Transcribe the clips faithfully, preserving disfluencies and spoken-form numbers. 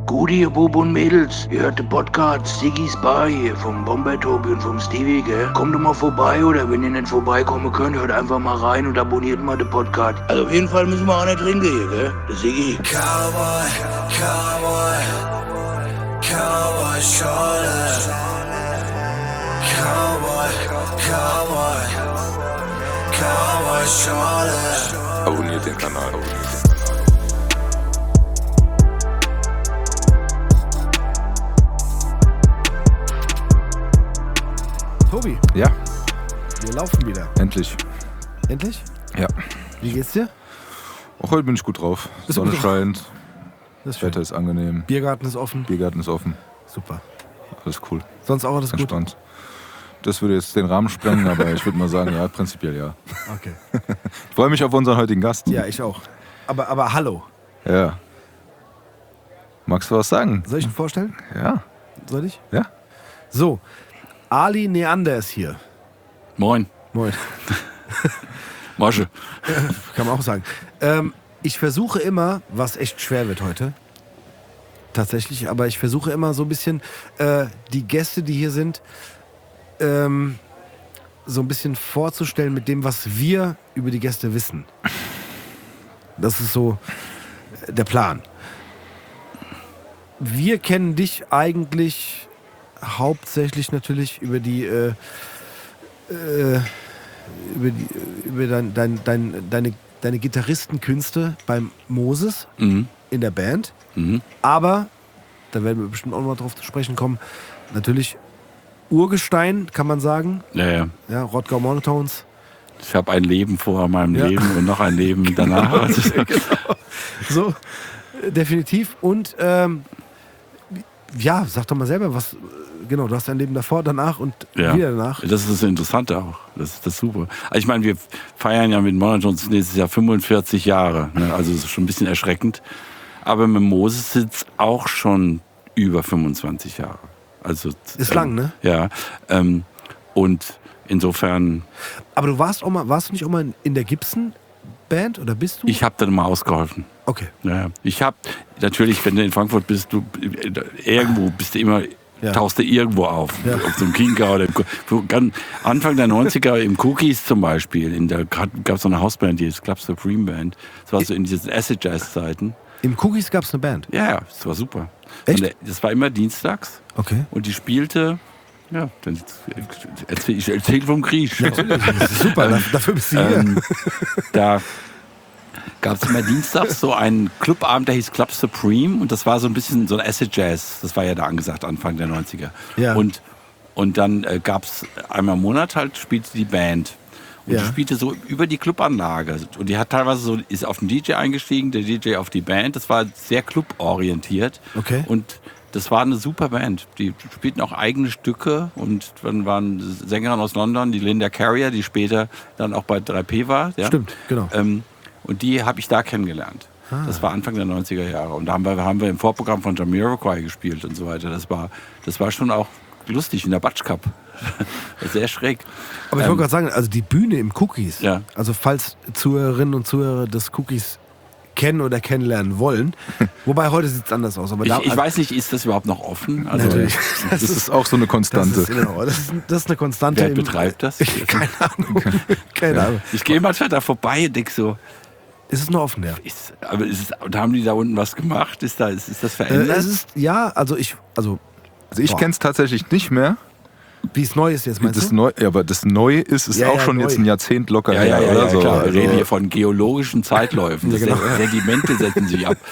Gute, ihr Bub und Mädels, ihr hört den Podcast Siggy's Bar hier vom Bombay Tobi und vom Stevie, gell? Kommt doch mal vorbei, oder wenn ihr nicht vorbeikommen könnt, hört einfach mal rein und abonniert mal den Podcast. Also auf jeden Fall müssen wir auch nicht trinken hier, gell? Der Siggy. Cowboy, Cowboy, Cowboy Schorle. Cowboy, Cowboy, Cowboy Schorle. Abonniert den Kanal, abonniert den Kanal. Tobi, Ja, wir laufen wieder. endlich. Endlich? Ja. Wie geht's dir? Auch heute bin ich gut drauf. Bist du Sonne gut drauf? scheint, Das ist schön. Wetter ist angenehm, Biergarten ist offen. Biergarten ist offen. Super. Alles cool, Sonst auch alles gut? entspannt. Das würde jetzt den Rahmen sprengen, aber ich würde mal sagen, ja, prinzipiell ja. Okay. Ich freue mich auf unseren heutigen Gast. Ja, ich auch. Aber, aber hallo. Ja. Magst du was sagen? Soll ich ihn vorstellen? Ja. Soll ich? Ja. So, Ali Neander ist hier. Moin, Moin. Mosche. Kann man auch sagen. Ähm, ich versuche immer, was echt schwer wird heute, tatsächlich, aber ich versuche immer so ein bisschen äh, die Gäste, die hier sind, ähm, so ein bisschen vorzustellen mit dem, was wir über die Gäste wissen. Das ist so der Plan. Wir kennen dich eigentlich hauptsächlich natürlich über die äh, äh, über, die, über dein, dein, dein, deine, deine Gitarristenkünste beim Moses Mhm. in der Band. Mhm. Aber, da werden wir bestimmt auch noch mal drauf zu sprechen kommen, natürlich Urgestein, kann man sagen. Ja, ja. Ja, Rodger Monotones. Ich habe ein Leben vor meinem Ja. Leben und noch ein Leben danach. So, äh, definitiv. Und ähm, ja, sag doch mal selber, was, äh, genau, du hast dein Leben davor, danach und Ja. wieder danach. Das ist das Interessante auch. Das ist das super. Also ich meine, wir feiern ja mit Monotones nächstes Jahr fünfundvierzig Jahre. Ne? Also das ist schon ein bisschen erschreckend. Aber mit Moses sind es auch schon über fünfundzwanzig Jahre. Also, Ist ähm, lang, ne? Ja. Ähm, und insofern, Aber du warst auch mal, warst du nicht auch mal in, in der Gibson-Band oder bist du? ich habe dann mal ausgeholfen. Okay. Ja, ich habe natürlich, wenn du in Frankfurt bist, du irgendwo bist du immer, Ja. tauchst du irgendwo auf, Ja. auf so einem Kinker oder im, Ku- ganz Anfang der neunziger im Cookies zum Beispiel, in der gab es so eine Hausband, die ist Club Supreme Band. Das war so in diesen Acid Jazz Zeiten. Im Cookies gab es eine Band. Ja, ja, das war super. Echt? Und das war immer dienstags Okay. und die spielte. Ja, dann erzähl, ich erzähle vom Krieg. Natürlich, das ist super, da- dafür bist du hier. Ähm, da gab es immer dienstags so einen Clubabend, der hieß Club Supreme und das war so ein bisschen so ein Acid Jazz. Das war ja da angesagt, Anfang der neunziger. Ja. Und, und dann äh, gab es einmal im Monat halt, spielte die Band. Und Ja. die spielte so über die Clubanlage. Und die hat teilweise so, ist auf den D J eingestiegen, der D J auf die Band. Das war sehr cluborientiert. Okay. Und das war eine super Band. Die spielten auch eigene Stücke und dann waren Sängerin aus London, die Linda Carrier, die später dann auch bei drei P war. Ja? Stimmt, genau. Ähm, und die habe ich da kennengelernt. Das war Anfang der neunziger Jahre. Und da haben wir, haben wir im Vorprogramm von Jamiroquai gespielt und so weiter. Das war, das war schon auch lustig in der Batsch Cup. Sehr schräg. Aber ich Ähm, wollte gerade sagen, also die Bühne im Cookies, Ja. also falls Zuhörerinnen und Zuhörer des Cookies kennen oder kennenlernen wollen, wobei heute sieht es anders aus. Aber ich, da, ich weiß nicht, ist das überhaupt noch offen? Also, Natürlich. Das ist auch so eine Das Konstante. ist, genau, das, ist, das ist eine Konstante. Wer im- betreibt das? Keine Ahnung. Keine Ahnung. Ich gehe manchmal da vorbei und denke so, Ist es noch offen, ja? ist, aber ist es, und haben die da unten was gemacht? Ist, da, ist, ist das Äh, verändert? es ist, ja, also ich, also Also ich Boah. kenne es tatsächlich nicht mehr. wie es neu ist jetzt, meinst Das du? Neu, ja, aber das Neue ist, ist Ja, auch ja, schon neu. jetzt ein Jahrzehnt locker ja, ja, her, ja, oder ja, so. klar. Wir Also, reden hier von geologischen Zeitläufen. Ja, Das genau. Sedimente setzen sich ab.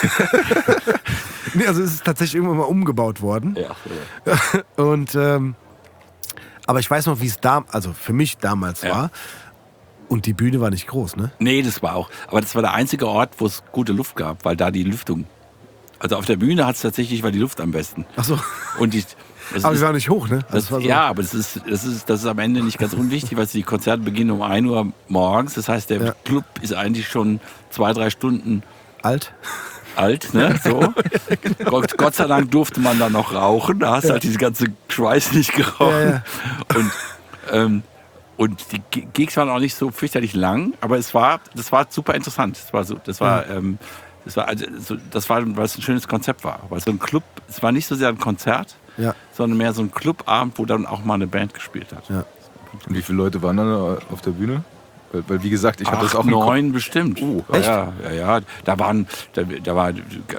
Nee, also es ist tatsächlich irgendwann mal umgebaut worden. Ja, Und ähm, aber ich weiß noch, wie es da, also für mich damals Ja. war. Und die Bühne war nicht groß, ne? nee, das war auch. Aber das war der einzige Ort, wo es gute Luft gab, weil da die Lüftung. Also auf der Bühne hat es tatsächlich war die Luft am besten. Ach so. Und die, das Aber ist, die war nicht hoch, ne? Also das, es war so, ja, aber das ist, das, ist, das ist am Ende nicht ganz unwichtig, weil die Konzerte beginnen um ein Uhr morgens. Das heißt, der Ja. Club ist eigentlich schon zwei, drei Stunden alt. alt, ne? So. Gott, Gott sei Dank durfte man da noch rauchen. Da hast du halt diese ganze Schweiß nicht geraucht. Ja, ja. Und, ähm, und die Gigs waren auch nicht so fürchterlich lang, aber es war, das war super interessant. Das war so, das war, ähm, Das war, also, so, das war, weil es ein schönes Konzept war. Weil so ein Club, es war nicht so sehr ein Konzert, Ja. sondern mehr so ein Clubabend, wo dann auch mal eine Band gespielt hat. Ja. Und wie viele Leute waren dann auf der Bühne? Weil, weil wie gesagt, ich habe das Acht, auch im Kopf. neun bestimmt. Oh, ja, ja, ja. Da waren, da, da war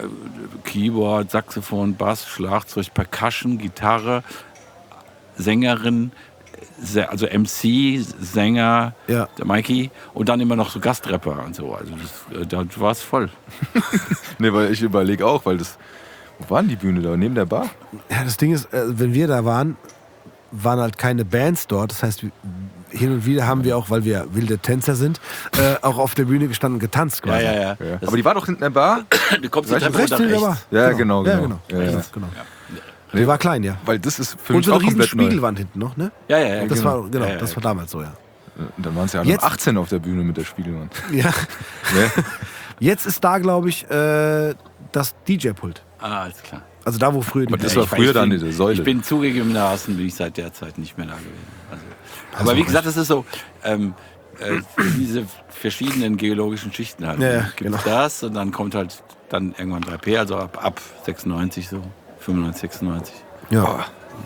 Keyboard, Saxophon, Bass, Schlagzeug, Percussion, Gitarre, Sängerin, also M C, Sänger, Ja. der Mikey und dann immer noch so Gastrapper und so. Also das, da war es voll. Nee, weil ich überlege auch, weil das. Wo waren die Bühne da? Neben der Bar? Ja, das Ding ist, äh, wenn wir da waren, waren halt keine Bands dort. Das heißt, hin und wieder haben wir auch, weil wir wilde Tänzer sind, äh, auch auf der Bühne gestanden, getanzt quasi. ja. Ja. Das- Aber die war doch hinten in der Bar? Du kommst die Weißt du, Treppe runter Rechts in der rechts. Bar. Ja, genau, Ja, genau. genau. Ja, ja. genau, genau. Die war klein, ja. Weil das ist für Und mich so auch eine riesen komplett neu. Spiegelwand hinten noch, ne? Ja, ja, ja. Das genau. war, genau, Ja, ja, das war damals so, ja. Und dann waren es ja Jetzt- noch achtzehn auf der Bühne mit der Spiegelwand. Ja. Ne? Jetzt ist da, glaube ich, äh, das D J-Pult. Ah, alles klar. Also da, wo früher die Aber das Ja, war ich früher weiß, dann ich diese bin, Säule. Ich bin zugegebenermaßen bin ich seit der Zeit nicht mehr da gewesen. Also, aber wie gesagt, es ist so, ähm, äh, diese verschiedenen geologischen Schichten halt. Ja, ja, Gibt genau. das und dann kommt halt dann irgendwann drei P, also ab, ab sechsundneunzig so, fünfundneunzig, sechsundneunzig. Ja.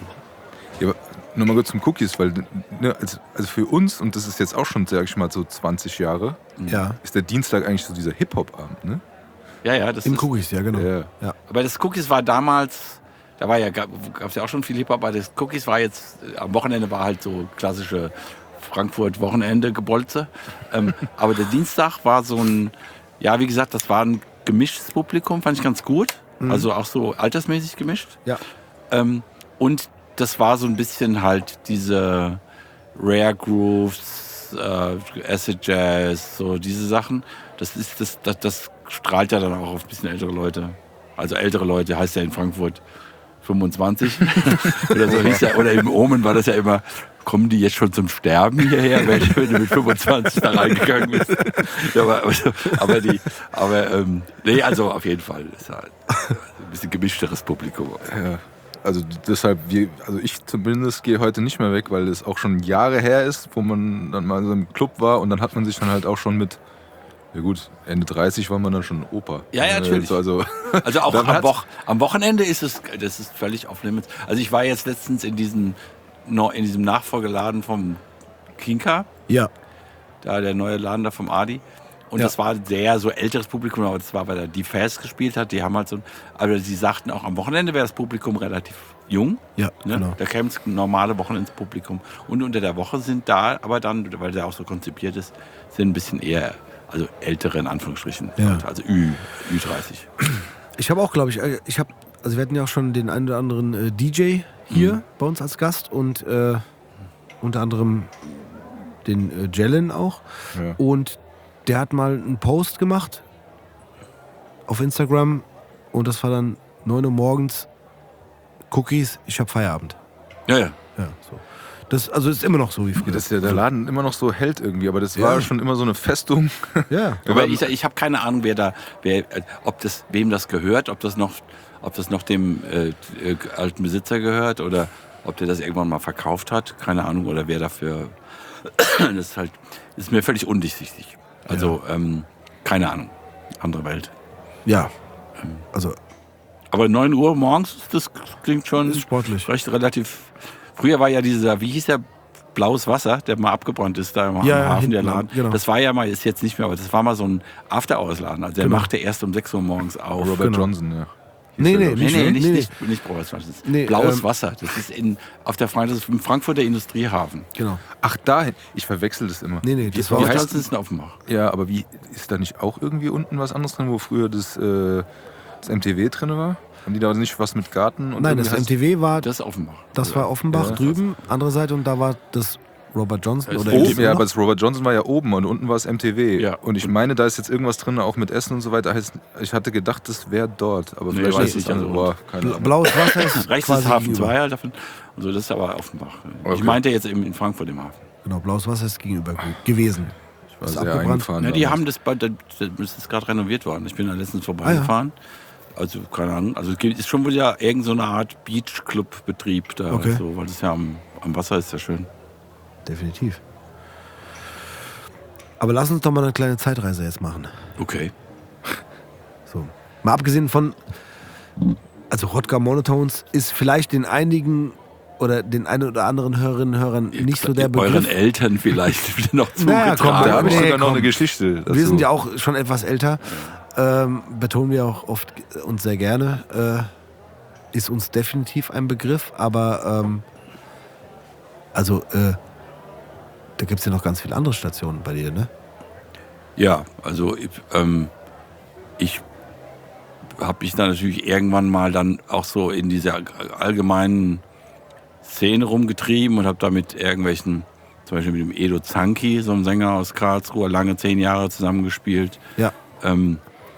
Ja, aber nur mal kurz zum Cookies, weil ne, also, also für uns, und das ist jetzt auch schon, sag ich mal, so zwanzig Jahre, Ja. ist der Dienstag eigentlich so dieser Hip-Hop-Abend, ne? Ja, ja, das Im ist, Cookies, ja, genau. Ja. Ja. aber das Cookies war damals, da war ja, gab es ja auch schon viel Hip-Hop, aber das Cookies war jetzt, äh, am Wochenende war halt so klassische Frankfurt-Wochenende-Gebolze. ähm, aber der Dienstag war so ein, ja, wie gesagt, das war ein gemischtes Publikum, fand ich ganz gut. Also auch so altersmäßig gemischt. Ja. Ähm, und das war so ein bisschen halt diese Rare Grooves, äh, Acid Jazz, so diese Sachen. Das ist das, das, das strahlt ja dann auch auf ein bisschen ältere Leute. Also ältere Leute heißt ja in Frankfurt fünfundzwanzig oder so hieß ja, oder im Omen war das ja immer, kommen die jetzt schon zum Sterben hierher, wenn du mit fünfundzwanzig da reingegangen bist. Ja, aber, aber die, aber ähm, nee, also auf jeden Fall ist halt ein bisschen gemischteres Publikum. Ja. Also deshalb, wir, also ich zumindest gehe heute nicht mehr weg, weil es auch schon Jahre her ist, wo man dann mal so im Club war und dann hat man sich dann halt auch schon mit, ja gut, Ende dreißig war man dann schon Opa. Ja, ja, natürlich. Also, Also auch Dann am, hat's- Woch am Wochenende ist es, das ist völlig off limits. Also ich war jetzt letztens in diesem, in diesem Nachfolgeladen vom Kinka, Ja. da der neue Laden da vom Adi. Und Ja. das war sehr so älteres Publikum, aber das war, weil er die Fast gespielt hat. Die haben halt so, ein- aber sie sagten auch, am Wochenende wäre das Publikum relativ jung. Ja, Ne? genau. Da käme das normale Wochenendspublikum. Und unter der Woche sind da, aber dann, weil der auch so konzipiert ist, sind ein bisschen eher, also ältere in Anführungsstrichen, Ja. Leute, also Ü, Ü dreißig. Ich habe auch, glaube ich, äh, ich habe, also wir hatten ja auch schon den einen oder anderen äh, D J hier Mhm. bei uns als Gast und äh, unter anderem den äh, Jellen auch. Ja. Und der hat mal einen Post gemacht auf Instagram und das war dann neun Uhr morgens, Cookies, ich habe Feierabend. Ja, ja. Ja, so. Das, also ist immer noch so wie früher. dass ja der Laden immer noch so hält irgendwie, aber das Ja. war schon immer so eine Festung. ja. Aber ich, ich habe keine Ahnung, wer da, wer, äh, ob das, wem das gehört, ob das noch, ob das noch dem äh, äh, alten Besitzer gehört oder ob der das irgendwann mal verkauft hat, keine Ahnung, oder wer dafür. Das ist halt, das ist mir völlig undurchsichtig. Also ähm, keine Ahnung, andere Welt. Ja. Also Aber neun Uhr morgens, das klingt schon ist sportlich. recht relativ. Früher war ja dieser, wie hieß der, blaues Wasser, der mal abgebrannt ist, da im Ja, Hafen, hinten der lang, Laden. genau. Das war ja mal, ist jetzt nicht mehr, aber das war mal so ein After-Hours-Laden. Also der Genau. machte erst um sechs Uhr morgens auf. Robert Genau. Johnson, ja. Hieß Nee, der, nee, glaub ich. Nee, nee, nicht, Nee, nee. nicht, nicht Brauers Wasser. Das ist Nee, blaues ähm, Wasser. Das ist in, auf der Frank das ist im Frankfurter Industriehafen. Genau. Ach, dahin. Ich verwechsel das immer. Nee, nee, Wie das war wie auch heißt das denn Offenbach? Ja, aber wie ist da nicht auch irgendwie unten was anderes drin, wo früher das, äh, das M T V drin war? Haben die da nicht was mit Garten? Und Nein, irgendwie das heißt- M T V war, Das ist Offenbach. das war Offenbach Ja. drüben, andere Seite und da war das Robert Johnson. Das Oder ist Oben, ist ja, noch? aber das Robert Johnson war ja oben und unten war es M T V. Ja. Und ich meine, da ist jetzt irgendwas drin, auch mit Essen und so weiter. Heißt, ich hatte gedacht, das wäre dort. Aber Nee, vielleicht weiß ist es ich dann also. boah, keine Bla- Ahnung. Blaues Wasser ist Rechts quasi ist Hafen gegenüber. zwei halt davon. Und so, das ist aber Offenbach. Okay. Ich meinte jetzt eben in Frankfurt im Hafen. Genau, blaues Wasser ist gegenüber ge- gewesen. Ich war ist sehr abgebrannt. eingefahren. Ja, die damals. haben das, bei- das das ist gerade renoviert worden. Ich bin da letztens vorbeigefahren. Also, keine Ahnung. Also, es ist schon wieder irgend so eine Art Beach-Club-Betrieb da. Okay. So, weil das ja am, am Wasser ist ja schön. Definitiv. Aber lass uns doch mal eine kleine Zeitreise jetzt machen. Okay. So. Mal abgesehen von, also Rodger Monotones ist vielleicht den einigen oder den einen oder anderen Hörerinnen und Hörern nicht so der Begriff. Euren Eltern vielleicht noch Naja, komm, zugetragen. Da habe ich Nee, sogar noch komm. eine Geschichte dazu. Wir sind ja auch schon etwas älter, ähm, betonen wir auch oft und sehr gerne. Äh, ist uns definitiv ein Begriff, aber ähm, also äh, da gibt es ja noch ganz viele andere Stationen bei dir, ne? Ja, also ich, ähm, ich habe mich dann natürlich irgendwann mal dann auch so in dieser allgemeinen Szene rumgetrieben und habe da mit irgendwelchen, zum Beispiel mit dem Edo Zanki, so einem Sänger aus Karlsruhe, lange zehn Jahre zusammengespielt. Ja. Ähm,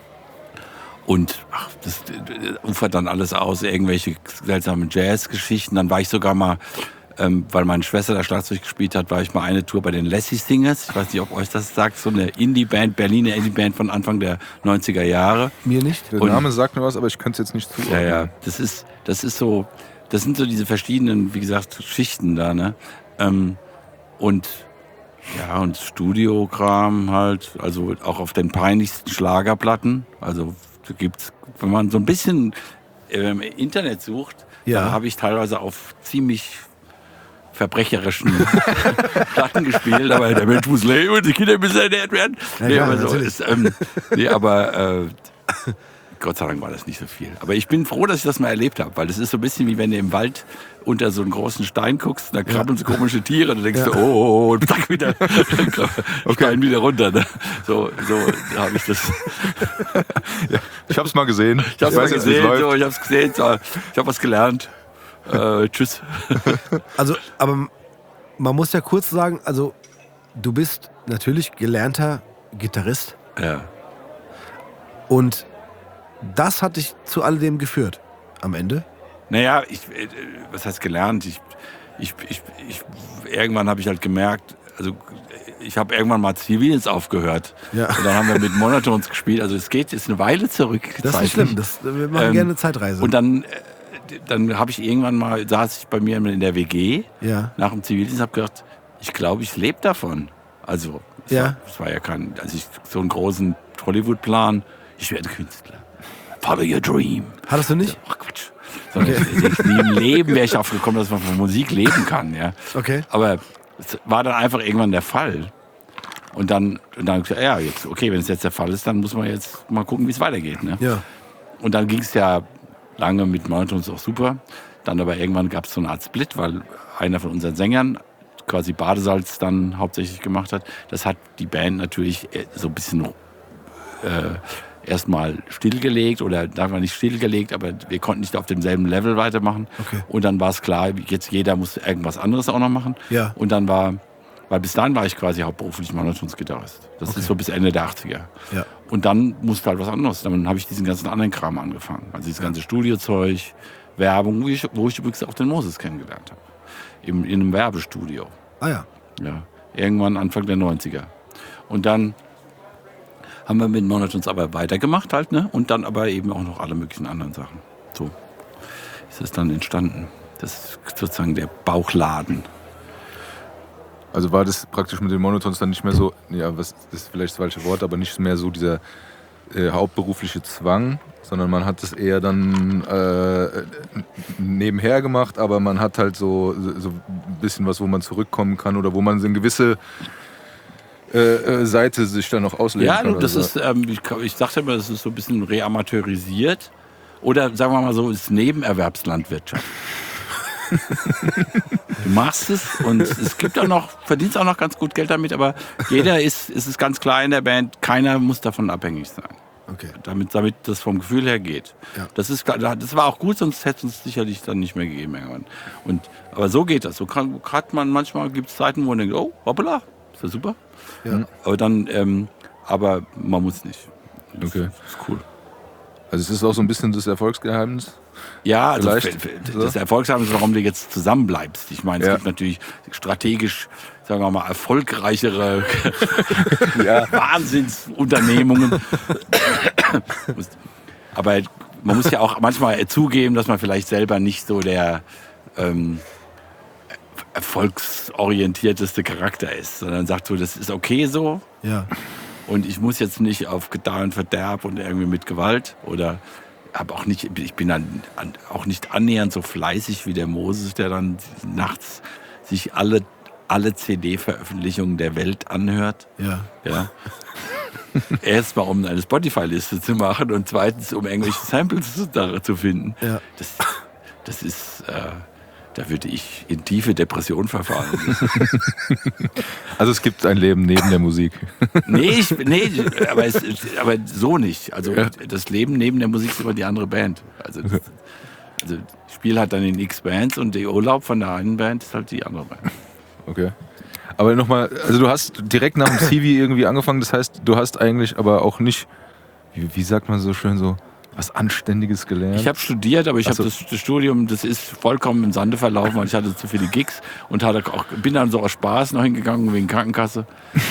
und ach, das, das ufert dann alles aus, irgendwelche seltsamen Jazz-Geschichten. Dann war ich sogar mal, ähm, weil meine Schwester da Schlagzeug gespielt hat, war ich mal eine Tour bei den Lassie Singers. Ich weiß nicht, ob euch das sagt, so eine Indie-Band, Berliner Indie-Band von Anfang der neunziger Jahre. Mir nicht? Der Und- Name sagt mir was, aber ich könnte es jetzt nicht zuordnen. Ja, ja, das ist, das ist so, das sind so diese verschiedenen, wie gesagt, Schichten da, ne? Ähm, und ja, und Studiokram halt, also auch auf den peinlichsten Schlagerplatten. Also da gibt's, wenn man so ein bisschen im Internet sucht, Ja. da habe ich teilweise auf ziemlich verbrecherischen Platten gespielt, aber der Mensch muss leben und die Kinder müssen ernährt werden. Ja, nee, ja, aber so natürlich. ist, ähm, nee, aber äh, Gott sei Dank war das nicht so viel. Aber ich bin froh, dass ich das mal erlebt habe, weil das ist so ein bisschen wie wenn du im Wald unter so einen großen Stein guckst, da krabbeln so komische Tiere, und dann denkst Ja. du, oh, oh, oh, und zack, wieder, okay. wieder runter. Ne? So, so habe ich das. Ich habe es mal gesehen. Ich habe weiß es jetzt, wie es gesehen, läuft. so, ich habe es gesehen, so, ich habe was gelernt. Äh, tschüss. Also, aber man muss ja kurz sagen, also du bist natürlich gelernter Gitarrist Ja. und das hat dich zu alledem geführt am Ende. Naja, ich, äh, was heißt gelernt? Ich, ich, ich, ich, irgendwann habe ich halt gemerkt, also ich habe irgendwann mal Zivildienst aufgehört. Ja. Und dann haben wir mit Monotones gespielt. Also es geht, ist eine Weile zurück. Das ist nicht schlimm, das, wir machen Ähm, gerne eine Zeitreise. Und dann, äh, dann habe ich irgendwann mal, saß ich bei mir in der W G ja. nach dem Zivildienst, habe gedacht, ich glaube, ich lebe davon. Also es Ja. war, es war ja kein, also ich so einen großen Hollywood-Plan. Ich werde Künstler. Follow your dream. Hattest du nicht? Ach Quatsch. Sondern ich, ich, nie im Leben wäre ich darauf gekommen, dass man von Musik leben kann. Ja. Okay. Aber es war dann einfach irgendwann der Fall. Und dann, und dann gesagt, ja, jetzt, okay, wenn es jetzt der Fall ist, dann muss man jetzt mal gucken, wie es weitergeht. Ne? Ja. Und dann ging es ja lange mit Monotones auch super. Dann aber irgendwann gab es so eine Art Split, weil einer von unseren Sängern quasi Badesalz dann hauptsächlich gemacht hat. Das hat die Band natürlich so ein bisschen äh, erstmal stillgelegt oder darf man nicht stillgelegt, aber wir konnten nicht auf demselben Level weitermachen. Okay. Und dann war es klar, jetzt jeder muss irgendwas anderes auch noch machen. Ja. Und dann war, weil bis dahin war ich quasi hauptberuflich Monotones-Gitarrist. Das Okay. ist so bis Ende der achtziger. Ja. Und dann musste halt was anderes. Dann habe ich diesen ganzen anderen Kram angefangen. Also dieses ganze Studiozeug, Werbung, wo ich, wo ich übrigens auch den Moses kennengelernt habe. Im, in einem Werbestudio. Ah ja. Ja. Irgendwann Anfang der neunziger. Und dann haben wir mit Monotones aber weitergemacht halt, ne? Und dann aber eben auch noch alle möglichen anderen Sachen. So ist das dann entstanden. Das ist sozusagen der Bauchladen. Also war das praktisch mit den Monotones dann nicht mehr so, ja, was das ist vielleicht das falsche Wort, aber nicht mehr so dieser äh, hauptberufliche Zwang, sondern man hat es eher dann äh, nebenher gemacht, aber man hat halt so, so ein bisschen was, wo man zurückkommen kann oder wo man so eine gewisse äh, äh, Seite sich dann noch ausleben Ja, kann. du, oder das so. ist, ähm, ich, ich dachte immer, das ist so ein bisschen reamateurisiert. Oder sagen wir mal so, ist Nebenerwerbslandwirtschaft. Du machst es und es gibt auch noch, verdienst auch noch ganz gut Geld damit, aber jeder ist, ist es ganz klar in der Band, keiner muss davon abhängig sein. Okay. Damit, damit das vom Gefühl her geht. Ja. Das ist klar, das war auch gut, sonst hätte es uns sicherlich dann nicht mehr gegeben irgendwann. Und, aber so geht das. So kann, hat man manchmal, gibt es Zeiten, wo man denkt, oh, hoppala, ist ja super. Ja. Aber dann, ähm, aber man muss nicht. Das Okay. ist cool. Also es ist auch so ein bisschen das Erfolgsgeheimnis. Ja, also Vielleicht, f- f- so. das Erfolgsgeheimnis ist, warum du jetzt zusammenbleibst. Ich meine, es Ja. gibt natürlich strategisch, sagen wir mal, erfolgreichere Ja. Wahnsinnsunternehmungen. Aber man muss ja auch manchmal zugeben, dass man vielleicht selber nicht so der ähm, erfolgsorientierteste Charakter ist, sondern sagt so, das ist okay so. Ja. Und ich muss jetzt nicht auf Gedeih und Verderb und irgendwie mit Gewalt oder hab auch nicht, ich bin dann auch nicht annähernd so fleißig wie der Moses, der dann nachts sich alle, alle C D-Veröffentlichungen der Welt anhört. Ja. Ja. Erstmal, um eine Spotify-Liste zu machen und zweitens, um irgendwelche Samples zu, da, zu finden. Ja. Das, das ist, äh, da würde ich in tiefe Depression verfallen. Also es gibt ein Leben neben der Musik. Nee, ich, nee aber, es, aber so nicht. Also Ja. das Leben neben der Musik ist immer die andere Band. Also, das, also ich spiele halt dann in X Bands und der Urlaub von der einen Band ist halt die andere Band. Okay. Aber nochmal, also du hast direkt nach dem C V irgendwie angefangen, das heißt, du hast eigentlich aber auch nicht, wie, wie sagt man so schön, so was Anständiges gelernt. Ich habe studiert, aber ich Ach habe so. das, das Studium, das ist vollkommen im Sande verlaufen, weil ich hatte zu viele Gigs und hatte auch, bin dann so aus Spaß noch hingegangen wegen Krankenkasse.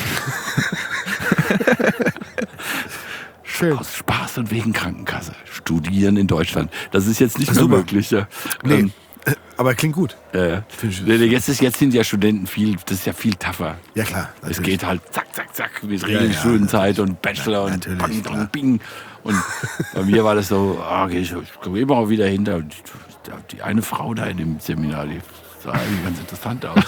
Schön. Aus Spaß und wegen Krankenkasse. Studieren in Deutschland. Das ist jetzt nicht mehr Super. möglich. Ja. Nee, Ähm, aber klingt gut. äh, jetzt, ist, jetzt sind ja Studenten viel, das ist ja viel tougher. Ja, klar. Es natürlich. geht halt zack, zack, zack mit ja, Regelstudienzeit und Bachelor Ja, und natürlich, bang, klar. bang, bing. Und bei mir war das so, ah, okay, ich, ich komme immer auch wieder hinter. Und die, die eine Frau da in dem Seminar, die sah irgendwie ganz interessant aus.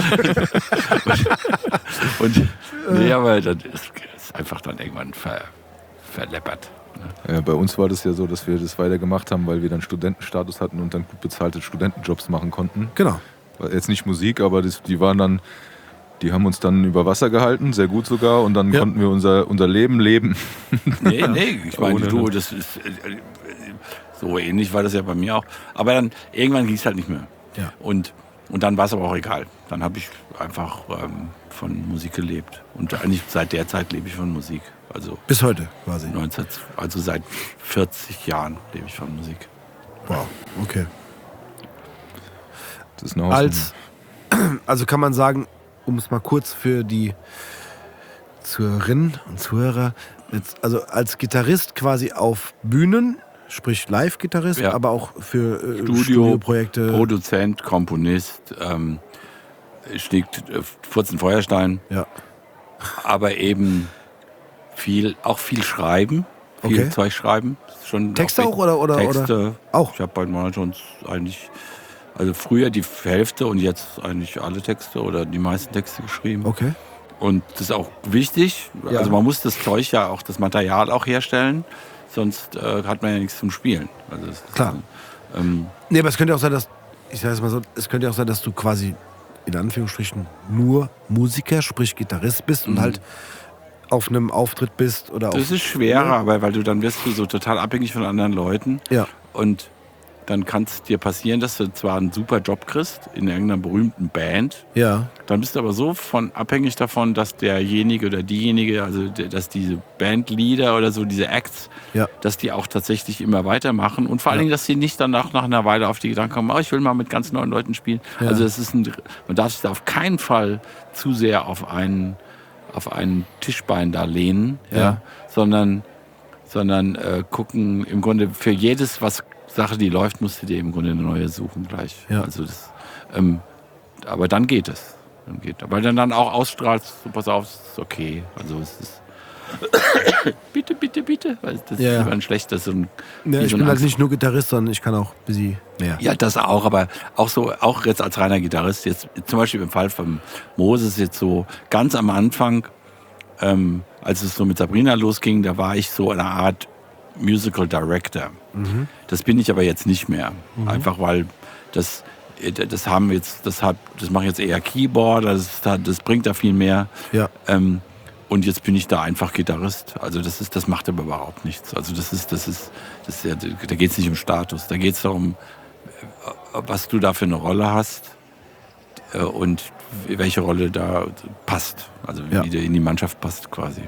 und, und nee, aber das ist, ist einfach dann irgendwann ver, verleppert. Ja, bei uns war das ja so, dass wir das weitergemacht haben, weil wir dann Studentenstatus hatten und dann gut bezahlte Studentenjobs machen konnten. Genau. War jetzt nicht Musik, aber das, die waren dann, die haben uns dann über Wasser gehalten, sehr gut sogar, und dann Ja. konnten wir unser, unser Leben leben. Nee, nee, ich meine, Ohne- du, das ist äh, äh, so ähnlich war das ja bei mir auch. Aber dann irgendwann ging es halt nicht mehr. Ja. Und, und dann war es aber auch egal. Dann habe ich einfach ähm, von Musik gelebt. Und eigentlich seit der Zeit lebe ich von Musik. Also Bis heute quasi. neunzehn, also seit vierzig Jahren lebe ich von Musik. Wow, okay. Das ist eine Als, also kann man sagen, um es mal kurz für die Zuhörerinnen und Zuhörer, jetzt, also als Gitarrist quasi auf Bühnen, sprich Live-Gitarrist, Ja. aber auch für äh, Studio, Studioprojekte. Produzent, Komponist, ähm, schlägt äh, Furzen Feuerstein, Ja. aber eben viel, auch viel schreiben, viel Okay. Zeug schreiben. Schon Texte auch oder- oder- Texte. oder- Auch? Ich habe bei Monotones eigentlich, also früher die Hälfte und jetzt eigentlich alle Texte oder die meisten Texte geschrieben. Okay. Und das ist auch wichtig. Ja. Also man muss das Zeug ja auch, das Material auch herstellen, sonst äh, hat man ja nichts zum Spielen. Also das ist, Klar. Ähm, Nee, aber es könnte auch sein, dass, ich sage es mal so, es könnte auch sein, dass du quasi in Anführungsstrichen nur Musiker, sprich Gitarrist bist und Mhm. halt auf einem Auftritt bist oder auf. Das ist schwerer, aber weil du dann wirst du so total abhängig von anderen Leuten. Ja. Und dann kann es dir passieren, dass du zwar einen super Job kriegst in irgendeiner berühmten Band, Ja. dann bist du aber so von, abhängig davon, dass derjenige oder diejenige, also der, dass diese Bandleader oder so, diese Acts, Ja. dass die auch tatsächlich immer weitermachen und vor allen Ja. Dingen, dass sie nicht danach nach einer Weile auf die Gedanken kommen, oh, ich will mal mit ganz neuen Leuten spielen. Ja. Also es ist ein, man darf sich da auf keinen Fall zu sehr auf einen, auf einen Tischbein da lehnen, ja, Ja. sondern, sondern äh, gucken im Grunde für jedes, was Sache, die läuft, musst du dir im Grunde eine neue suchen gleich. Ja. Also das, ähm, aber dann geht es. Dann geht, weil dann dann auch ausstrahlst, so pass auf, es ist okay. Also es ist bitte, bitte, bitte, weil das Ja, ja. ist immer ein schlechtes so ein, Ja, wie ich so ein bin halt Angst- nicht nur Gitarrist, sondern ich kann auch ein bisschen mehr. Ja, das auch, aber auch so, auch jetzt als reiner Gitarrist, jetzt zum Beispiel im Fall von Moses jetzt so ganz am Anfang, ähm, als es so mit Sabrina losging, da war ich so eine Art Musical Director. Mhm. Das bin ich aber jetzt nicht mehr. Einfach weil das, das haben jetzt, das hat, das mache jetzt eher Keyboard, das, das bringt da viel mehr. Ja. Ähm, und jetzt bin ich da einfach Gitarrist. Also das ist, das macht aber überhaupt nichts. Also das ist, das ist, das ist ja, da geht es nicht um Status. Da geht es darum, was du da für eine Rolle hast äh, und welche Rolle da passt. Also Ja. wie du in die Mannschaft passt quasi.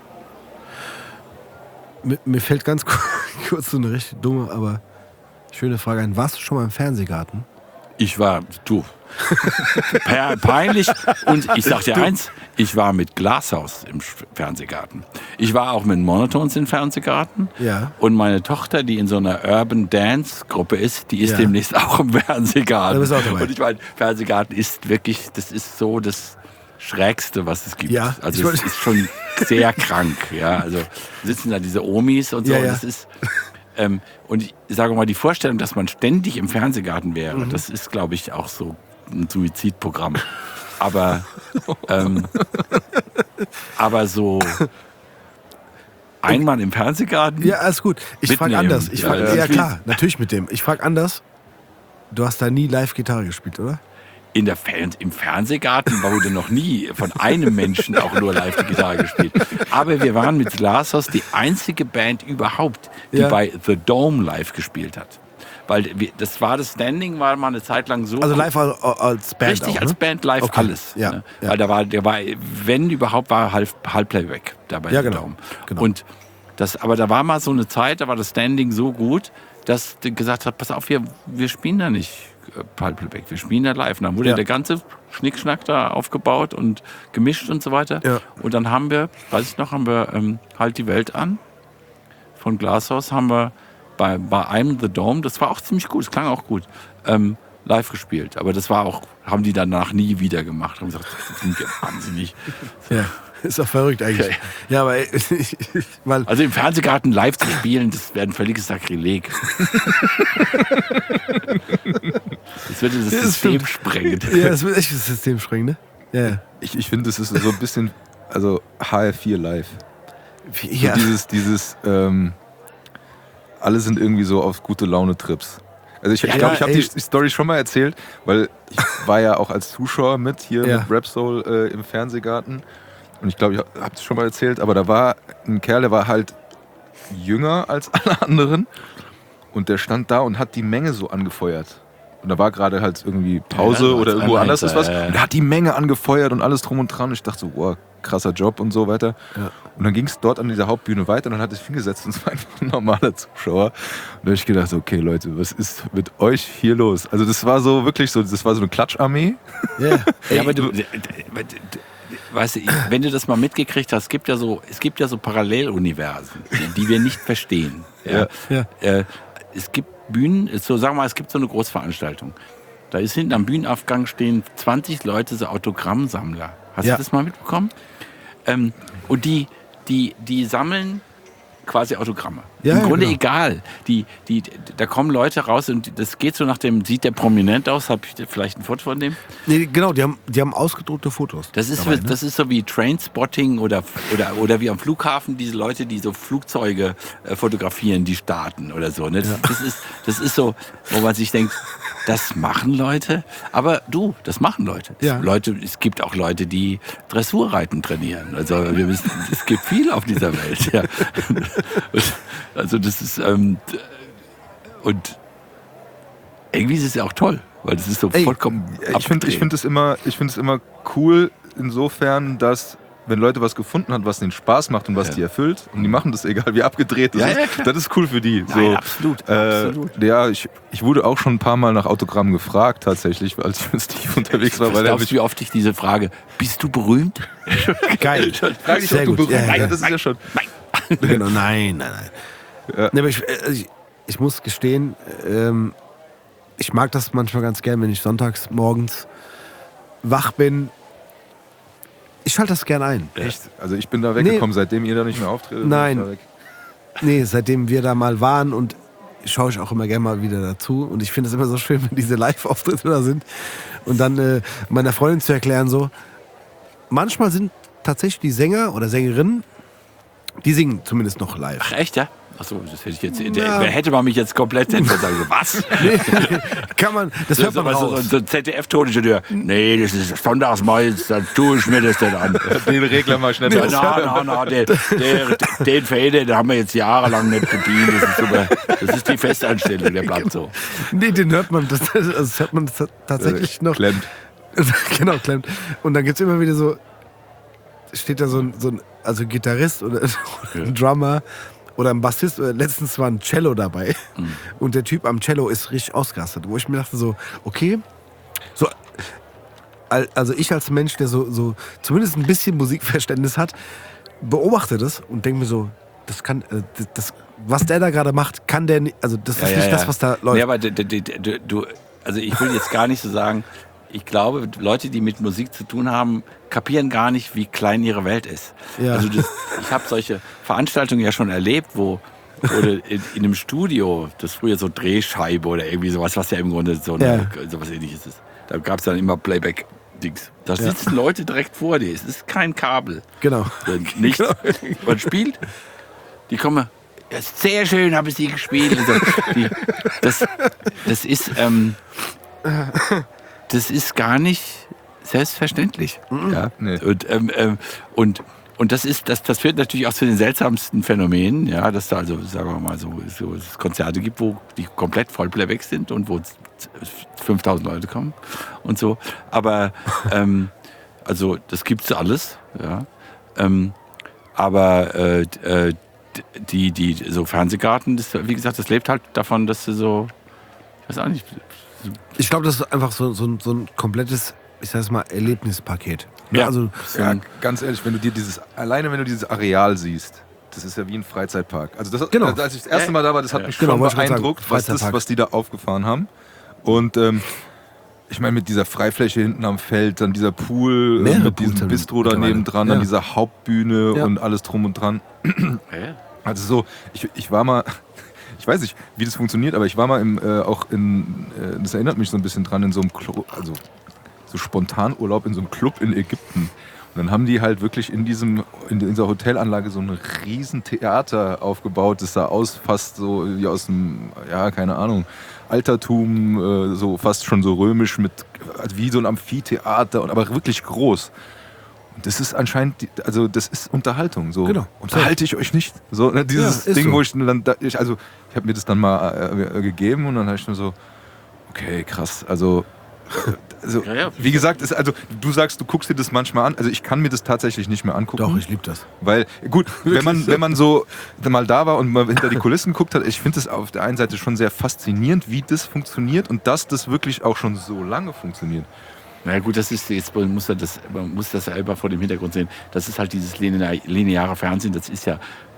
Mir, mir fällt ganz kurz, kurz so eine richtig dumme, aber schöne Frage ein. Warst du schon mal im Fernsehgarten? Ich war, du, pe- peinlich. Und ich sag dir eins, ich war mit Glashaus im Sch- Fernsehgarten. Ich war auch mit Monotones im Fernsehgarten. Ja. Und meine Tochter, die in so einer Urban Dance Gruppe ist, die ist Ja. demnächst auch im Fernsehgarten. Da bist du auch dabei. Und ich meine, Fernsehgarten ist wirklich, das ist so, das, Schrägste, was es gibt. Ja, also ich es wollte- ist schon sehr krank. Ja, also sitzen da diese Omis und so. Ja, und ja. Das ist, ähm, und ich sage mal, die Vorstellung, dass man ständig im Fernsehgarten wäre, Mhm. das ist, glaube ich, auch so ein Suizidprogramm. Aber, ähm, aber so einmal im Fernsehgarten. Ja, alles gut. Ich frage Mitnehmen. anders. Ich Ja, frag, das ja, ist wie- klar, natürlich mit dem. Ich frage anders. Du hast da nie live Gitarre gespielt, oder? In der Fern Im Fernsehgarten wurde noch nie von einem Menschen auch nur live die Gitarre gespielt. Aber wir waren mit Glasos die einzige Band überhaupt, die Ja. bei The Dome live gespielt hat. Weil wir, das war das Standing, war mal eine Zeit lang so. Also live als, als Band Richtig, auch, als ne? Band live Okay. alles. Ja, ne? ja. Weil da war, der war, wenn überhaupt, war halb, halb Playback da bei Ja, The genau, Dome. genau. Und das, aber da war mal so eine Zeit, da war das Standing so gut, dass die gesagt hat, pass auf, wir, wir spielen da nicht äh, halb Playback, wir spielen da live. Und dann wurde Ja. der ganze Schnickschnack da aufgebaut und gemischt und so weiter. Ja. Und dann haben wir, weiß ich noch, haben wir ähm, Halt die Welt an von Glasshouse, haben wir bei, bei einem The Dome, das war auch ziemlich gut, das klang auch gut, ähm, live gespielt. Aber das war auch, haben die danach nie wieder gemacht. Haben gesagt, das sind ja wahnsinnig. Ja, ist doch verrückt eigentlich. Okay. Ja, aber ich, ich, weil, Also im Fernsehgarten live zu spielen, das wäre ein völliges Sakrileg. Das würde das Ja, das System stimmt. sprengen. ja, das wird echt das System sprengen, ne? Ja, ja. Ich, ich finde, das ist so ein bisschen, also H F vier live. Wie- So ja. dieses, dieses, ähm, alle sind irgendwie so auf gute Laune-Trips. Also ich Ja, glaube, ja, ich habe ey. die, die Story schon mal erzählt, weil ich war ja auch als Zuschauer mit hier Ja. mit Rap Soul äh, im Fernsehgarten. Und ich glaube, ich habe es schon mal erzählt, aber da war ein Kerl, der war halt jünger als alle anderen. Und der stand da und hat die Menge so angefeuert. Und da war gerade halt irgendwie Pause Ja, oder irgendwo einmal anders ist was. hinter, ja, ja. Und der hat die Menge angefeuert und alles drum und dran. Und ich dachte so, wow, krasser Job und so weiter. Ja. Und dann ging es dort an dieser Hauptbühne weiter und dann hat er sich hingesetzt und es war einfach ein normaler Zuschauer. Und da habe ich gedacht, okay Leute, was ist mit euch hier los? Also das war so wirklich so, das war so eine Klatscharmee. Ja. Ja, aber du, weißt du, wenn du das mal mitgekriegt hast, es gibt ja so, es gibt ja so Paralleluniversen, die, die wir nicht verstehen. Ja. Ja. Äh, es gibt Bühnen, so sagen wir mal, es gibt so eine Großveranstaltung. Da ist hinten am Bühnenaufgang stehen zwanzig Leute, so Autogrammsammler. Hast Ja. du das mal mitbekommen? Ähm, und die, die, die sammeln quasi Autogramme. Ja, Im ja, Grunde genau. egal. Die, die, da kommen Leute raus und das geht so nach dem, sieht der prominent aus? Hab ich vielleicht ein Foto von dem? Nee, genau, die haben, die haben ausgedruckte Fotos. Das ist, dabei, ne? das ist so wie Trainspotting oder, oder, oder wie am Flughafen diese Leute, die so Flugzeuge äh, fotografieren, die starten oder so. Ne? Das, das, ist, das ist so, wo man sich denkt, das machen Leute. Aber du, das machen Leute. Ja. Leute. Es gibt auch Leute, die Dressurreiten trainieren. Also wir wissen, es gibt viel auf dieser Welt. Ja. Und, also das ist ähm, und irgendwie ist es ja auch toll, weil das ist so Ey, vollkommen Ich finde ich find es immer, ich find es immer cool insofern, dass wenn Leute was gefunden haben, was denen Spaß macht und was Ja. die erfüllt, und die machen das egal, wie abgedreht das Ja, ist, ja, klar. das ist cool für die. Nein, absolut, äh, absolut. Ja, ich, ich wurde auch schon ein paar Mal nach Autogramm gefragt, tatsächlich, als ich mit Steve unterwegs war. Was Weil er glaubst mich, du, wie oft ich diese Frage, bist du berühmt? Geil. frag dich, Sehr ob du gut. berühmt Ja, ja. bist. Das ist ja schon. Genau, nein, nein, nein. Ja. Nee, aber ich, äh, ich, ich muss gestehen, ähm, ich mag das manchmal ganz gern, wenn ich sonntags morgens wach bin. Ich schalte das gern ein. Echt? Also ich bin da weggekommen, seitdem ihr da nicht mehr auftretet. Nein. bin ich da weg. Nee, seitdem wir da mal waren und schaue ich auch immer gerne mal wieder dazu. Und ich finde es immer so schön, wenn diese Live-Auftritte da sind. Und dann äh, meiner Freundin zu erklären, so, manchmal sind tatsächlich die Sänger oder Sängerinnen, die singen zumindest noch live. Ach echt, ja? Achso, das hätte ich jetzt. Ja. Der, hätte man mich jetzt komplett hinter sagen, so, was? Kann man, das hört man so, so, raus. so ein Z D F-Tonischeur. Nee, das ist sonntags mal, dann tue ich mir das denn an. Den Regler mal schnell Ja, raus. na, na, na, den, der, den Fader, den haben wir jetzt jahrelang nicht bedient. Das ist, super. Das ist die Festanstellung, der bleibt so. Nee, den hört man, das, also das hört man t- tatsächlich noch. Klemmt. Genau, klemmt. Und dann gibt es immer wieder so, steht da so ein, so ein also ein Gitarrist oder ein Drummer oder ein Bassist. Oder letztens war ein Cello dabei. Mhm. Und der Typ am Cello ist richtig ausgerastet. Wo ich mir dachte so, okay, so, al- also ich als Mensch, der so, so zumindest ein bisschen Musikverständnis hat, beobachte das und denke mir so, das kann, äh, das, das, was der da gerade macht, kann der nicht, also das ist nicht das, was da läuft. Nee, aber d- d- d- d- du, also ich will jetzt gar nicht so sagen, ich glaube, Leute, die mit Musik zu tun haben, kapieren gar nicht, wie klein ihre Welt ist. Ja. Also das, ich habe solche Veranstaltungen ja schon erlebt, wo, wo in, in einem Studio, das früher so Drehscheibe oder irgendwie sowas, was ja im Grunde so eine, Ja. sowas Ähnliches ist. Da gab es dann immer Playback-Dings. Da sitzen Leute direkt vor dir. Es ist kein Kabel. Genau. Nichts. Man spielt. Die kommen. Ja, sehr schön haben sie gespielt. Also, die, das, das ist, ähm, das ist gar nicht selbstverständlich. Ja. Nee. Und, ähm, ähm, und, und das ist, das, das führt natürlich auch zu den seltsamsten Phänomenen, ja, dass da also, sagen wir mal, so, so es Konzerte gibt, wo die komplett Vollplayback sind und wo fünftausend Leute kommen und so. Aber ähm, also das gibt's alles, ja. Ähm, aber äh, äh, die, die so Fernsehgarten, das, wie gesagt, das lebt halt davon, dass du so, ich weiß auch nicht. Ich glaube, das ist einfach so, so, ein- so ein komplettes, ich sag's mal, Erlebnispaket. Ja. Also, Ja, ganz ehrlich, wenn du dir dieses, alleine wenn du dieses Areal siehst, das ist ja wie ein Freizeitpark. Also das, Genau. als ich das erste Mal da war, das hat mich Genau, schon wollte ich gerade beeindruckt, sagen, was, das, Freizeitpark. was die da aufgefahren haben. Und ähm, ich meine, mit dieser Freifläche hinten am Feld, dann dieser Pool, äh, Mehrere mit diesem Pools Bistro daneben mittlerweile. dran, Ja. dann dieser Hauptbühne Ja. und alles drum und dran. Ja. Also so, ich, ich war mal, ich weiß nicht, wie das funktioniert, aber ich war mal im, äh, auch in, äh, das erinnert mich so ein bisschen dran, in so einem, Klo, also so Spontanurlaub in so einem Club in Ägypten. Und dann haben die halt wirklich in diesem, in dieser Hotelanlage so ein riesen Theater aufgebaut. Das sah aus fast so wie aus dem, ja, keine Ahnung, Altertum, äh, so fast schon so römisch mit, also wie so ein Amphitheater, und aber wirklich groß. Und das ist anscheinend, die- also das ist Unterhaltung. So, Genau. unterhalte ich euch nicht. So, ne, dieses Ja, ist Ding, so. wo ich dann, da- ich, also ich habe mir das dann mal äh, gegeben und dann habe ich nur so, okay, krass, also also, Ja, ja. wie gesagt, ist, also du sagst, du guckst dir das manchmal an. Also ich kann mir das tatsächlich nicht mehr angucken. doch, ich liebe das. Weil, gut, wenn man, wenn man so mal da war und mal hinter die Kulissen guckt hat, ich finde es auf der einen Seite schon sehr faszinierend, wie das funktioniert und dass das wirklich auch schon so lange funktioniert. Na ja, gut, das ist jetzt, man muss das, man muss das selber vor dem Hintergrund sehen. Das ist halt dieses linear, lineare Fernsehen, das ist ja,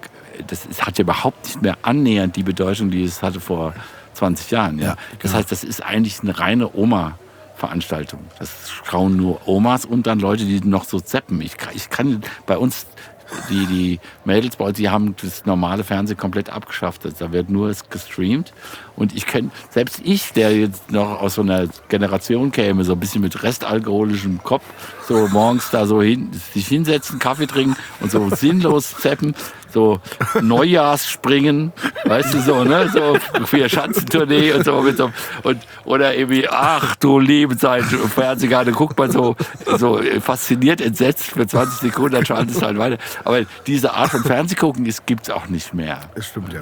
das ist, hat ja überhaupt nicht mehr annähernd die Bedeutung, die es hatte vor zwanzig Jahren. Ja. Ja, Das genau. heißt, das ist eigentlich eine reine Oma-Veranstaltung. Das schauen nur Omas und dann Leute, die noch so zappen. Ich, kann- ich kann bei uns, die, die Mädels bei uns, die haben das normale Fernsehen komplett abgeschafft. Da wird nur gestreamt. Und ich kenne, selbst ich, der jetzt noch aus so einer Generation käme, so ein bisschen mit restalkoholischem Kopf, so morgens da so hin, sich hinsetzen, Kaffee trinken und so sinnlos zappen, so Neujahrsspringen, weißt du, so, ne, so für Schanzentournee und so, mit so, und, oder irgendwie, ach du liebe Zeit, Fernsehgarten, guckt man so, so fasziniert, entsetzt für zwanzig Sekunden, dann schaltet es halt weiter. Aber diese Art von Fernsehgucken gibt es auch nicht mehr. Das stimmt, ja.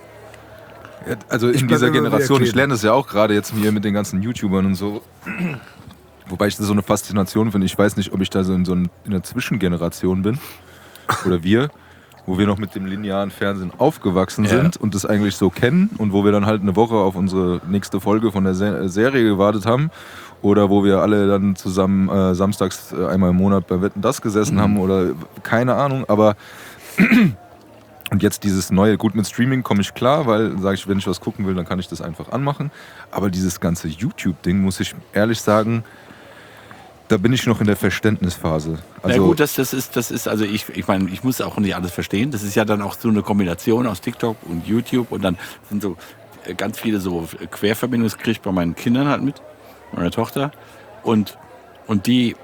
Ja, also Ich in bleib dieser immer wieder Generation, ich kleben. lerne das ja auch gerade jetzt hier mit den ganzen YouTubern und so. Wobei ich das so eine Faszination finde. Ich weiß nicht, ob ich da so in so ein- in einer Zwischengeneration bin. Oder wir, wo wir noch mit dem linearen Fernsehen aufgewachsen Ja. sind und das eigentlich so kennen und wo wir dann halt eine Woche auf unsere nächste Folge von der Se Serie gewartet haben. Oder wo wir alle dann zusammen äh, samstags äh, einmal im Monat bei Wetten, das gesessen haben oder keine Ahnung. Aber und jetzt dieses neue, gut, mit Streaming komme ich klar, weil, sage ich, wenn ich was gucken will, dann kann ich das einfach anmachen. Aber dieses ganze YouTube-Ding, muss ich ehrlich sagen, da bin ich noch in der Verständnisphase. Also, ja gut, das, das ist, das ist, also ich, ich meine, ich muss auch nicht alles verstehen. Das ist ja dann auch so eine Kombination aus TikTok und YouTube und dann sind so äh, ganz viele so Querverbindungen, das kriege ich bei meinen Kindern halt mit, meiner Tochter. Und, und die,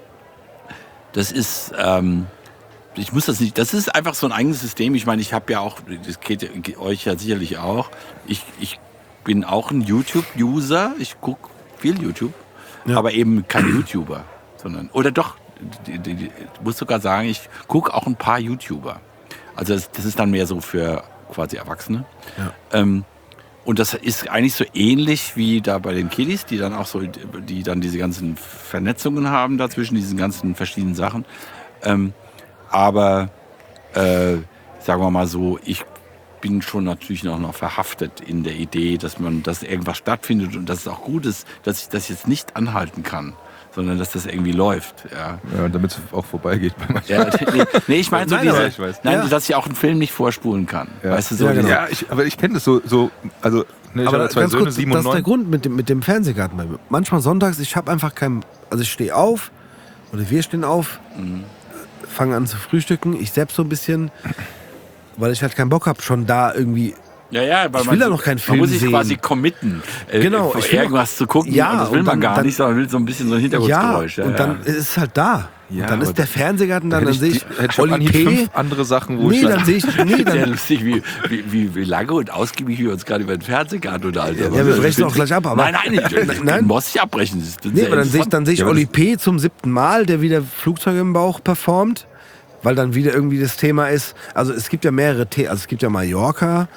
das ist, ähm, ich muss das nicht, das ist einfach so ein eigenes System. Ich meine, ich habe ja auch, das geht euch ja sicherlich auch, ich, ich bin auch ein YouTube-User, ich gucke viel YouTube, Ja. aber eben kein YouTuber, sondern, oder doch, die, die, die, ich muss sogar sagen, ich gucke auch ein paar YouTuber. Also das, das ist dann mehr so für quasi Erwachsene. Ja. Ähm, und das ist eigentlich so ähnlich wie da bei den Kiddies, die dann auch so, die dann diese ganzen Vernetzungen haben da zwischen diesen ganzen verschiedenen Sachen. Ähm, aber äh, sagen wir mal so, ich bin schon natürlich noch, noch verhaftet in der Idee, dass man, dass irgendwas stattfindet und dass es auch gut ist, dass ich das jetzt nicht anhalten kann, sondern dass das irgendwie läuft. Ja, Ja, damit es auch vorbeigeht bei manchen. ja nee, nee, ich meine so Nein, diese, aber ich weiß. nein, Ja. dass ich auch einen Film nicht vorspulen kann. Ja. Weißt du, so Ja, genau. diese- Ja, ich, aber ich kenne das so, so, also Nee, ich aber habe zwei ganz Söhne, kurz, sieben das und ist der neun. Grund mit dem, mit dem Fernsehgarten bei mir. Manchmal sonntags, ich habe einfach keinen, also ich stehe auf, oder wir stehen auf, Mhm. fangen an zu frühstücken, ich selbst so ein bisschen, weil ich halt keinen Bock habe, schon da irgendwie, Ja, ja, weil Ich man will ja so- noch keinen Man Film muss sich sehen. quasi committen, äh, Genau, für ich will irgendwas noch- zu gucken. Ja, und das will und man dann- gar dann- nicht, sondern will so ein bisschen so ein ja, Hintergrundgeräusch. und dann ist es halt da. Ja, und dann aber ist der Fernsehgarten da, Hätte dann ich, sehe die- ich hätte ich auf Oli Anhieb P. fünf andere Sachen, wo Nee, ich dann sehe ich, nee, Sehr dann, lustig, wie, wie, wie, wie lange und ausgiebig wir uns gerade über den Fernsehgarten unterhalten. Ja, wir brechen auch gleich ab, aber- Nein, nein, ich, ich, Nein. ich muss nicht abbrechen. Ich bin nee, sehr aber dann sehe ich, interessant. dann sehe ich Ja, aber Oli das- P. zum siebten Mal, der wieder Flugzeuge im Bauch performt, weil dann wieder irgendwie das Thema ist, also es gibt ja mehrere Themen, also es gibt ja Mallorca,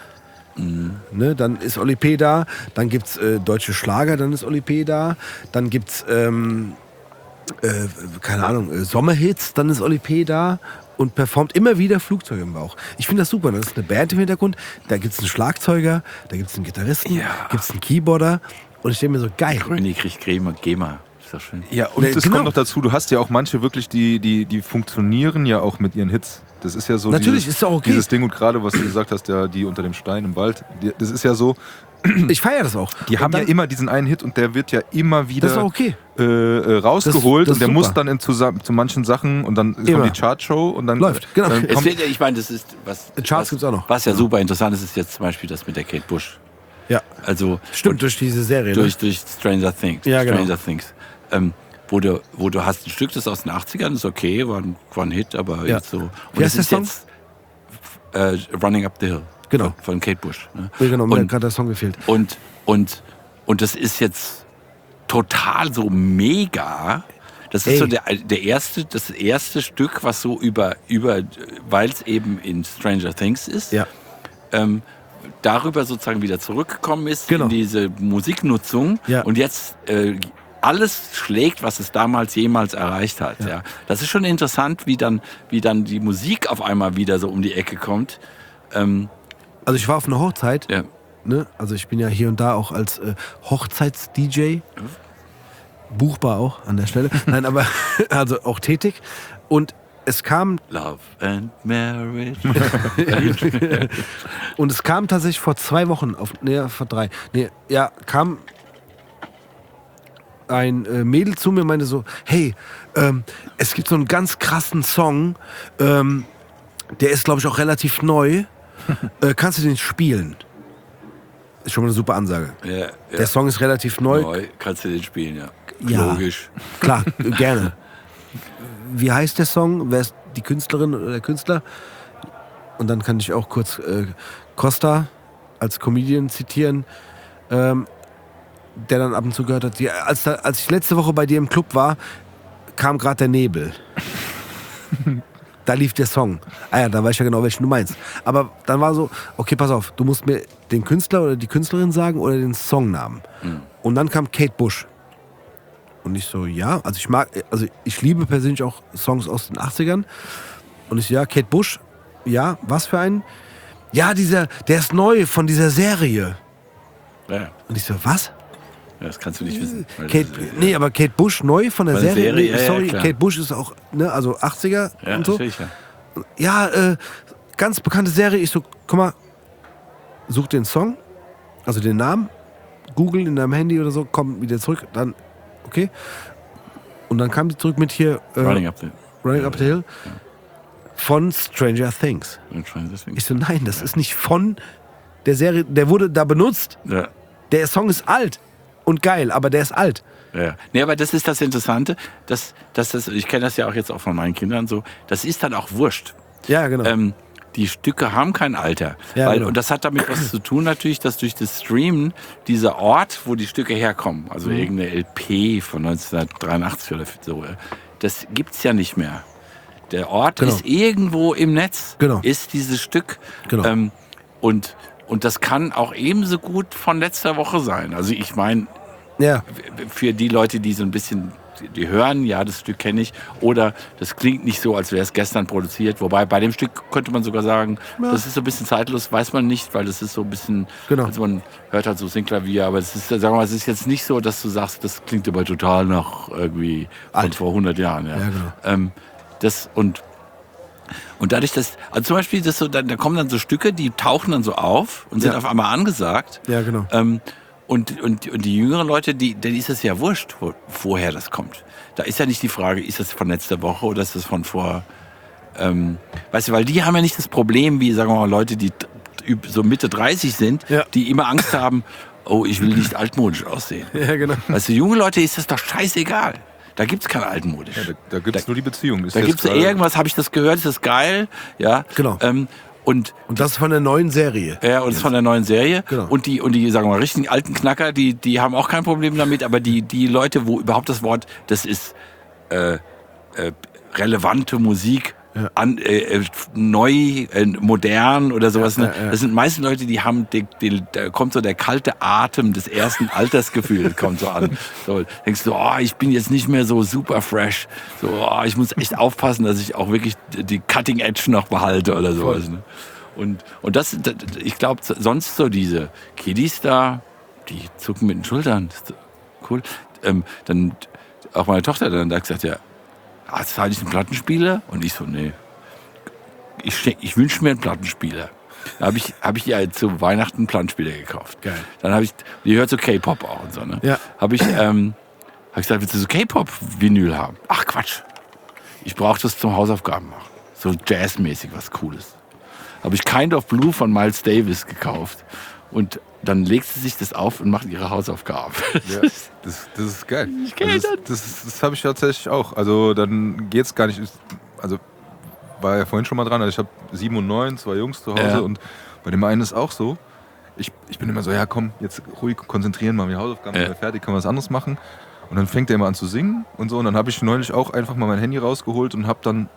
ne, dann ist Oli P. da, dann gibt es äh, deutsche Schlager, dann ist Oli P. da, dann gibt es, ähm, äh, keine Ahnung, äh, Sommerhits, dann ist Oli P. da und performt immer wieder Flugzeuge im Bauch. Ich finde das super, das ist eine Band im Hintergrund, da gibt es einen Schlagzeuger, da gibt es einen Gitarristen, Ja. gibt es einen Keyboarder und ich denke mir so, geil. Gröni kriegt Creme und GEMA. Ist doch schön. Ja, und Nee, es genau. kommt noch dazu, du hast ja auch manche wirklich, die, die, die funktionieren ja auch mit ihren Hits. Das ist ja so Natürlich, dieses, ist auch okay. dieses Ding und gerade, was du gesagt hast, ja, die unter dem Stein im Wald, die, das ist ja so, Ich feiere das auch. die Und haben dann- ja immer diesen einen Hit und der wird ja immer wieder Das ist auch okay. äh, äh, rausgeholt Das- das und der ist muss super. dann in zusammen, zu manchen Sachen und dann Immer. kommt die Chartshow und dann Läuft, genau. Dann Es kommt, wird, ja- ich meine, das ist was. Charts was, gibt's auch noch. Was ja super interessant ist, ist jetzt zum Beispiel das mit der Kate Bush. Ja, Also stimmt, durch diese Serie. durch, durch Stranger Things. Ja, genau. Stranger Things. Ähm, wo, du, wo du hast ein Stück, das aus den achtzigern ist okay, war ein, war ein Hit, aber Ja. jetzt so. Und Wie das heißt ist der jetzt äh, Running Up the Hill. Genau. Von, von Kate Bush. Ne? Ne? Genau, mir hat Und, gerade der Song gefehlt. und, und, und das ist jetzt total so mega. Das ist Ey. so der, der erste, das erste Stück, was so über, über weil es eben in Stranger Things ist, Ja. ähm, darüber sozusagen wieder zurückgekommen ist Genau. in diese Musiknutzung Ja. und jetzt äh, alles schlägt, was es damals jemals erreicht hat. Ja. Das ist schon interessant, wie dann, wie dann die Musik auf einmal wieder so um die Ecke kommt. Ähm, Also ich war auf einer Hochzeit, ja. ne? Also ich bin ja hier und da auch als äh, Hochzeits-D J, buchbar auch an der Stelle, nein, aber also auch tätig und es kam Love and Marriage. und es kam tatsächlich vor zwei Wochen, auf, nee, vor drei, nee, ja, kam ein äh, Mädel zu mir und meinte so, hey, ähm, es gibt so einen ganz krassen Song, ähm, der ist, glaube ich, auch relativ neu. äh, kannst du den spielen? Ist schon mal eine super Ansage. ja, ja. Der Song ist relativ neu. Neu kannst du den spielen, ja. Ja. Logisch. Klar, äh, gerne. Wie heißt der Song? Wer ist die Künstlerin oder der Künstler? Und dann kann ich auch kurz äh, Costa als Comedian zitieren, ähm, der dann ab und zu gehört hat. Die, als, da, als ich letzte Woche bei dir im Club war, kam gerade der Nebel. Da lief der Song. Ah ja, da weiß ich ja genau, welchen du meinst. Aber dann war so, okay, pass auf, du musst mir den Künstler oder die Künstlerin sagen oder den Songnamen. Mhm. Und dann kam Kate Bush. Und ich so, ja, also ich mag, also ich liebe persönlich auch Songs aus den achtzigern. Und ich so, ja, Kate Bush, ja, was für einen? Ja, dieser, der ist neu von dieser Serie. Ja, ja. Und ich so, was? Ja, das kannst du nicht wissen. weil Kate, das ist, äh, nee, aber Kate Bush neu von der Von der Serie? Serie, Nee, ja, ja, sorry, klar. Kate Bush ist auch, ne, also achtziger ja, und so. natürlich, ja. Ja, äh, ganz bekannte Serie. Ich so, guck mal, such den Song, also den Namen, Google in deinem Handy oder so, komm wieder zurück, dann, okay. Und dann kam die zurück mit hier äh, Running Up the Running Up the Hill von Stranger Things. Ich so, nein, das ist nicht von der Serie, der wurde da benutzt. Ja. Der Song ist alt und geil, aber der ist alt. Ja. Nee, aber das ist das Interessante, dass, dass das, ich kenne das ja auch jetzt auch von meinen Kindern so, das ist dann auch wurscht. Ja, genau. Ähm, die Stücke haben kein Alter. Ja, weil, genau. Und das hat damit was zu tun natürlich, dass durch das Streamen dieser Ort, wo die Stücke herkommen, also Mhm. irgendeine L P von neunzehnhundertdreiundachtzig oder so, das gibt's ja nicht mehr. Der Ort Genau. ist irgendwo im Netz, Genau. ist dieses Stück. Genau. Ähm, und, und das kann auch ebenso gut von letzter Woche sein. Also ich meine, ja, für die Leute, die so ein bisschen, die hören, ja, das Stück kenne ich, oder das klingt nicht so, als wäre es gestern produziert. Wobei bei dem Stück könnte man sogar sagen, Ja. das ist so ein bisschen zeitlos, weiß man nicht, weil das ist so ein bisschen, Genau. also man hört halt so Singklavier, aber es ist, sagen wir mal, es ist jetzt nicht so, dass du sagst, das klingt aber total nach irgendwie von Alt. vor hundert Jahren. Ja, Ja, genau. ähm, das und Und dadurch, dass, also zum Beispiel, das so, da, da kommen dann so Stücke, die tauchen dann so auf und sind Ja. auf einmal angesagt. Ja, genau. Ähm, und, und, und die jüngeren Leute, die, denen ist es ja wurscht, wo, woher das kommt. Da ist ja nicht die Frage, ist das von letzter Woche oder ist das von vor, ähm, weißt du, weil die haben ja nicht das Problem, wie, sagen wir mal, Leute, die so Mitte dreißig sind, Ja. die immer Angst haben, oh, ich will nicht altmodisch aussehen. Ja, genau. Weißt du, junge Leute ist das doch scheißegal. Da gibt's kein altmodisch. Ja, da da gibt es nur die Beziehung. Ist Da jetzt gibt's gerade- irgendwas, habe ich das gehört, ist das geil, ja. Genau. Ähm, und Und das von der neuen Serie. ja, und das von der neuen Serie. Genau. Und die, und die, sagen wir mal, richtigen alten Knacker, die, die haben auch kein Problem damit, aber die, die Leute, wo überhaupt das Wort, das ist äh, äh, relevante Musik, Ja. an, äh, neu, äh, modern oder sowas. Ja, ne? ja, ja. Das sind meisten Leute, die haben, die, die, da kommt so der kalte Atem des ersten Altersgefühls kommt so an. So, denkst du, oh, ich bin jetzt nicht mehr so super fresh. So, oh, ich muss echt aufpassen, dass ich auch wirklich die Cutting Edge noch behalte oder sowas. Ne? Und, und das, das ich glaube, sonst so diese Kiddies da, die zucken mit den Schultern. Das ist so cool. Ähm, dann auch meine Tochter dann da gesagt, ja, hast du eigentlich einen Plattenspieler? Und ich so, nee. Ich, schenk- ich wünsche mir einen Plattenspieler. Da habe ich, hab ich ihr zu Weihnachten einen Plattenspieler gekauft. Geil. Dann habe ich, die hört so K-Pop auch und so, ne? Ja. Habe ich, ähm, hab ich gesagt, willst du so K-Pop-Vinyl haben? Ach Quatsch. Ich brauche das zum Hausaufgaben machen. So jazzmäßig, was Cooles. Habe ich Kind of Blue von Miles Davis gekauft. Und dann legt sie sich das auf und macht ihre Hausaufgaben. Ja, das, das ist geil. kenn Also das das, das habe ich tatsächlich auch. Also dann geht's gar nicht. Also war ja vorhin schon mal dran. Also ich habe sieben und neun, zwei Jungs zu Hause Ja. und bei dem einen ist auch so. Ich, ich bin immer so, ja komm, jetzt ruhig konzentrieren, machen wir Hausaufgaben, Ja. sind wir fertig, können wir was anderes machen. Und dann fängt er immer an zu singen und so. Und dann habe ich neulich auch einfach mal mein Handy rausgeholt und habe dann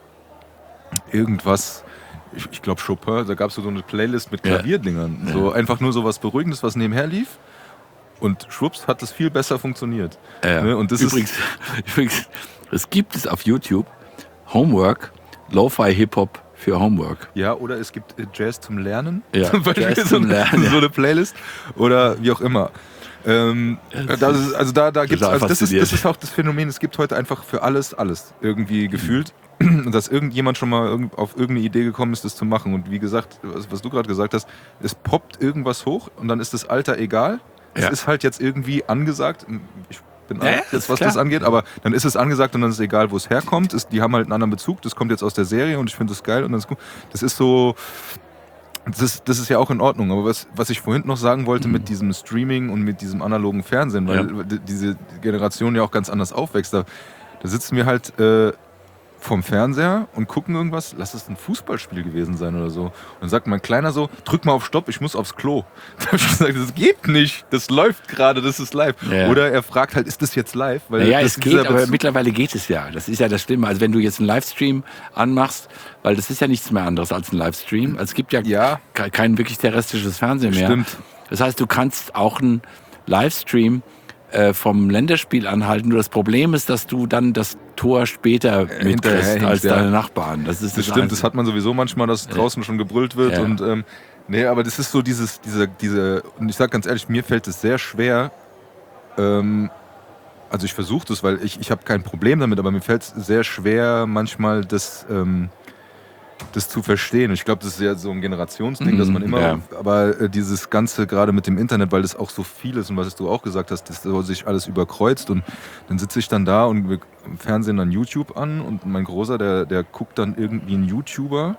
irgendwas, ich, ich glaube Chopin, da gab es so eine Playlist mit Ja. Klavierdingern. Ja. So einfach nur so was Beruhigendes, was nebenher lief. Und schwupps hat das viel besser funktioniert. Ja. Ne? Und das übrigens, übrigens, es gibt es auf YouTube Homework, Lo-Fi Hip-Hop für Homework. Ja, oder es gibt äh, Jazz zum Lernen. Ja, Zum Beispiel Jazz so, zum Lernen, ja. so eine Playlist. Oder wie auch immer. Ähm, das ist, also da, da gibt's, Total also das, ist, faszinierend. das ist auch das Phänomen, es gibt heute einfach für alles, alles irgendwie gefühlt. Und dass irgendjemand schon mal irgend- auf irgendeine Idee gekommen ist, das zu machen. Und wie gesagt, was, was du gerade gesagt hast, es poppt irgendwas hoch und dann ist das Alter egal. Es Ja. ist halt jetzt irgendwie angesagt. Ich bin Ja, ja, alt, ist jetzt, was klar. das angeht, aber dann ist es angesagt und dann ist es egal, wo es herkommt. Es, die haben halt einen anderen Bezug. Das kommt jetzt aus der Serie und ich finde das geil und das ist gut. Das ist so. Das ist, das ist ja auch in Ordnung, aber was, was ich vorhin noch sagen wollte mit diesem Streaming und mit diesem analogen Fernsehen, weil Ja. d- diese Generation ja auch ganz anders aufwächst, da, da sitzen wir halt äh, vorm Fernseher und gucken irgendwas, lass es ein Fußballspiel gewesen sein oder so. Und dann sagt mein Kleiner so, drück mal auf Stopp, ich muss aufs Klo. Da habe ich gesagt, das geht nicht, das läuft gerade, das ist live. Ja. Oder er fragt halt, ist das jetzt live? Weil Naja, das es ist geht, dieser aber Bezug- mittlerweile geht es ja. Das ist ja das Schlimme. Also wenn du jetzt einen Livestream anmachst, weil das ist ja nichts mehr anderes als ein Livestream. Also es gibt ja, Ja. ke- kein wirklich terrestrisches Fernsehen mehr. Stimmt. Das heißt, du kannst auch einen Livestream äh, vom Länderspiel anhalten. Nur das Problem ist, dass du dann das Tor später mitkriegst hinterherhängst, als ja. deine Nachbarn. Das ist Das stimmt, das hat man sowieso manchmal, dass draußen schon gebrüllt wird. Ja. Und ähm, nee, aber das ist so dieses, diese, diese, und ich sag ganz ehrlich, mir fällt es sehr schwer, ähm, also ich versuche das, weil ich, ich habe kein Problem damit, aber mir fällt es sehr schwer, manchmal das, ähm, das zu verstehen. Und ich glaube, das ist ja so ein Generationsding, Mhm, dass man immer, ja. aber äh, dieses Ganze gerade mit dem Internet, weil das auch so viel ist und was du auch gesagt hast, das so sich alles überkreuzt und dann sitze ich dann da und wir im Fernsehen dann YouTube an und mein Großer, der, der guckt dann irgendwie einen YouTuber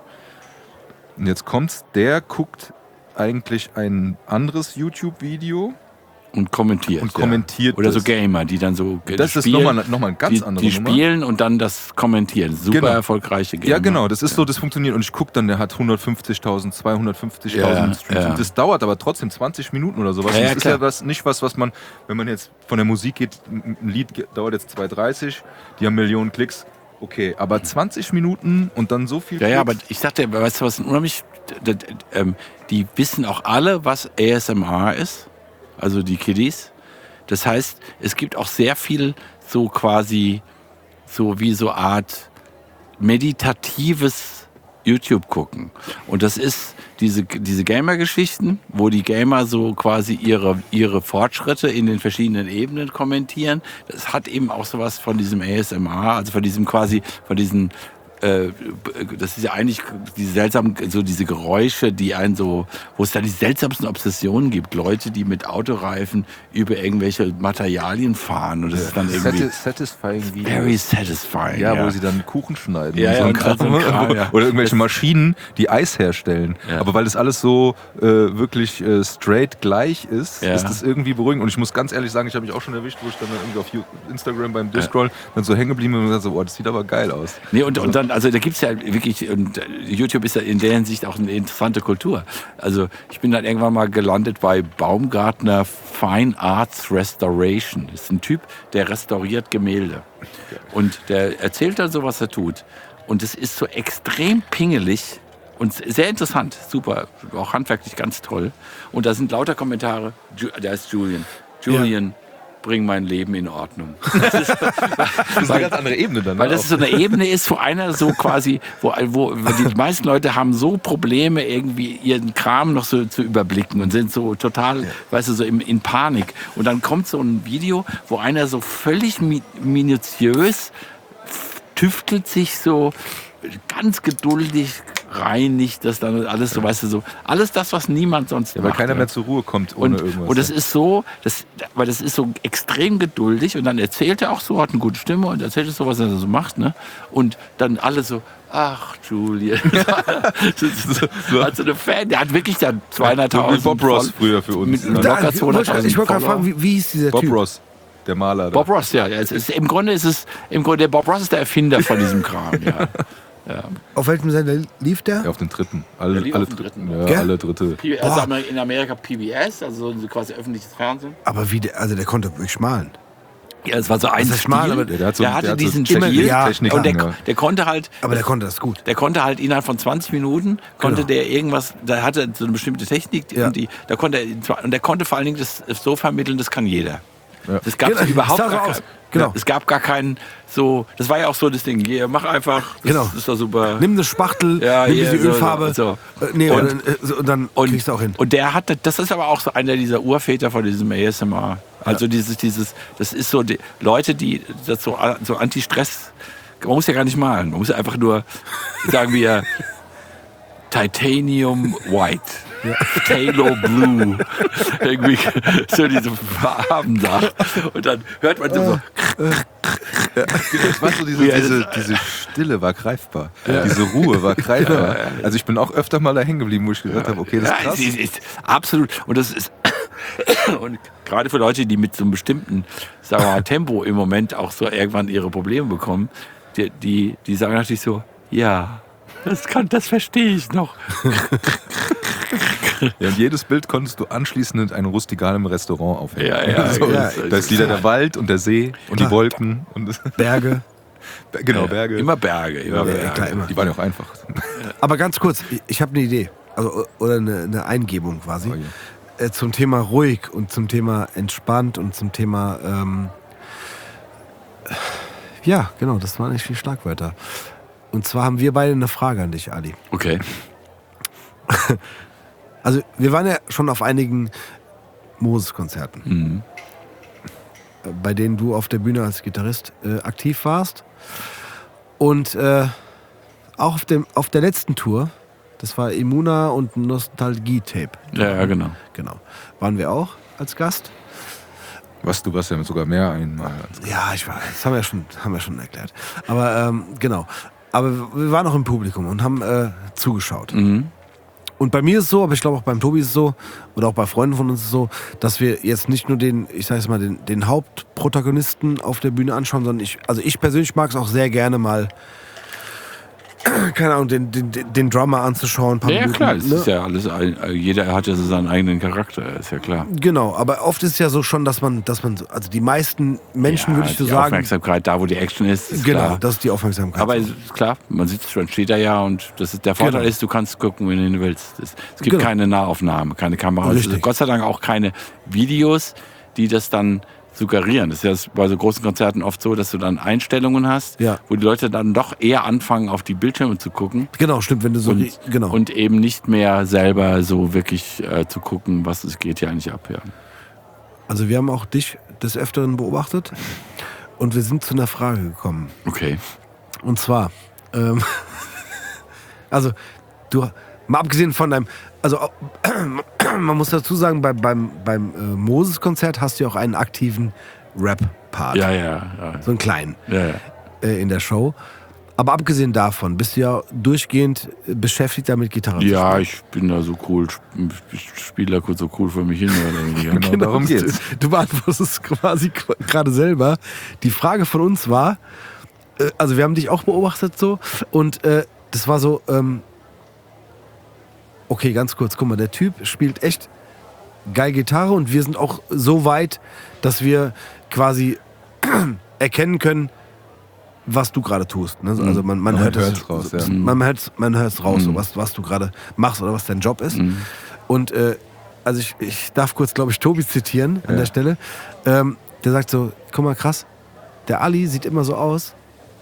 und jetzt kommt's, der guckt eigentlich ein anderes YouTube-Video und kommentiert. und kommentiert Oder so das. Gamer, die dann so ge- Das ist spielen, nochmal noch mal eine ganz die, andere die Nummer. spielen und dann das kommentieren. Super Genau. erfolgreiche Gamer. Ja, genau, das ist so, das funktioniert. Und ich gucke dann, der hat hundertfünfzigtausend, zweihundertfünfzigtausend Ja, Streams. ja. Und das dauert aber trotzdem zwanzig Minuten oder sowas. Ja, Und ja, das ist klar. ja was, nicht was, was man, wenn man jetzt von der Musik geht, ein ein Lied ge- dauert jetzt zwei dreißig, die haben Millionen Klicks. Okay, aber zwanzig Minuten und dann so viel Ja, ja, aber Klicks. ich sagte, weißt du was, unheimlich, d- d- ähm, die wissen auch alle, was A S M R ist, also die Kiddies. Das heißt, es gibt auch sehr viel so quasi, so wie so Art meditatives YouTube gucken. Und das ist diese, diese Gamer-Geschichten, wo die Gamer so quasi ihre, ihre Fortschritte in den verschiedenen Ebenen kommentieren. Das hat eben auch sowas von diesem A S M R, also von diesem quasi, von diesen äh, das ist ja eigentlich die seltsamen, so diese Geräusche, die einen so, wo es da die seltsamsten Obsessionen gibt. Leute, die mit Autoreifen über irgendwelche Materialien fahren und das ist dann irgendwie satisfying Videos. very satisfying. Ja, ja. wo sie dann Kuchen schneiden. Ja, und so ja, ein und Kram. so ein Kram, ja. Oder irgendwelche Maschinen, die Eis herstellen. Ja. Aber weil das alles so äh, wirklich äh, straight gleich ist, Ja. ist das irgendwie beruhigend. Und ich muss ganz ehrlich sagen, ich habe mich auch schon erwischt, wo ich dann irgendwie auf Instagram beim Discrollen dann so hängen geblieben und gesagt so, oh, das sieht aber geil aus. Nee, und, und dann, also da gibt es ja wirklich, und YouTube ist ja in der Hinsicht auch eine interessante Kultur. Also ich bin dann irgendwann mal gelandet bei Baumgartner Fine Arts Restoration. Das ist ein Typ, der restauriert Gemälde. Und der erzählt dann so, was er tut. Und es ist so extrem pingelig und sehr interessant, super, auch handwerklich ganz toll. Und da sind lauter Kommentare, Ju- der ist Julian. Julian, bring mein Leben in Ordnung. Das ist eine ganz andere Ebene dann. Weil das so eine Ebene ist, wo einer so quasi, wo, wo die meisten Leute haben so Probleme, irgendwie ihren Kram noch so zu überblicken und sind so total, weißt du, so in, in Panik. Und dann kommt so ein Video, wo einer so völlig mi- minutiös tüftelt sich so ganz geduldig reinigt das dann alles so, weißt du, so alles das, was niemand sonst Ja, weil macht. keiner ja. mehr zur Ruhe kommt ohne Und, irgendwas. und das ist so, das, weil das ist so extrem geduldig und dann erzählt er auch so, hat eine gute Stimme und erzählt es so, was er so macht, ne? Und dann alle so, ach, Julian. so, hat so eine Fan, der hat wirklich dann zweihunderttausend. So wie Bob Ross früher für uns. Mit Ja. Da, locker ich wollte zweihunderttausend ich wollte gerade Follower. fragen, wie, wie hieß dieser Bob Typ? Ross, der Maler. Da. Bob Ross, ja. ja es ist, im Grunde ist es, im Grunde, der Bob Ross ist der Erfinder von diesem Kram, ja. ja. Auf welchem Sender lief der? Ja, auf den dritten. Alle, Der lief alle auf den dritten. Ja, Gell? alle dritte. P- also Amer- in Amerika P B S, also so quasi öffentliches Fernsehen. Aber wie der, also der konnte wirklich malen. Ja, es war so ein Das ist schmal, Stil. aber der hat so- der hatte der hat so diesen Technik- Stil ja, Technik und der, ja. der konnte halt, Aber der konnte das gut. der konnte halt innerhalb von zwanzig Minuten konnte Genau. der irgendwas, da hatte so eine bestimmte Technik, die, Ja. die, da konnte er, und der konnte vor allen Dingen das so vermitteln, das kann jeder. Ja. Das gab Genau, überhaupt sah so gar aus. kein, Genau. Es gab gar keinen so, das war ja auch so das Ding, hier, mach einfach, das Genau. ist doch super. Nimm eine Spachtel, Ja, nimm hier, die so, Ölfarbe. so, Äh, nee, Und- und, äh, so, und dann kriegst du auch hin. Und der hatte, das ist aber auch so einer dieser Urväter von diesem A S M R. Also dieses, dieses, das ist so die Leute, die das so, so Anti-Stress, man muss ja gar nicht malen, man muss ja einfach nur, sagen wir, Titanium White, Phthalo Blue, irgendwie so diese Farben da. Und dann hört man so, Das war so diese, Ja, das- diese, diese Stille war greifbar. Diese Ruhe war greifbar. Also ich bin auch öfter mal da hängen geblieben, wo ich gesagt habe, okay, das ist ja, krass. es ist, ist absolut. Und das ist und gerade für Leute, die mit so einem bestimmten, sagen wir mal, Tempo im Moment auch so irgendwann ihre Probleme bekommen, die, die, die sagen natürlich so, ja, das kann, das verstehe ich noch. Ja, und jedes Bild konntest du anschließend in einem rustikalen Restaurant aufhängen. Ja, ja, so, ja, da ist wieder der Wald und der See und die Klar. Wolken. Und das, Berge. genau, Berge. Immer Berge, immer Ja, Berge. klar, immer. Die waren ja auch einfach. Aber ganz kurz, ich, ich habe eine Idee. Also, oder eine, eine Eingebung quasi. Oh je. Äh, zum Thema ruhig und zum Thema entspannt und zum Thema. Ähm, ja, genau, das waren nicht die Schlagwörter. Und zwar haben wir beide eine Frage an dich, Ali. Okay. Also, wir waren ja schon auf einigen Moses-Konzerten, Mhm. äh, bei denen du auf der Bühne als Gitarrist äh, aktiv warst. Und äh, auch auf, dem, auf der letzten Tour, das war Imuna und Nostalgie-Tape. Ja, ja, genau. Genau. Waren wir auch als Gast? Was, du warst ja sogar mehr einmal. Ja, ich weiß. Das haben wir schon, haben wir schon erklärt. Aber ähm, genau. Aber wir waren auch im Publikum und haben äh, zugeschaut. Mhm. Und bei mir ist es so, aber ich glaube auch beim Tobi ist es so, oder auch bei Freunden von uns ist es so, dass wir jetzt nicht nur den, ich sag jetzt mal, den, den Hauptprotagonisten auf der Bühne anschauen, sondern ich, also ich persönlich mag es auch sehr gerne mal, keine Ahnung, den, den, den Drummer anzuschauen. ein paar Ja, ja, Minuten, klar, das ne? ist ja alles, ein, jeder hat ja so seinen eigenen Charakter, ist ja klar. Genau, aber oft ist es ja so schon, dass man, dass man, so, also die meisten Menschen, Ja, würde ich so die sagen, Aufmerksamkeit da, wo die Action ist, ist genau, klar. das ist die Aufmerksamkeit. Aber es ist klar, man sitzt schon, steht da ja und das ist, der Vorteil Genau. ist, du kannst gucken, wenn du willst. Es, es gibt Genau. keine Nahaufnahme, keine Kamera. Es Richtig. ist Gott sei Dank auch keine Videos, die das dann suggerieren. Das ist ja bei so großen Konzerten oft so, dass du dann Einstellungen hast, Ja. wo die Leute dann doch eher anfangen, auf die Bildschirme zu gucken Genau, stimmt, wenn du so, und, genau. und eben nicht mehr selber so wirklich äh, zu gucken, was es geht hier eigentlich ab. Ja. Also wir haben auch dich des Öfteren beobachtet und wir sind zu einer Frage gekommen. Okay. Und zwar, Ähm, also, du, mal abgesehen von deinem, also man muss dazu sagen, bei, beim, beim äh, Moses-Konzert hast du ja auch einen aktiven Rap-Part. Ja, ja, ja. So einen kleinen ja, ja. äh, in der Show. Aber abgesehen davon, bist du ja durchgehend beschäftigt damit, Gitarre zu Ja, spielen. ich bin da so cool, ich spiele da kurz so cool für mich hin. Oder Genau, darum geht's. Du, du beantwortest quasi gerade selber. Die Frage von uns war, äh, also wir haben dich auch beobachtet so und äh, das war so, ähm, okay, ganz kurz, guck mal, der Typ spielt echt geil Gitarre und wir sind auch so weit, dass wir quasi erkennen können, was du gerade tust. Ne? Also man, man, Man hört es hört's raus, ja. man hört man hört's raus, Mhm. so, was, was du gerade machst oder was dein Job ist. Mhm. Und äh, also ich, ich darf kurz, glaube ich, Tobi zitieren an Ja. der Stelle. Ähm, der sagt so, guck mal krass, der Ali sieht immer so aus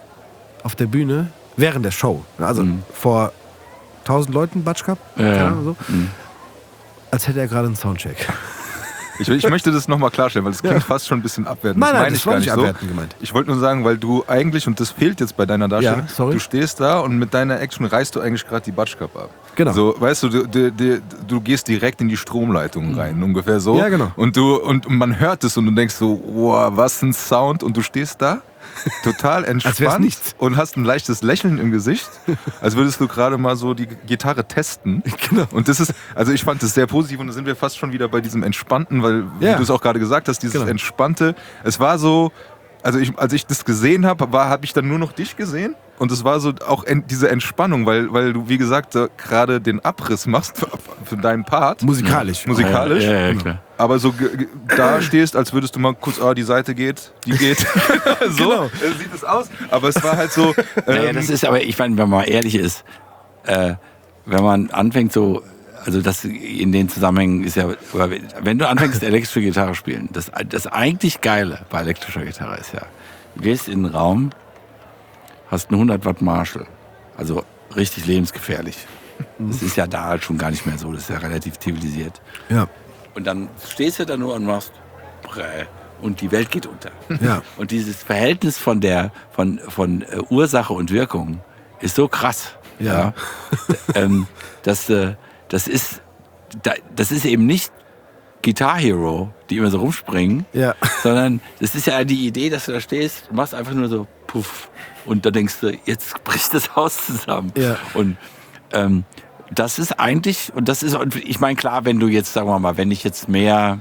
auf der Bühne während der Show. Also Mhm. vor tausend Leuten, Batsch Cup, Ja, keine ja. Ahnung, so, Mhm. als hätte er gerade einen Soundcheck. Ich, ich möchte das nochmal klarstellen, weil es klingt fast schon ein bisschen abwertend. Nein, nein, meine das ich war gar nicht nicht so. abwertend gemeint. Ich wollte nur sagen, weil du eigentlich, und das fehlt jetzt bei deiner Darstellung, Ja, sorry. du stehst da und mit deiner Action reißt du eigentlich gerade die Batsch Cup ab. Genau. So, weißt du, du, du, du, du gehst direkt in die Stromleitung rein, ungefähr so. Ja, genau. Und, du, und man hört es und du denkst so, wow, was ein Sound. Und du stehst da, total wär's entspannt nichts. und hast ein leichtes Lächeln im Gesicht, als würdest du gerade mal so die Gitarre testen. Genau. Und das ist, also ich fand das sehr positiv und da sind wir fast schon wieder bei diesem Entspannten, weil, wie Ja. du es auch gerade gesagt hast, dieses Genau. Entspannte, es war so, also ich, als ich das gesehen habe, war habe ich dann nur noch dich gesehen und es war so auch en, diese Entspannung, weil, weil du, wie gesagt, so gerade den Abriss machst für, für deinen Part. Musikalisch. Musikalisch. Ja, ja, ja, klar. Aber so ge- ge- da stehst, als würdest du mal kurz, ah, die Seite geht, die geht. So Genau. äh, sieht es aus. Aber es war halt so. Naja, ähm, das ist aber, ich meine, wenn man mal ehrlich ist, äh, wenn man anfängt so, also das in den Zusammenhängen ist ja, aber wenn du anfängst elektrische Gitarre spielen, das, das eigentlich Geile bei elektrischer Gitarre ist ja, du gehst in den Raum, hast einen hundert Watt Marshall, also richtig lebensgefährlich. Das ist ja da halt schon gar nicht mehr so, das ist ja relativ zivilisiert. Ja. Und dann stehst du da nur und machst Prä und die Welt geht unter. Ja. Und dieses Verhältnis von der von, von äh, Ursache und Wirkung ist so krass. Ja. ähm, dass, äh, das, ist, da, das ist eben nicht Guitar Hero, die immer so rumspringen, Ja. sondern das ist ja die Idee, dass du da stehst und machst einfach nur so puff. Und dann denkst du, jetzt bricht das Haus zusammen. Ja. Und ähm, das ist eigentlich, und das ist, und ich meine, klar, wenn du jetzt, sagen wir mal, wenn ich jetzt mehr,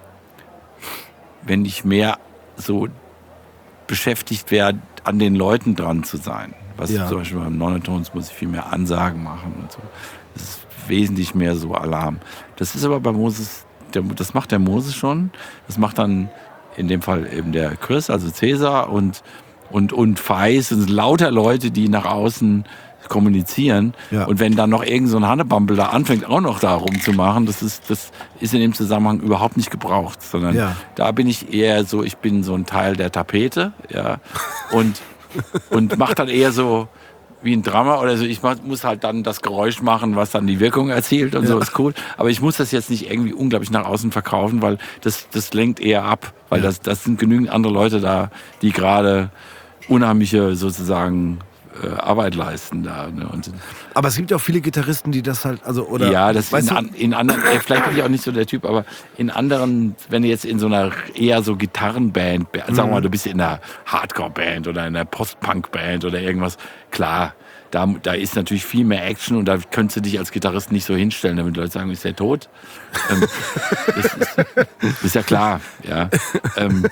wenn ich mehr so beschäftigt wäre, an den Leuten dran zu sein. Was Ja. zum Beispiel beim Monotones muss ich viel mehr Ansagen machen und so. Das ist wesentlich mehr so Alarm. Das ist aber bei Moses, der, das macht der Moses schon. Das macht dann in dem Fall eben der Chris, also Cäsar und, und, und Feis und lauter Leute, die nach außen kommunizieren. Ja. Und wenn dann noch irgend so ein Hannebampel da anfängt, auch noch da rumzumachen, das ist, das ist in dem Zusammenhang überhaupt nicht gebraucht. Sondern Ja. da bin ich eher so, ich bin so ein Teil der Tapete, ja. Und, und mach dann eher so wie ein Drummer oder so. Ich mach, muss halt dann das Geräusch machen, was dann die Wirkung erzielt und so, ist cool. Aber ich muss das jetzt nicht irgendwie unglaublich nach außen verkaufen, weil das, das lenkt eher ab. Weil Ja. das, das sind genügend andere Leute da, die gerade unheimliche sozusagen äh, Arbeit leisten da. Ne? Und, Aber es gibt ja auch viele Gitarristen, die das halt, also, oder. ja, das weißt in, du, an, in anderen, äh, vielleicht bin ich auch nicht so der Typ, aber in anderen, wenn du jetzt in so einer eher so Gitarrenband, sagen wir mal, du bist in einer Hardcore-Band oder in einer Post-Punk-Band oder irgendwas, klar, da, da ist natürlich viel mehr Action und da könntest du dich als Gitarrist nicht so hinstellen, damit Leute sagen, ist der tot? Ähm, das, ist, das ist ja klar, ja. Ähm,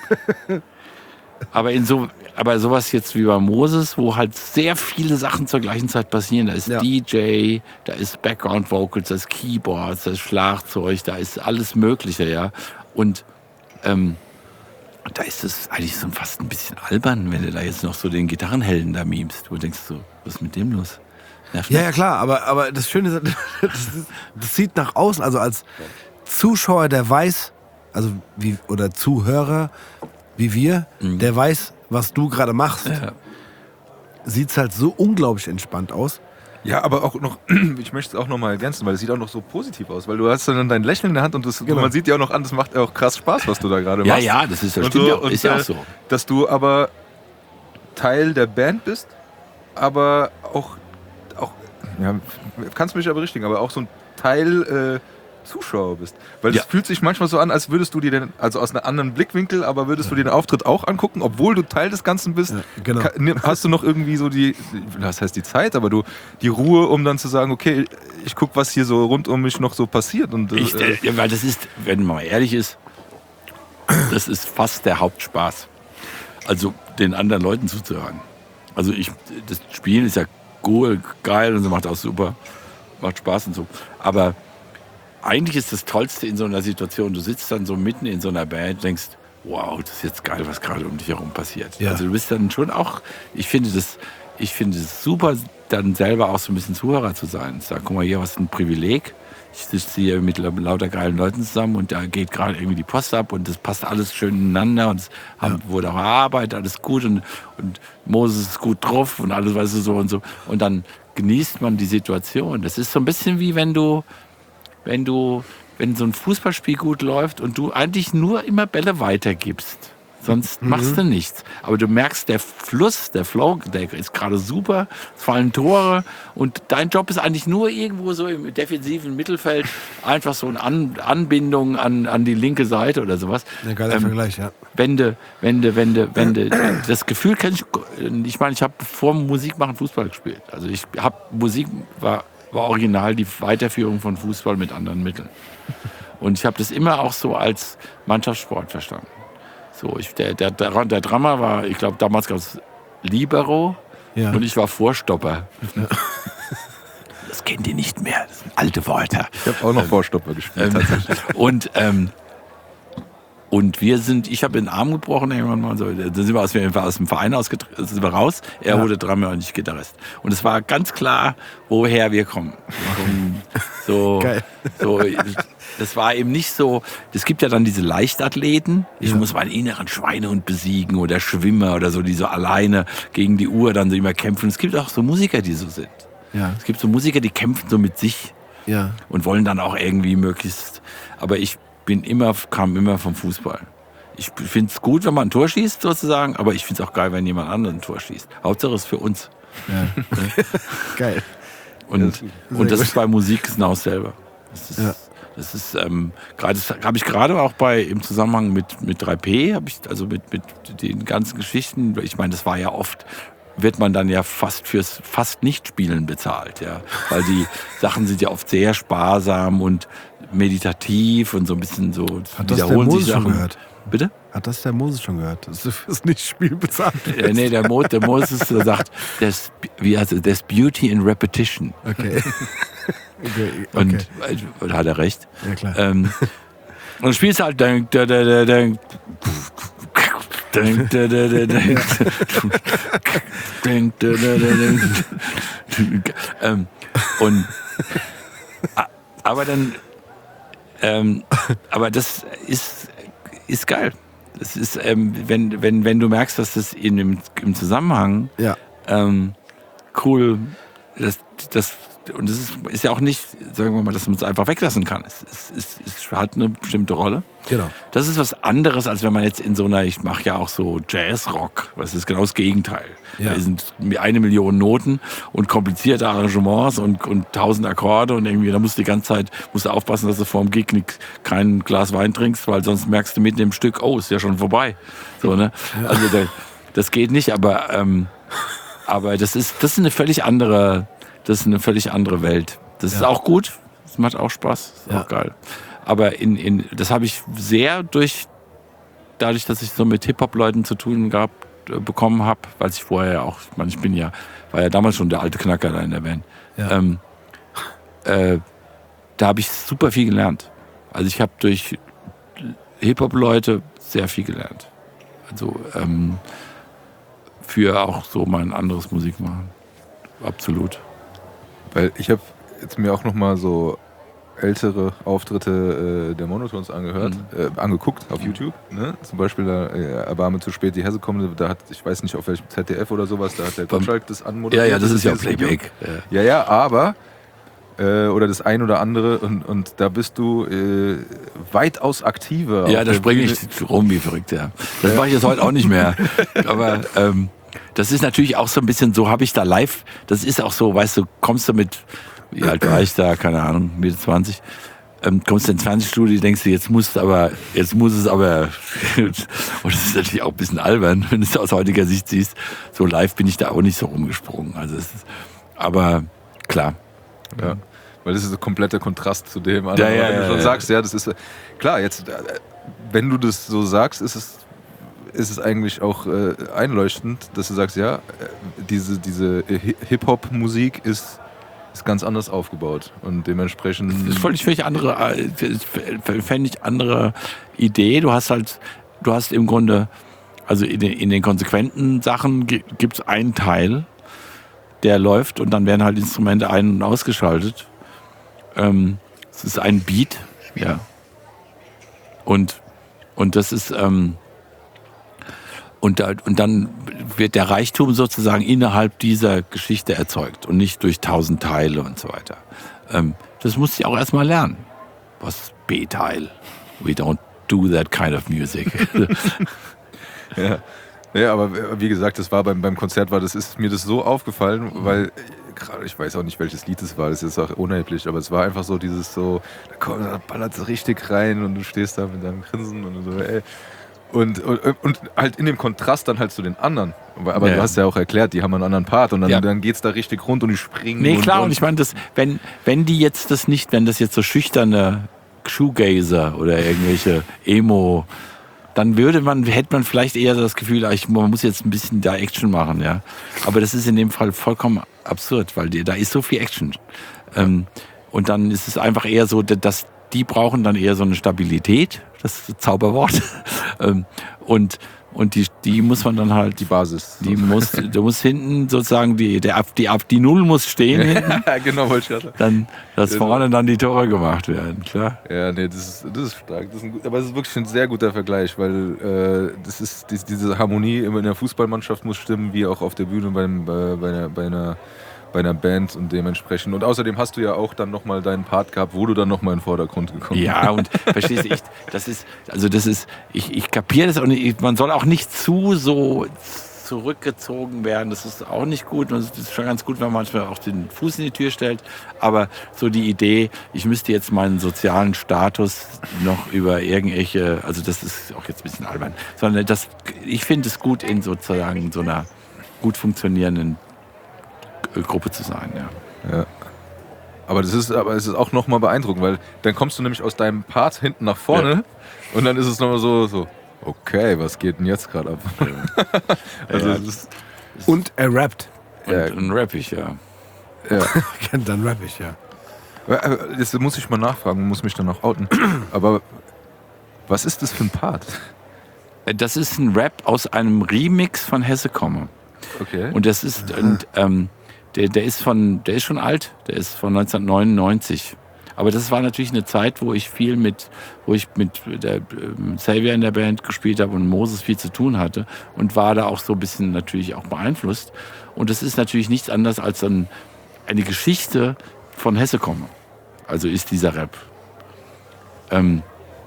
aber in so, aber sowas jetzt wie bei Moses, wo halt sehr viele Sachen zur gleichen Zeit passieren. Da ist Ja. D J, da ist Background Vocals, da ist Keyboards, da ist Schlagzeug, da ist alles Mögliche, ja. Und ähm, da ist es eigentlich so fast ein bisschen albern, wenn du da jetzt noch so den Gitarrenhelden da memst. Du denkst so, was ist mit dem los? Nervt Ja, mich. ja, klar, aber, aber das Schöne ist, das, ist- das sieht nach außen, also als Zuschauer, der weiß, also wie, oder Zuhörer, wie wir, der weiß, was du gerade machst, Ja. sieht's halt so unglaublich entspannt aus. Ja, aber auch noch, ich möchte es auch noch mal ergänzen, weil es sieht auch noch so positiv aus, weil du hast dann dein Lächeln in der Hand und das, Genau. man sieht ja auch noch an, das macht auch krass Spaß, was du da gerade Ja, machst. ja, das ist, das Und stimmt so, ja auch, und, ist ja äh, auch so. Dass du aber Teil der Band bist, aber auch, auch ja, kannst mich aber berichtigen, aber auch so ein Teil äh, Zuschauer bist. Weil es Ja. fühlt sich manchmal so an, als würdest du dir den, also aus einem anderen Blickwinkel, aber würdest du dir den Auftritt auch angucken, obwohl du Teil des Ganzen bist. Ja, genau. Ka- nimm- Hast du noch irgendwie so die, das heißt die Zeit, aber du die Ruhe, um dann zu sagen, okay, ich gucke, was hier so rund um mich noch so passiert. Und, Ich, äh, äh, weil das ist, wenn man mal ehrlich ist, das ist fast der Hauptspaß. Also den anderen Leuten zuzuhören. Also ich, das Spielen ist ja cool, geil und so, macht auch super, macht Spaß und so. Aber eigentlich ist das Tollste in so einer Situation, du sitzt dann so mitten in so einer Band, denkst, wow, das ist jetzt geil, was gerade um dich herum passiert. Ja. Also du bist dann schon auch, ich finde das, ich finde es super, dann selber auch so ein bisschen Zuhörer zu sein. Ich sage, guck mal hier, was ein Privileg. Ich sitze hier mit lauter geilen Leuten zusammen und da geht gerade irgendwie die Post ab und das passt alles schön ineinander und es haben, wurde auch erarbeitet, alles gut und, und Moses ist gut drauf und alles, weißt du, so und so. Und dann genießt man die Situation. Das ist so ein bisschen wie wenn du, wenn du, wenn so ein Fußballspiel gut läuft und du eigentlich nur immer Bälle weitergibst. Sonst machst du nichts. Aber du merkst, der Fluss, der Flow, der ist gerade super. Es fallen Tore. Und dein Job ist eigentlich nur irgendwo so im defensiven Mittelfeld einfach so eine An Anbindung an, an die linke Seite oder sowas. Ein geiler Ähm, Vergleich, ja. Wende, Wende, Wende, Wende. Das Gefühl kenne ich. Ich meine, ich habe vor dem Musikmachen Fußball gespielt. Also ich habe Musik war, war original die Weiterführung von Fußball mit anderen Mitteln. Und ich habe das immer auch so als Mannschaftssport verstanden. So, ich, der, der, der, der Drummer war, ich glaube, damals gab es Libero Ja. und ich war Vorstopper. Das kennt ihr nicht mehr, das sind alte Wörter. ich habe auch noch Vorstopper gespielt. Ähm, und, ähm, und wir sind, ich habe den Arm gebrochen irgendwann mal, so, da sind wir aus, wir aus dem Verein ausgetreten, sind wir raus, er Ja. wurde Drummer und ich Gitarrist. Und es war ganz klar, woher wir kommen. Warum, so, Geil. so, das war eben nicht so, es gibt ja dann diese Leichtathleten, ich Ja. muss meinen inneren Schweinehund besiegen oder Schwimmer oder so, die so alleine gegen die Uhr dann so immer kämpfen. Es gibt auch so Musiker, die so sind. Ja. Es gibt so Musiker, die kämpfen so mit sich Ja. und wollen dann auch irgendwie möglichst. Aber ich bin immer, kam immer vom Fußball. Ich finde es gut, wenn man ein Tor schießt, sozusagen, aber ich finde es auch geil, wenn jemand anderes ein Tor schießt. Hauptsache es ist für uns. Ja. Geil. Und, Sehr und das gut. ist bei Musik genau dasselbe. Das ist, Ja. das ist ähm, gerade, das habe ich gerade auch bei im Zusammenhang mit, mit drei P, habe ich, also mit, mit den ganzen Geschichten, ich meine, das war ja oft, wird man dann ja fast fürs fast Nicht-Spielen bezahlt, ja. Weil die Sachen sind ja oft sehr sparsam und meditativ und so ein bisschen so Hat das der wiederholen sich Moses schon Sachen. gehört? Bitte? Hat das der Moses schon gehört? Dass du fürs Nicht-Spiel bezahlt Äh, wirst? nee, der, Mo, der Moses der sagt, there's, wie heißt es, there's beauty in repetition. Okay. okay. Und okay. äh, hat er recht. Ja, klar. Ähm, und du spielst halt denk, denk, denk, denk, denk, denk, denk, denk, denk, denk, denk. Ähm, und a- aber dann ähm, aber das ist ist geil. Das ist ähm, wenn wenn wenn du merkst, dass das in dem im Zusammenhang Ja. ähm, cool, das, das, und das ist, ist ja auch nicht, sagen wir mal, dass man es einfach weglassen kann. Es, es, es, es hat eine bestimmte Rolle. Genau. Das ist was anderes, als wenn man jetzt in so einer, ich mache ja auch so Jazz-Rock, das ist genau das Gegenteil. Ja. Da sind eine Million Noten und komplizierte Arrangements und, und tausend Akkorde und irgendwie, da musst du die ganze Zeit, musst du aufpassen, dass du vor dem Gig nix, kein Glas Wein trinkst, weil sonst merkst du mitten im Stück, oh, ist ja schon vorbei. So, ne? Also da, das geht nicht, aber ähm, aber das ist, das ist eine völlig andere, das ist eine völlig andere Welt. Das ist Ja. auch gut, das macht auch Spaß, ist Ja. auch geil. Aber in, in, das habe ich sehr durch, dadurch, dass ich so mit Hip-Hop-Leuten zu tun gehabt, äh, bekommen habe, weil ich vorher ja auch, ich meine, ich bin ja, war ja damals schon der alte Knacker da in der Band. Ja. Ähm, äh, da habe ich super viel gelernt. Also ich habe durch Hip-Hop-Leute sehr viel gelernt. Also ähm, für auch so mein anderes Musikmachen. Absolut. Weil ich habe jetzt mir auch noch mal so ältere Auftritte äh, der Monotones angehört, Mhm. äh, angeguckt auf YouTube. Ne? Zum Beispiel da äh, Erbarme zu spät die Hesse kommen, da hat, ich weiß nicht auf welchem Z D F oder sowas, da hat der Gottschalk das Ja, anmoderiert. ja, das ist ja dieses Video. Playback. Ja. Ja, ja, aber äh, oder das ein oder andere und, und da bist du äh, weitaus aktiver. Ja, auf da der springe Bühne. ich rum wie verrückt, ja. Das mache ich jetzt heute auch nicht mehr. Aber ähm, das ist natürlich auch so ein bisschen, so habe ich da live, das ist auch so, weißt du, kommst du mit, wie alt war ich da, keine Ahnung, Mitte zwanzig, ähm, kommst du ins Fernsehstudio, denkst du, jetzt musst aber, jetzt muss es aber, und das ist natürlich auch ein bisschen albern, wenn du es aus heutiger Sicht siehst, so live bin ich da auch nicht so rumgesprungen, also es ist, aber klar. Ja. Weil das ist ein kompletter Kontrast zu dem Ja, anderen. ja, Wenn du ja, schon ja. sagst, ja, das ist, klar, jetzt, äh, wenn du das so sagst, ist es, ist es eigentlich auch äh, einleuchtend, dass du sagst, ja, äh, diese, diese Hi- Hip-Hop-Musik ist, ist ganz anders aufgebaut und dementsprechend... Das ist völlig, völlig andere, äh, fände ich andere Idee. Du hast halt, du hast im Grunde, also in den, in den konsequenten Sachen gibt es einen Teil, der läuft und dann werden halt Instrumente ein- und ausgeschaltet. Ähm, es ist ein Beat, ja. Und, und das ist, ähm, und, da, und dann wird der Reichtum sozusagen innerhalb dieser Geschichte erzeugt und nicht durch tausend Teile und so weiter. Ähm, das musste ich auch erstmal lernen. Was B-Teil? We don't do that kind of music. Ja. Ja, aber wie gesagt, das war beim, beim Konzert, war das ist mir das so aufgefallen, weil gerade ich weiß auch nicht, welches Lied es war, das ist auch unerheblich, aber es war einfach so dieses so, da, kommt, da ballert es richtig rein und du stehst da mit deinem Grinsen und so, ey. Und, und, und halt in dem Kontrast dann halt zu den anderen. Aber Ja. du hast ja auch erklärt, die haben einen anderen Part und dann, Ja. dann geht's da richtig rund und die springen. Nee, und, klar, und, und ich meine, das, wenn, wenn die jetzt das nicht, wenn das jetzt so schüchterne Shoegazer oder irgendwelche Emo, dann würde man, hätte man vielleicht eher das Gefühl, ich, man muss jetzt ein bisschen da Action machen, ja. Aber das ist in dem Fall vollkommen absurd, weil die, da ist so viel Action. Ähm, und dann ist es einfach eher so, dass die brauchen dann eher so eine Stabilität, das Zauberwort. ähm, und und die, die muss man dann halt, die Basis. die muss, du musst hinten sozusagen, die, der, die, die Null muss stehen hinten. Ja, genau, wollte ich gerade sagen. Dann, dass vorne dann die Tore gemacht werden, klar. Ja, nee, das ist, das ist stark. Das ist ein, gut- aber es ist wirklich ein sehr guter Vergleich, weil äh, das ist, die, diese Harmonie immer in der Fußballmannschaft muss stimmen, wie auch auf der Bühne beim, bei, bei, einer, bei, einer, bei einer Band und dementsprechend. Und außerdem hast du ja auch dann nochmal deinen Part gehabt, wo du dann nochmal in den Vordergrund gekommen bist. Ja, und verstehst du, ich, das ist, also das ist, ich, ich kapiere das auch nicht, man soll auch nicht zu so zurückgezogen werden, das ist auch nicht gut. Und es ist schon ganz gut, wenn man manchmal auch den Fuß in die Tür stellt, aber so die Idee, ich müsste jetzt meinen sozialen Status noch über irgendwelche, also das ist auch jetzt ein bisschen albern, sondern das, ich finde es gut, in sozusagen so einer gut funktionierenden Gruppe zu sein, ja. Ja. Aber das ist, aber es ist auch nochmal beeindruckend, weil dann kommst du nämlich aus deinem Part hinten nach vorne Ja. und dann ist es nochmal so, so, okay, was geht denn jetzt gerade ab? also Ja. es ist, Und er rappt. Und, Ja. und rapp ich, ja. ja. Dann rapp ich, ja. Aber Jetzt muss ich mal nachfragen, muss mich dann auch outen. Aber was ist das für ein Part? Das ist ein Rap aus einem Remix von Hesse Komme. Okay. Und das ist, und, ähm, der, der ist von, der ist schon alt, der ist von neunzehnhundertneunundneunzig. Aber das war natürlich eine Zeit, wo ich viel mit, wo ich mit der ähm, Xavier in der Band gespielt habe und Moses viel zu tun hatte und war da auch so ein bisschen natürlich auch beeinflusst. Und das ist natürlich nichts anderes als ein, eine Geschichte von Hesse Komme. Also ist dieser Rap. Ähm,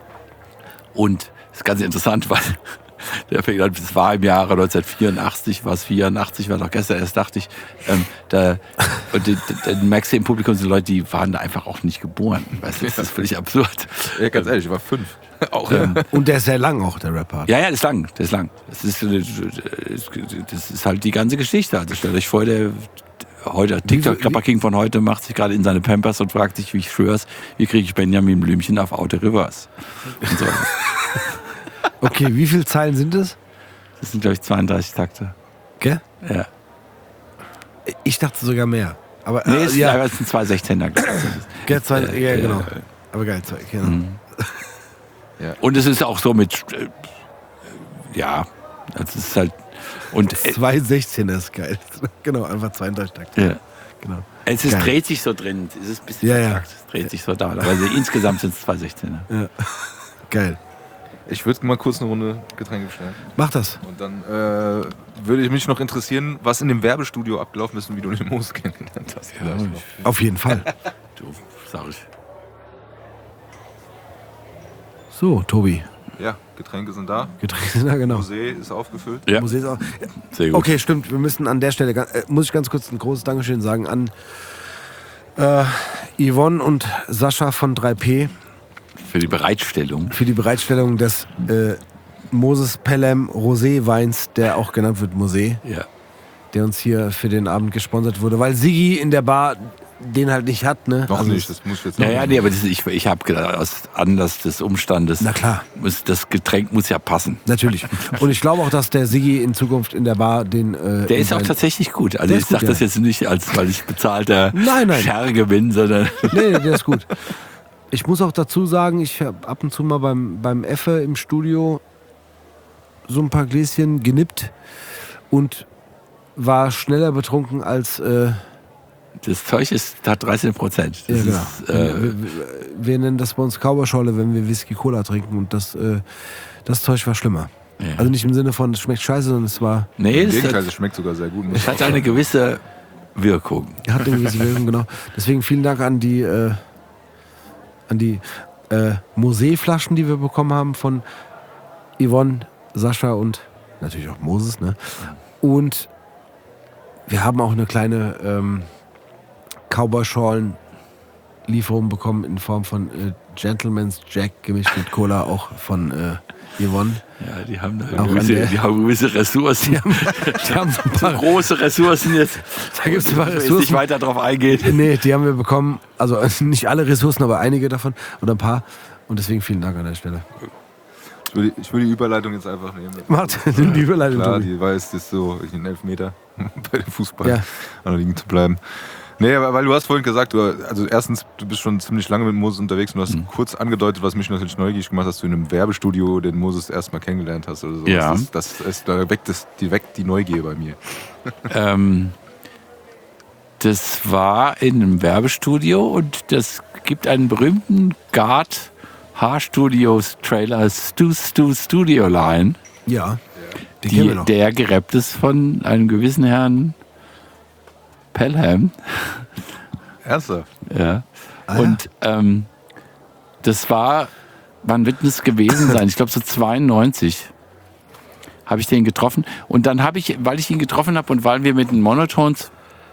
und das ist ganz interessant, weil der fängt an, das war im Jahre neunzehnhundertvierundachtzig, war es vierundachtzig, war doch gestern erst, dachte ich, ähm, da, und dann merkst du im Publikum, sind Leute, die waren da einfach auch nicht geboren. Weißt du, das ist völlig absurd. Ja, ganz ehrlich, ich war fünf. Auch. Ähm, Und der ist sehr lang auch, der Rap-Part. ja, ja, das ist lang, das ist lang. Das ist, das ist halt die ganze Geschichte. Also stellt euch vor, der heute TikTok-Rapper King von heute macht sich gerade in seine Pampers und fragt sich, wie ich schwör's, wie kriege ich Benjamin Blümchen auf Outer Rivers? Und so. Okay, wie viele Zeilen sind es? Das sind, glaube ich, zweiunddreißig Takte. Gell? Ja. Ich dachte sogar mehr. Aber Nee, äh, es ja, ja. sind zwei sechzehner. gell, zwei, äh, ja, äh, genau. äh. Aber geil, zwei, genau. Mhm. Und es ist auch so mit, äh, ja, das ist halt, und äh, Zwei Sechzehner ist geil. Genau, einfach zweiunddreißig Takte. ja. Genau. es ist, Geil. dreht sich so drin, es ist ein bisschen Ja, ja. verkackt, es dreht sich so da, aber also insgesamt sind es zwei sechzehner. Ja. Geil. Ich würde mal kurz eine Runde Getränke bestellen. Mach das. Und dann äh, würde ich mich noch interessieren, was in dem Werbestudio abgelaufen ist und wie du den Moos kennengelernt hast. Ja, Vielleicht noch. Auf jeden Fall. Du, sag ich. So, Tobi. Ja, Getränke sind da. Getränke sind da, genau. Musee ist aufgefüllt. Ja, Musee ist auch, sehr gut. okay, stimmt. Wir müssen an der Stelle, äh, muss ich ganz kurz ein großes Dankeschön sagen an äh, Yvonne und Sascha von drei P Für die Bereitstellung. für die Bereitstellung des äh, Moses Pelham Rosé-Weins, der auch genannt wird Mosé, Ja. der uns hier für den Abend gesponsert wurde, weil Siggi in der Bar den halt nicht hat, ne? Noch Also nicht, das muss ich jetzt Ja, noch ja, machen. nee, aber das, ich, ich habe gedacht, aus Anlass des Umstandes, Na klar. muss, das Getränk muss ja passen. Natürlich. Und ich glaube auch, dass der Siggi in Zukunft in der Bar den... Äh, Der in ist auch sein- tatsächlich gut. Also Der ich ist gut, sage das ja. jetzt nicht, als weil ich bezahlter Nein, nein. Scherge bin, sondern Nee, nee, der ist gut. Ich muss auch dazu sagen, ich habe ab und zu mal beim, beim Effe im Studio so ein paar Gläschen genippt und war schneller betrunken als... Äh, das Zeug ist, hat dreizehn Prozent. Das ja, genau. ist, äh, wir, wir, wir nennen das bei uns Cowboy-Scholle, wenn wir Whisky-Cola trinken und das, äh, das Zeug war schlimmer. Ja. Also nicht im Sinne von, es schmeckt scheiße, sondern es war... nee, Im es Gegenteil, hat, das schmeckt sogar sehr gut. muss es ich hat auch eine sagen. gewisse Wirkung. Hat eine gewisse Wirkung, genau. Deswegen vielen Dank an die, äh, an die äh, Mosé-Flaschen, die wir bekommen haben von Yvonne, Sascha und natürlich auch Moses. Ne? Und wir haben auch eine kleine ähm, Cowboy-Schorlen-Lieferung bekommen in Form von äh, Gentleman's Jack gemischt mit Cola, auch von äh, Yvonne. Ja, die haben da Auch gewisse, an der- die haben gewisse Ressourcen. Die haben so ein So paar, große Ressourcen jetzt. da gibt's ein paar Ich will jetzt Ressourcen. nicht weiter drauf eingehen. Nee, die haben wir bekommen. Also äh, nicht alle Ressourcen, aber einige davon. Oder ein paar. Und deswegen vielen Dank an der Stelle. Ich will, die, ich will die Überleitung jetzt einfach nehmen. Macht die Überleitung, Klar, Tobi. die weiß, das ist so ein Elfmeter bei dem Fußball Ja. an der Linie zu bleiben. Nee, aber weil du hast vorhin gesagt, du, also erstens, du bist schon ziemlich lange mit Moses unterwegs und du hast Mhm. kurz angedeutet, was mich natürlich neugierig gemacht hat, dass du in einem Werbestudio den Moses erstmal kennengelernt hast oder so. Ja. Das, ist, das ist, da weckt es die, weckt die Neugier bei mir. Ähm, das war in einem Werbestudio und das gibt einen berühmten Guard Haarstudios Trailer Stu Stu Studio Line, Ja, den kennen wir die, noch. der gerappt ist von einem gewissen Herrn Pelham. Ernsthaft? Ja. Ah, ja. Und ähm, das war, wann wird das gewesen sein? Ich glaube so zweiundneunzig habe ich den getroffen. Und dann habe ich, weil ich ihn getroffen habe und weil wir mit den Monotones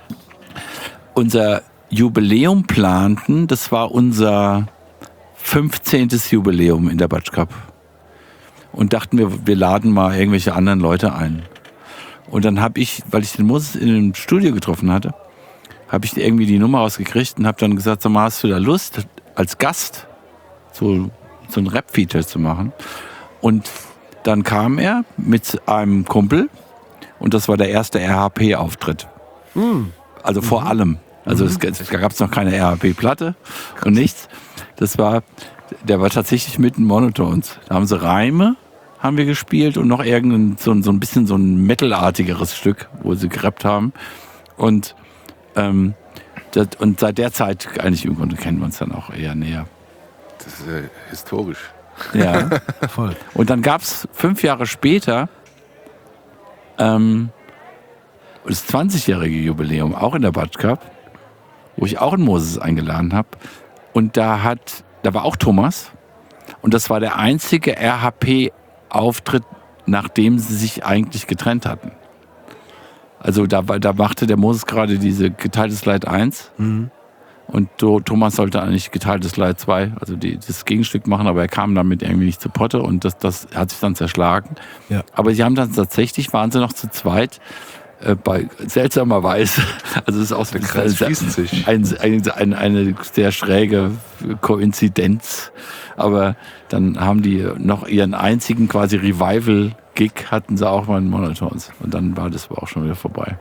unser Jubiläum planten, das war unser fünfzehntes Jubiläum in der Batsch Cup. Und dachten wir, wir laden mal irgendwelche anderen Leute ein. Und dann habe ich, weil ich den Moses in dem Studio getroffen hatte, habe ich irgendwie die Nummer rausgekriegt und habe dann gesagt, sag mal, hast du da Lust, als Gast so, so ein Rap-Feature zu machen? Und dann kam er mit einem Kumpel und das war der erste R H P-Auftritt. Also vor allem. Also es, da gab es noch keine R H P-Platte und nichts. Das war, der war tatsächlich mit den Monotones. Da haben sie Reime, haben wir gespielt und noch irgendein, so, ein- so ein bisschen so ein Metal-artigeres Stück, wo sie gerappt haben. Und, ähm, das, und seit der Zeit, eigentlich im Grunde kennen wir uns dann auch eher näher. Das ist ja historisch. Ja. Voll. Und dann gab es fünf Jahre später ähm, das zwanzigjährige Jubiläum, auch in der Batsch Cup, wo ich auch einen Moses eingeladen habe. Und da hat, da war auch Thomas. Und das war der einzige R H P-Auftritt, nachdem sie sich eigentlich getrennt hatten. Also da, war- da machte der Moses gerade diese geteiltes Leid eins. Und Do- Thomas sollte eigentlich geteiltes Leid zwei, also die, das Gegenstück machen, aber er kam damit irgendwie nicht zu Potte und das, das hat sich dann zerschlagen. Ja. Aber sie haben dann tatsächlich, waren sie noch zu zweit, äh, bei seltsamerweise, also es ist auch so Der Kreis schließt sich. ein, ein, ein, eine sehr schräge Koinzidenz. Aber dann haben die noch ihren einzigen quasi Revival-Gig, hatten sie auch mal in Monotones. Und dann war das aber auch schon wieder vorbei.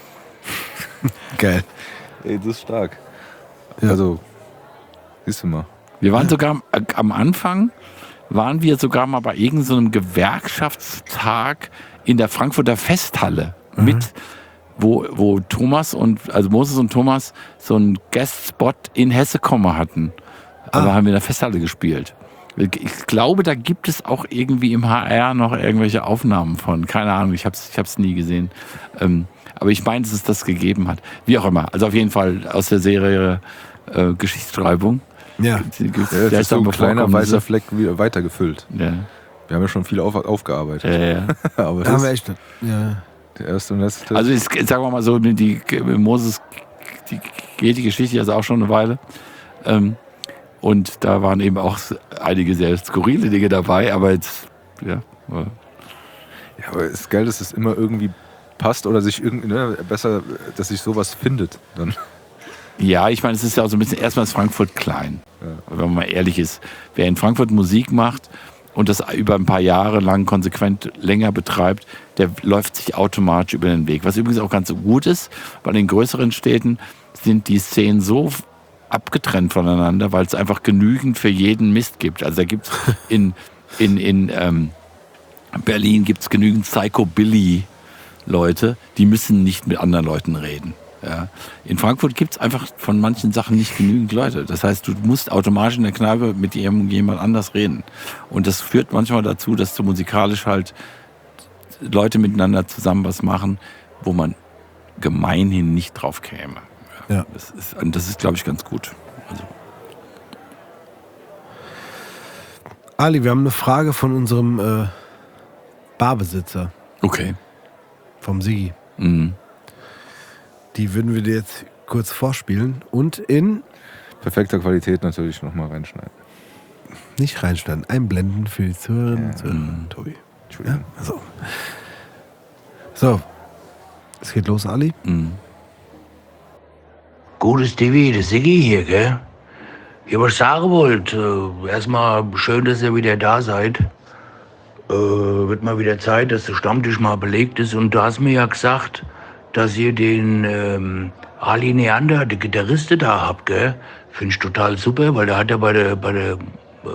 Geil. Ey, das ist stark. Ja. Also, siehst du mal. Wir waren sogar am- am Anfang, waren wir sogar mal bei irgendeinem so einem Gewerkschaftstag in der Frankfurter Festhalle mit, wo, wo Thomas und, also Moses und Thomas so einen Guest-Spot in Hessekomme hatten. Aber Ah. haben wir in der Festhalle gespielt. Ich glaube, da gibt es auch irgendwie im H R noch irgendwelche Aufnahmen von. Keine Ahnung, ich habe es ich hab's nie gesehen. Ähm, aber ich meine, dass es das gegeben hat. Wie auch immer. Also auf jeden Fall aus der Serie äh, Geschichtsschreibung. Ja. Die gibt's Ja, jetzt ist so ein seltsame kleiner Vorkommnisse. weißer Fleck wieder weitergefüllt. Ja. Wir haben ja schon viel auf, aufgearbeitet. Ja, ja. Aber Da haben wir das, echt. Ja. der erste und letzte. Also ist, sagen wir mal so, die, die Moses, die geht die Geschichte also auch schon eine Weile. Ähm, und da waren eben auch einige sehr skurrile Dinge dabei, aber jetzt, ja. ja, aber es ist geil, dass es immer irgendwie passt oder sich irgendwie, ne, besser, dass sich sowas findet. Dann. Ja, ich meine, es ist ja auch so ein bisschen, erstmal ist Frankfurt klein, ja. Wenn man mal ehrlich ist. Wer in Frankfurt Musik macht und das über ein paar Jahre lang konsequent länger betreibt, der läuft sich automatisch über den Weg. Was übrigens auch ganz gut ist, weil in größeren Städten sind die Szenen so abgetrennt voneinander, weil es einfach genügend für jeden Mist gibt. Also da gibt es in, in, in ähm, Berlin gibt's genügend Psychobilly-Leute, die müssen nicht mit anderen Leuten reden. Ja. In Frankfurt gibt es einfach von manchen Sachen nicht genügend Leute. Das heißt, du musst automatisch in der Kneipe mit jemand anders reden. Und das führt manchmal dazu, dass du musikalisch halt Leute miteinander zusammen was machen, wo man gemeinhin nicht drauf käme. Ja. Ja. Das ist, und das ist, glaube ich, ganz gut. Also. Ali, wir haben eine Frage von unserem äh, Barbesitzer, Okay. vom Sigi. Mhm. Die würden wir dir jetzt kurz vorspielen und in Perfekter Qualität natürlich nochmal reinschneiden. nicht reinstellen, einblenden für die Zuhörerinnen und Ja. Zuhörer. Mhm. Tobi. Entschuldigung. Ja, so. So, es geht los, Ali. Mhm. Gutes Stevie, das Siggi hier, gell? Ja, was ich sagen wollte, äh, erstmal schön, dass ihr wieder da seid. Äh, wird mal wieder Zeit, dass der Stammtisch mal belegt ist. Und du hast mir ja gesagt, dass ihr den ähm, Ali Neander, den Gitarriste da habt, gell? Finde ich total super, weil der hat ja bei der, bei der äh,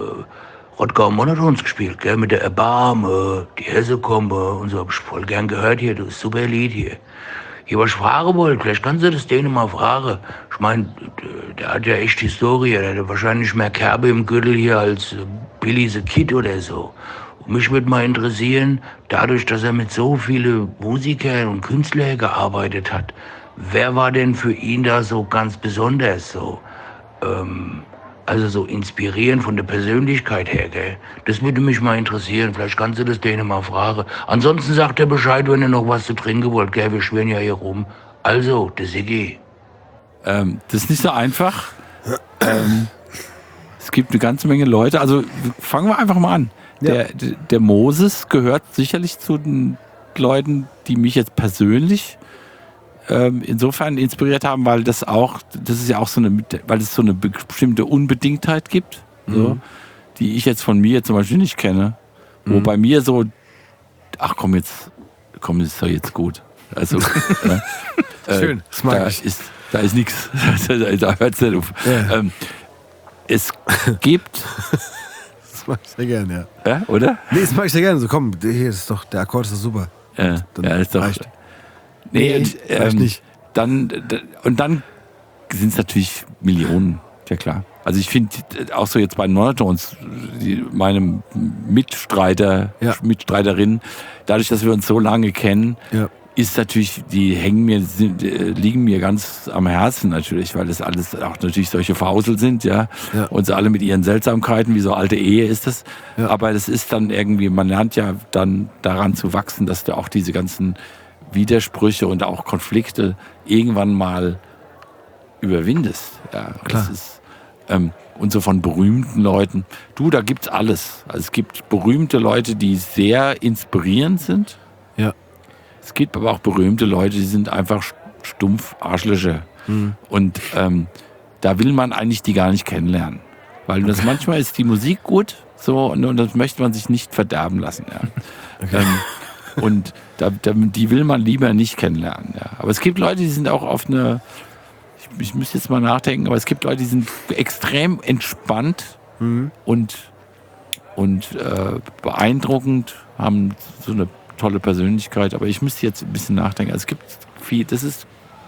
Rottgau Monotons gespielt, gell? Mit der Erbarm, äh, die Hesse-Kombe und so. Hab ich voll gern gehört hier, das ist ein super Lied hier. Hier, was ich fragen wollte, vielleicht kannst du das denen mal fragen. Ich meine, der hat ja echt Historie, der hat ja wahrscheinlich mehr Kerbe im Gürtel hier als äh, Billy the Kid oder so. Und mich würde mal interessieren, dadurch, dass er mit so vielen Musikern und Künstlern gearbeitet hat, wer war denn für ihn da so ganz besonders so? Ähm, also so inspirierend von der Persönlichkeit her, gell? Das würde mich mal interessieren. Vielleicht kannst du das denen mal fragen. Ansonsten sagt er Bescheid, wenn ihr noch was zu trinken wollt, gell? Wir schwirren ja hier rum. Also, der Siggi. Ähm, das ist nicht so einfach. ähm, es gibt eine ganze Menge Leute. Also fangen wir einfach mal an. Ja. Der, der, der Moses gehört sicherlich zu den Leuten, die mich jetzt persönlich ähm, insofern inspiriert haben, weil das auch, das ist ja auch so eine, weil es so eine bestimmte Unbedingtheit gibt, so, Mhm. die ich jetzt von mir zum Beispiel nicht kenne. Wo Mhm. bei mir so, ach komm jetzt, komm, das ist doch jetzt gut. Also, äh, äh, Schön, das mag da ich. ist, da ist nichts. Da hört es nicht auf. Ja. Ähm, es gibt, Das mag ich sehr gerne, ja. ja, oder? Nee, das mag ich sehr gerne. So, komm, hier ist doch, der Akkord ist doch super. Ja, Dann ja, ist doch. reicht. Nee, Nee, und, reicht ähm, nicht. Dann, d- und dann sind es natürlich Millionen, ja klar. Also ich finde auch so jetzt bei den Monotones, die, meine Mitstreiter, Ja. Mitstreiterinnen, dadurch, dass wir uns so lange kennen, Ja. ist natürlich, die hängen mir, sind, äh, liegen mir ganz am Herzen natürlich, weil das alles auch natürlich solche Fausel sind, ja. Ja. Und sie alle mit ihren Seltsamkeiten, wie so alte Ehe ist das. Ja. Aber das ist dann irgendwie, man lernt ja dann daran zu wachsen, dass du auch diese ganzen Widersprüche und auch Konflikte irgendwann mal überwindest. Ja, Klar. Das ist, ähm, und so von berühmten Leuten. Du, da gibt's alles. Also es gibt berühmte Leute, die sehr inspirierend sind. Ja. Es gibt aber auch berühmte Leute, die sind einfach stumpf Arschlöcher. Mhm. Und ähm, da will man eigentlich die gar nicht kennenlernen. Weil das manchmal ist die Musik gut, so, und, und das möchte man sich nicht verderben lassen. Ja. Okay. Ähm, und da, da, die will man lieber nicht kennenlernen. Ja. Aber es gibt Leute, die sind auch auf eine, ich, ich müsste jetzt mal nachdenken, aber es gibt Leute, die sind extrem entspannt Mhm. und, und äh, beeindruckend, haben so eine tolle Persönlichkeit. Aber ich müsste jetzt ein bisschen nachdenken. Also es gibt viel, das ist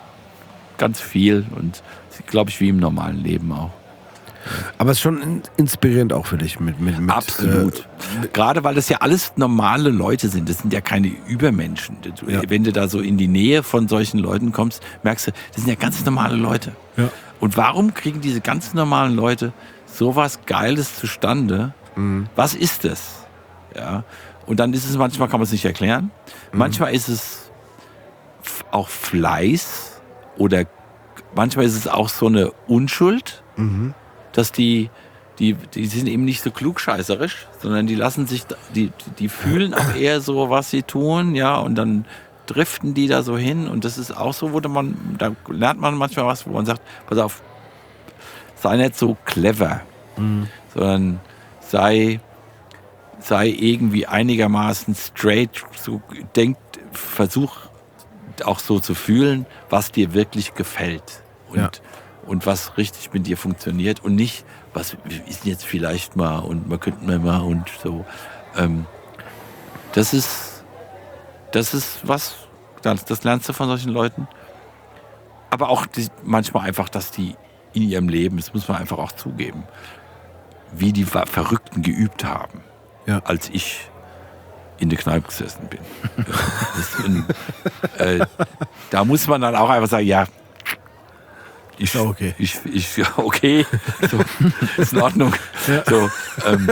ganz viel und glaube ich wie im normalen Leben auch. Aber es ist schon in- inspirierend auch für dich mit, mit, mit Absolut. Gerade weil das ja alles normale Leute sind. Das sind ja keine Übermenschen. Du, Ja. Wenn du da so in die Nähe von solchen Leuten kommst, merkst du, das sind ja ganz normale Leute. Äh, ja. Und warum kriegen diese ganz normalen Leute sowas Geiles zustande? Mhm. Was ist das? Ja. Und dann ist es manchmal, kann man es nicht erklären. Mhm. Manchmal ist es f- auch Fleiß oder manchmal ist es auch so eine Unschuld, mhm. dass die, die, die sind eben nicht so klugscheißerisch, sondern die lassen sich, die, die fühlen auch eher so, was sie tun, ja, und dann driften die da so hin und das ist auch so, wo man, da lernt man manchmal was, wo man sagt, pass auf, sei nicht so clever, mhm. sondern sei, sei irgendwie einigermaßen straight, so denkt, versuch auch so zu fühlen, was dir wirklich gefällt und, ja. und was richtig mit dir funktioniert und nicht, was ist jetzt vielleicht mal und man könnte mal und so. Ähm, das ist, das ist was, das, das lernst du von solchen Leuten. Aber auch die, manchmal einfach, dass die in ihrem Leben, das muss man einfach auch zugeben, wie die Verrückten geübt haben, ja. als ich in der Kneipe gesessen bin. Das, und, äh, da muss man dann auch einfach sagen, ja, ich, ja, okay. ich, ich, ja, okay, so, ist in Ordnung. Ja. So, ähm,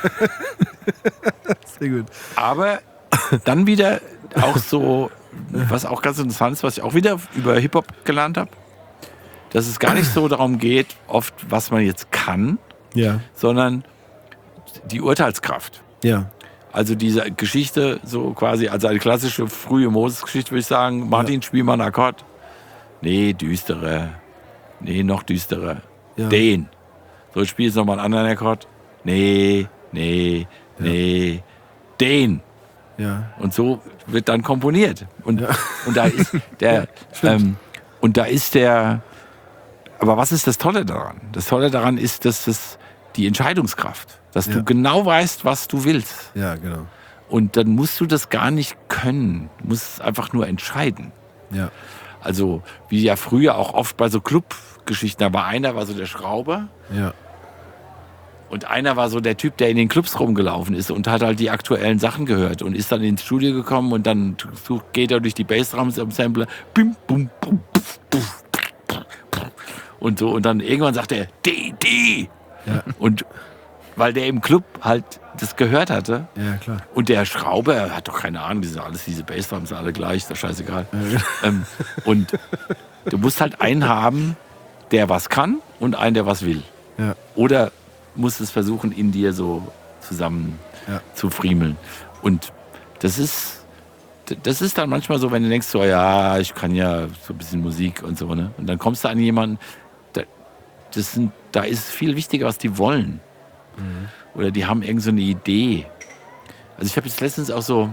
sehr gut. Aber dann wieder auch so, was auch ganz interessant ist, was ich auch wieder über Hip-Hop gelernt habe, dass es gar nicht so darum geht, oft, was man jetzt kann, ja. sondern die Urteilskraft. Ja. Also diese Geschichte, so quasi, also eine klassische frühe Moses-Geschichte, würde ich sagen, Martin, ja. spiel mal einen Akkord. Nee, düstere. Nee, noch düsterer. Ja. Den. So, ich spiele jetzt nochmal einen anderen Akkord. Nee, nee, ja. nee, den. Ja. Und so wird dann komponiert. Und, ja. und da ist der, ja, ähm, und da ist der, aber was ist das Tolle daran? Das Tolle daran ist, dass das die Entscheidungskraft, dass ja. du genau weißt, was du willst. Ja, genau. Und dann musst du das gar nicht können. Du musst es einfach nur entscheiden. Ja. Also, wie ja früher auch oft bei so Clubgeschichten, da war einer, war so der Schrauber. Ja. Und einer war so der Typ, der in den Clubs rumgelaufen ist und hat halt die aktuellen Sachen gehört und ist dann ins Studio gekommen und dann geht er durch die Bassdrums am Sampler. Bim, bum, bum, puff, puff, und so. Und dann irgendwann sagt er, die, die. Ja. Und weil der im Club halt das gehört hatte. Ja, klar. Und der Schrauber hat doch keine Ahnung, die sind alles, diese Bassdrums alle gleich, ist doch scheißegal. Ja. Ähm, und du musst halt einen haben, der was kann und einen, der was will. Ja. Oder musst es versuchen, in dir so zusammen ja. zu friemeln. Und das ist, das ist dann manchmal so, wenn du denkst, so, ja, ich kann ja so ein bisschen Musik und so, ne? Und dann kommst du an jemanden, da, das sind, da ist es viel wichtiger, was die wollen. Mhm. Oder die haben irgend so eine Idee. Also ich habe jetzt letztens auch so,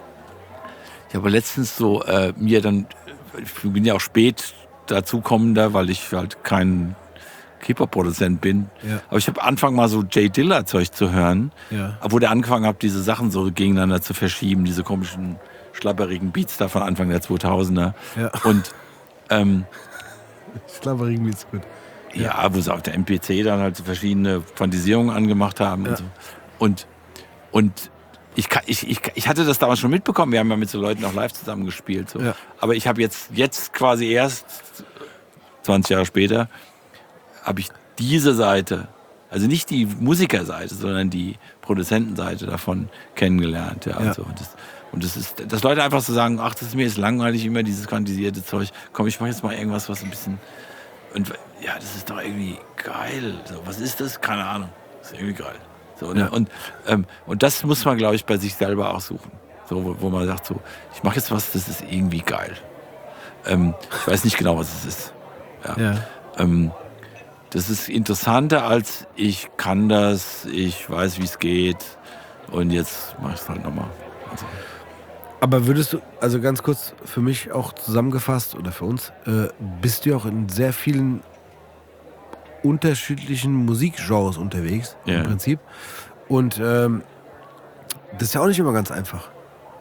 ich habe letztens so äh, mir dann, ich bin ja auch spät dazukommender, weil ich halt kein Hip-Hop-Produzent bin. Ja. Aber ich habe angefangen mal so Jay Dilla-Zeug zu hören, ja. wo der angefangen hat, diese Sachen so gegeneinander zu verschieben, diese komischen, schlapperigen Beats da von Anfang der zweitausender. Ja. Und ähm, schlapperigen Beats, gut. Ja, ja, wo sie auf der M P C dann halt so verschiedene Fantasierungen angemacht haben ja. und so. Und, und ich, ich, ich, ich hatte das damals schon mitbekommen, wir haben ja mit so Leuten auch live zusammen gespielt. So. Ja. Aber ich habe jetzt, jetzt quasi erst zwanzig Jahre später, habe ich diese Seite, also nicht die Musikerseite, sondern die Produzentenseite davon kennengelernt. Ja, ja. und, so. und, das, und das ist, dass Leute einfach so sagen, ach, das ist mir jetzt langweilig, immer dieses quantisierte Zeug. Komm, ich mache jetzt mal irgendwas, was ein bisschen... Und ja, das ist doch irgendwie geil. So, was ist das? Keine Ahnung. Das ist irgendwie geil. So, ne? Ja. und, ähm, und das muss man, glaube ich, bei sich selber auch suchen. So, wo, wo man sagt, so, ich mache jetzt was, das ist irgendwie geil. Ähm, ich weiß nicht genau, was es ist. Ja. Ja. Ähm, das ist interessanter als ich kann das, ich weiß, wie es geht und jetzt mache ich es halt nochmal. Also. Aber würdest du, also ganz kurz für mich auch zusammengefasst oder für uns, äh, bist du auch in sehr vielen unterschiedlichen Musikgenres unterwegs, ja. im Prinzip. Und ähm, das ist ja auch nicht immer ganz einfach.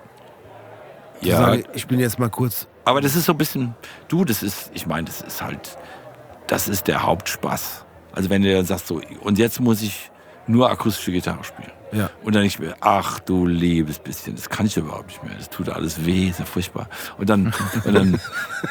Ja. Sagen, ich bin jetzt mal kurz... Aber das ist so ein bisschen, du, das ist, ich meine, das ist halt, das ist der Hauptspaß. Also wenn du dann sagst so, und jetzt muss ich nur akustische Gitarre spielen. Ja. Und dann nicht mehr, ach du liebes bisschen, das kann ich überhaupt nicht mehr, das tut alles weh, ist ja furchtbar. Und dann, und dann,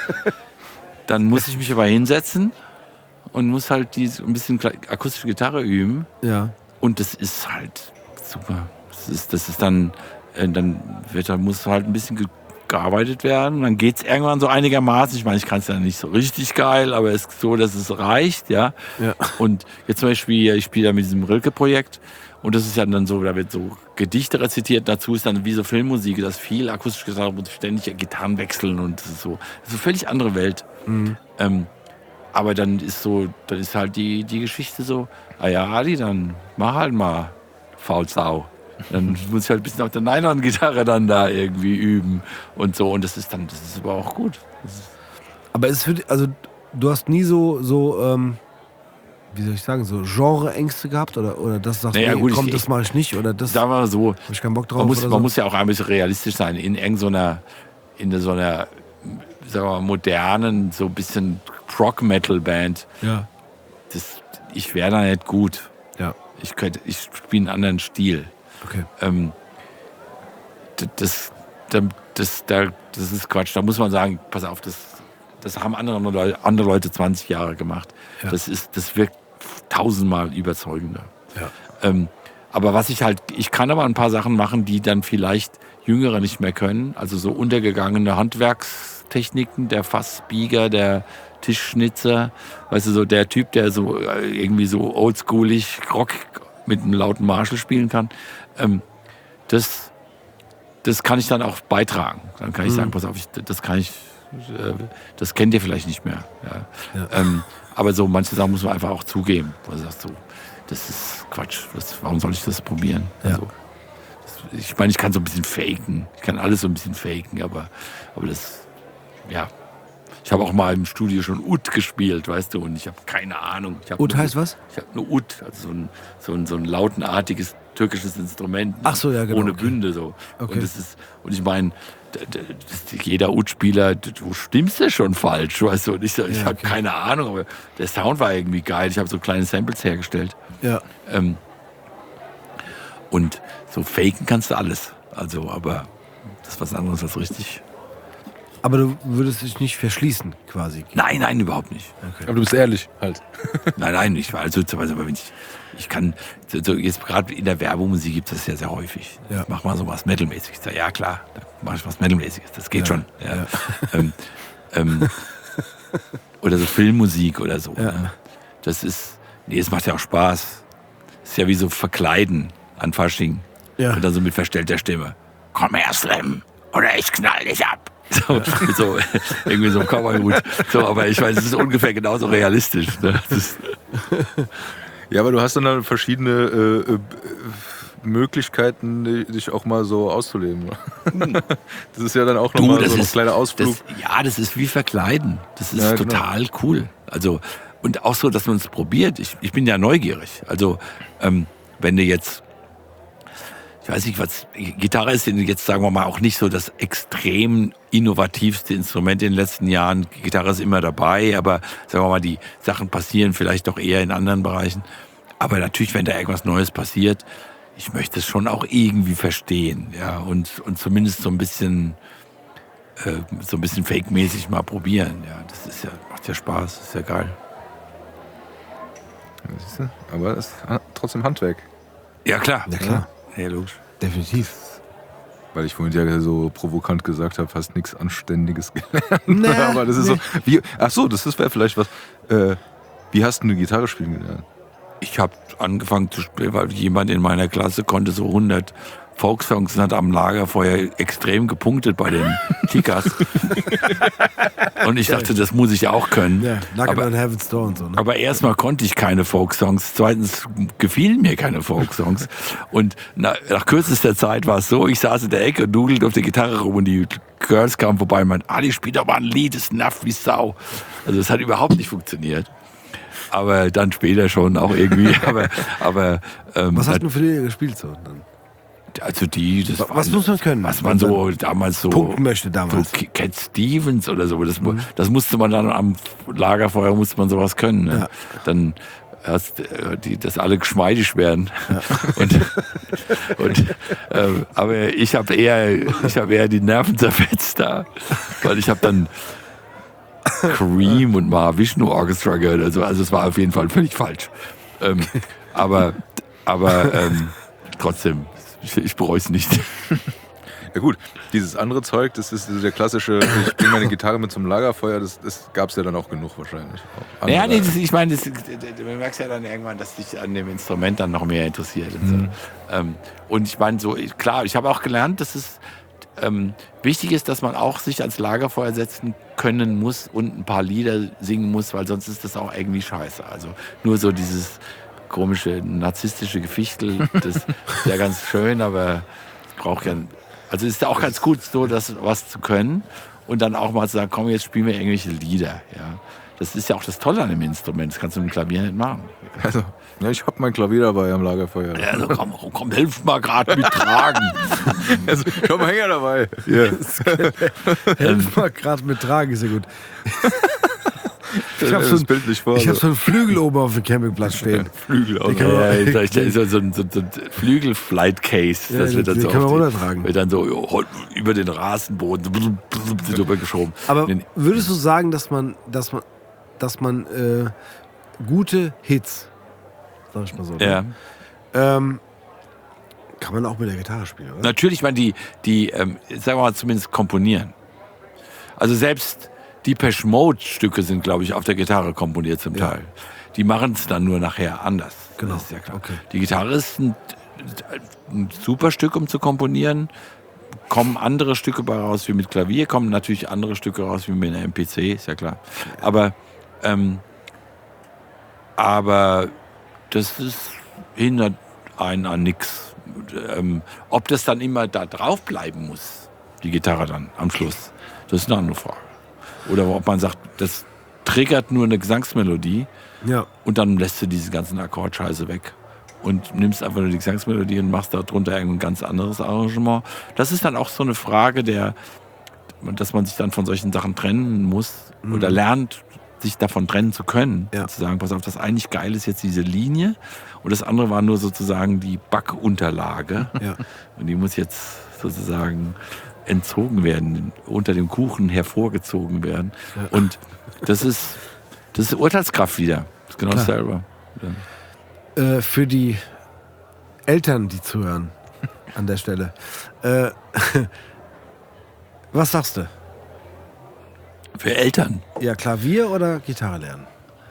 dann muss ich mich aber hinsetzen und muss halt die, ein bisschen akustische Gitarre üben. Ja. Und das ist halt super, Das ist, das ist dann, äh, dann wird, da muss halt ein bisschen ge- gearbeitet werden. Dann geht es irgendwann so einigermaßen. Ich meine, ich kann es ja nicht so richtig geil, aber es ist so, dass es reicht, ja. Ja. Und jetzt zum Beispiel, ich spiele da mit diesem Rilke-Projekt und das ist ja dann so, da wird so Gedichte rezitiert, dazu ist dann wie so Filmmusik, das ist viel akustisch gesagt und ständig Gitarren wechseln und das ist so, das ist eine völlig andere Welt. Mhm. Ähm, aber dann ist so, dann ist halt die, die Geschichte so, ah ja, Ali, dann mach halt mal Faulsau. Dann muss ich halt ein bisschen auf der Nylon-Gitarre dann da irgendwie üben und so. Und das ist dann, das ist aber auch gut. Aber es ist für dich, also du hast nie so, so ähm, wie soll ich sagen, so Genre-Ängste gehabt? Oder, oder das sagst Naja, du, nee, gut, komm, ich- das mache ich nicht? Oder das Sagen wir mal so, habe ich keinen Bock drauf? man muss, oder man so? muss ja auch ein bisschen realistisch sein. In irgendeiner, in so einer, sagen wir mal, modernen, so ein bisschen Prog-Metal-Band, Ja, das, ich wäre da nicht gut. ja, Ich, könnte, ich spiele einen anderen Stil. okay. Ähm, d- das, da- das, da, das ist Quatsch. Da muss man sagen, pass auf, das, das haben andere Leute, andere Leute zwanzig Jahre gemacht. Ja. Das, ist, das wirkt tausendmal überzeugender. Ja. Ähm, aber was ich halt, ich kann aber ein paar Sachen machen, die dann vielleicht Jüngere nicht mehr können. Also so untergegangene Handwerkstechniken, der Fassbieger, der Tischschnitzer, weißt du, so der Typ, der so äh, irgendwie so oldschoolig Rock mit einem lauten Marshall spielen kann. Ähm, das, das kann ich dann auch beitragen. Dann kann ich sagen, pass auf, ich, das kann ich, äh, das kennt ihr vielleicht nicht mehr. Ja. Ja. Ähm, aber so manche Sachen muss man einfach auch zugeben. Wo du sagst so, das ist Quatsch. Das, warum soll ich das probieren? Ja. Also, das, ich meine, ich kann so ein bisschen faken. Ich kann alles so ein bisschen faken, aber, aber das, ja. Ich habe auch mal im Studio schon Ud gespielt, weißt du, und ich habe keine Ahnung. Ich hab Ud nur- heißt was? Ich habe nur Ud, also so ein, so ein, so ein lautenartiges türkisches Instrument. Ach so, ja, genau, Ohne okay. Bünde so. Okay. Und, das ist, und ich meine, d- d- das- jeder Ud-Spieler, d- du stimmst ja schon falsch, weißt du. Und ich, so, ich Ja, habe okay. keine Ahnung, aber der Sound war irgendwie geil. Ich habe so kleine Samples hergestellt. Ja. Ähm, und so faken kannst du alles. Also, aber das ist was anderes als richtig. Aber du würdest dich nicht verschließen, quasi. Nein, nein, überhaupt nicht. Aber du bist ehrlich halt. Nein, nein, ich war also zum Beispiel, wenn ich, ich kann, so, so jetzt gerade in der Werbemusik gibt es das ja sehr häufig. Ja. Mach mal so was Metalmäßiges. Ja, ja, klar, da mache ich was Metalmäßiges. Das geht Ja, schon. Ja. ja. Ähm, ähm, oder so Filmmusik oder so. Ja. Ne? Das ist, nee, es macht ja auch Spaß. Das ist ja wie so Verkleiden an Fasching. Ja. Und dann so mit verstellter Stimme. Komm her, Slim, oder ich knall dich ab. So, mit so, irgendwie so ein Cowboy-Hut. So, aber ich weiß, es ist ungefähr genauso realistisch. Ne? Das ist, Ja, aber du hast dann, dann verschiedene äh, äh, Möglichkeiten, die- dich auch mal so auszuleben. Das ist ja dann auch nochmal so ein kleiner Ausflug. Das, ja, das ist wie Verkleiden. Das ist Ja, genau. total cool. Also, und auch so, dass man es probiert. Ich, ich bin ja neugierig. Also, ähm, wenn du jetzt, ich weiß nicht, was, Gitarre ist jetzt, sagen wir mal, auch nicht so das extrem innovativste Instrument in den letzten Jahren. Gitarre ist immer dabei, aber sagen wir mal, die Sachen passieren vielleicht doch eher in anderen Bereichen. Aber natürlich, wenn da irgendwas Neues passiert, ich möchte es schon auch irgendwie verstehen, ja, und, und zumindest so ein bisschen, äh, so ein bisschen fake-mäßig mal probieren, ja, das ist ja, macht ja Spaß, ist ja geil. Siehst du? Aber es ist ha- trotzdem Handwerk. Ja, klar. Ja, klar. Ja, logisch. Definitiv. Weil ich vorhin ja so provokant gesagt habe, fast nichts Anständiges gelernt. Nee, Aber das ist nee. so. Wie, ach so, das wäre vielleicht was. Äh, wie hast du eine Gitarre spielen gelernt? Ich habe angefangen zu spielen, weil jemand in meiner Klasse konnte so hundert Folksongs und hat am Lagerfeuer extrem gepunktet bei den Kickers. Und ich dachte, das muss ich auch können. Ja, Knock aber, on Heaven's Door und so. Ne? aber erstmal konnte ich keine Folksongs. Zweitens gefielen mir keine Folksongs. Und na, nach kürzester Zeit war es so, ich saß in der Ecke und nudelte auf der Gitarre rum und die Girls kamen vorbei und meinten, Ali, spiel doch mal ein Lied, das nervt wie Sau. Also das hat überhaupt nicht funktioniert. Aber dann später schon auch irgendwie. aber, aber ähm, Was hast du für die gespielt so? Dann? also die, das Was waren- muss man können? Was man so damals so Punkten möchte damals. So K- Cat Stevens oder so, das, mu- das musste man dann am Lagerfeuer musste man sowas können. Ne? Ja. Dann erst, äh, die, dass alle geschmeidig werden. Und, und ähm, aber ich habe eher, ich habe eher die Nerven zerfetzt da, weil ich habe dann Cream und Mahavishnu Orchestra gehört. Also, also es war auf jeden Fall völlig falsch. Ähm, aber aber ähm, trotzdem, Ich, ich bereue es nicht. Ja gut, dieses andere Zeug, das ist der klassische, ich bringe meine Gitarre mit zum Lagerfeuer, das, das gab es ja dann auch genug wahrscheinlich. Auch Ja, nee, das, ich meine, das, du merkst ja dann irgendwann, dass dich an dem Instrument dann noch mehr interessiert. Und, Mhm. so. ähm, und ich meine, so klar, ich habe auch gelernt, dass es ähm, wichtig ist, dass man auch sich ans Lagerfeuer setzen können muss und ein paar Lieder singen muss, weil sonst ist das auch irgendwie scheiße. Also nur so dieses komische, narzisstische Gefichtel, das ist ja ganz schön, aber es braucht ja... Also es ist auch ganz gut, so das was zu können und dann auch mal zu sagen, komm, jetzt spielen wir irgendwelche Lieder. Ja. Das ist ja auch das Tolle an dem Instrument, das kannst du mit dem Klavier nicht machen. Also, ja, ich habe mein Klavier dabei am Lagerfeuer. Ja, also komm, komm, hilf mal gerade mit Tragen. Also, ich habe einen Hänger dabei. Yeah. Helf mal gerade mit Tragen, ist ja gut. Ich habe Das so, ist ein- bildlich vor. ich hab so. so einen Flügel oben auf dem Campingplatz stehen. Flügel auch. Die kann noch. man- Ja, da ist da ist so, so, ein- so, so ein Flügel-Flight-Case. Ja, Das wird dann den so kann man auf die- runtertragen. Wird dann so jo, über den Rasenboden drüber geschoben. Aber Nee, würdest du sagen, dass man, dass man, dass man äh, gute Hits, sag ich mal so, ja. ne? ähm, kann man auch mit der Gitarre spielen, oder? Natürlich, man die, die ähm, sagen wir mal, zumindest komponieren. Also selbst die Depeche Mode-Stücke sind, glaube ich, auf der Gitarre komponiert zum Ja. Teil. Die machen es dann nur nachher anders. Genau. Das ist ja klar. Okay. Die Gitarre ist ein, ein super Stück, um zu komponieren. Kommen andere Stücke bei raus wie mit Klavier, kommen natürlich andere Stücke raus wie mit einer M P C, ist ja klar. Aber, ähm, aber das ist, hindert einen an nichts. Ähm, ob das dann immer da drauf bleiben muss, die Gitarre dann am Schluss, das ist eine andere Frage. Oder ob man sagt, das triggert nur eine Gesangsmelodie Ja. und dann lässt du diese ganzen Akkordscheiße weg und nimmst einfach nur die Gesangsmelodie und machst darunter irgendein ganz anderes Arrangement. Das ist dann auch so eine Frage, der, dass man sich dann von solchen Sachen trennen muss oder lernt, sich davon trennen zu können. Ja. Zu sagen, pass auf, das eigentlich geil ist jetzt diese Linie und das andere war nur sozusagen die Backunterlage Ja. und die muss jetzt sozusagen entzogen werden, unter dem Kuchen hervorgezogen werden. Und das ist, das ist Urteilskraft wieder. Das ist genau Klar. dasselbe. Ja. Äh, für die Eltern, die zuhören, an der Stelle. Äh, was sagst du? Für Eltern, Ja, Klavier oder Gitarre lernen?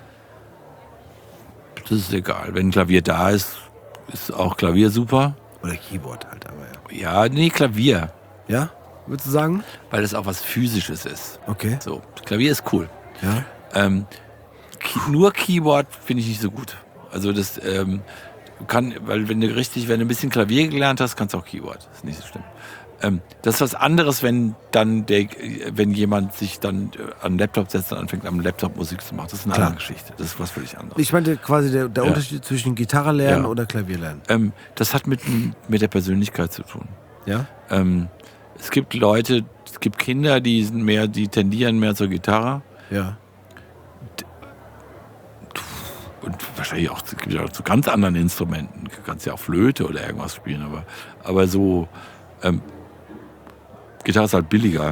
das ist egal. Wenn ein Klavier da ist, ist auch Klavier super. Oder Keyboard halt, aber ja. Ja, nee, Klavier. Ja? Würdest du sagen? Weil das auch was Physisches ist. Okay. So, Klavier ist cool. Ja. Ähm, Key- nur Keyboard finde ich nicht so gut. Also das ähm, kann, weil wenn du richtig, wenn du ein bisschen Klavier gelernt hast, kannst du auch Keyboard. Das ist nicht so schlimm. Ähm, das ist was anderes, wenn dann der, wenn jemand sich dann äh, an den Laptop setzt und anfängt, am Laptop Musik zu machen. Das ist eine Klar. andere Geschichte. Das ist was völlig anderes. Ich meinte quasi der, der Ja. Unterschied zwischen Gitarre lernen Ja. oder Klavier lernen. Ähm, das hat mit, mit der Persönlichkeit zu tun. Ja? Ähm, es gibt Leute, es gibt Kinder, die sind mehr, die tendieren mehr zur Gitarre. Ja. Und wahrscheinlich auch, es gibt ja auch zu ganz anderen Instrumenten. Du kannst ja auch Flöte oder irgendwas spielen, aber, aber so, ähm, Gitarre ist halt billiger.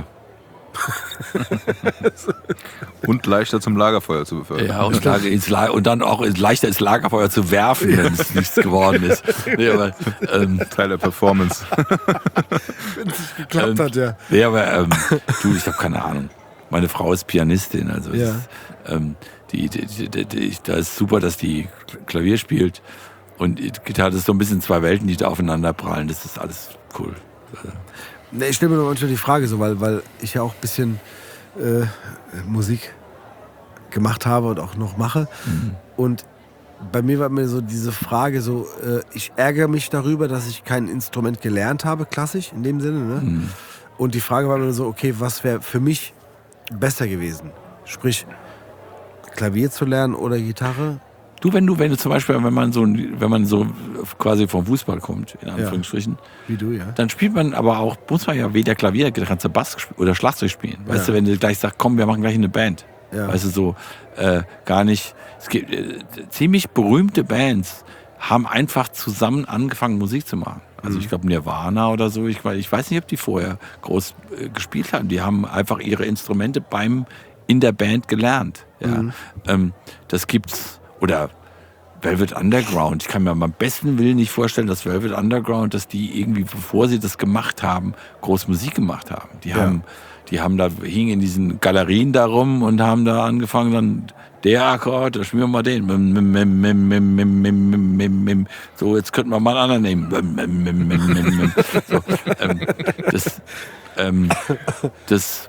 Und leichter zum Lagerfeuer zu befördern. Ja, und, Lager, ins La und dann auch ins, leichter ins Lagerfeuer zu werfen, wenn es nichts geworden ist. Nee, aber, ähm, Teil der Performance. Geklappt Ähm, hat, ja. nee, aber ähm, du, ich habe keine Ahnung. Meine Frau ist Pianistin, also es Ja. ist, ähm, die, die, die, die, die, da ist super, dass die Klavier spielt. Und die Gitarre, das ist so ein bisschen zwei Welten, die da aufeinander prallen. Das ist alles cool. Nee, ich stelle mir nur manchmal die Frage so, weil, weil ich ja auch ein bisschen äh, Musik gemacht habe und auch noch mache. Mhm. Und bei mir war mir so diese Frage so, äh, ich ärgere mich darüber, dass ich kein Instrument gelernt habe, klassisch in dem Sinne. Ne? Mhm. Und die Frage war mir so, okay, was wäre für mich besser gewesen? Sprich, Klavier zu lernen oder Gitarre? Du, wenn du, wenn du zum Beispiel, wenn man so, wenn man so quasi vom Fußball kommt, in Anführungsstrichen, Wie du, ja. dann spielt man aber auch, muss man ja weder Klavier, da kannst du Bass sp- oder Schlagzeug spielen. Weißt Ja. du, wenn du gleich sagst, komm, wir machen gleich eine Band. Ja. Weißt du, so, äh, gar nicht, es gibt äh, ziemlich berühmte Bands, haben einfach zusammen angefangen, Musik zu machen. Also ich glaube Nirvana oder so, ich, ich weiß nicht, ob die vorher groß äh, gespielt haben. Die haben einfach ihre Instrumente beim, in der Band gelernt. Ja. Ähm, das gibt's, oder Velvet Underground. Ich kann mir am besten Willen nicht vorstellen, dass Velvet Underground, dass die irgendwie, bevor sie das gemacht haben, groß Musik gemacht haben. Die Ja. haben, die haben da, hingen in diesen Galerien da rum und haben da angefangen, dann der Akkord, da spielen wir mal den. Mim, mim, mim, mim, mim, mim, mim, mim, mim. So, jetzt könnten wir mal einen anderen nehmen. Mim, mim, mim, mim, mim, mim. So, ähm, das, ähm, das,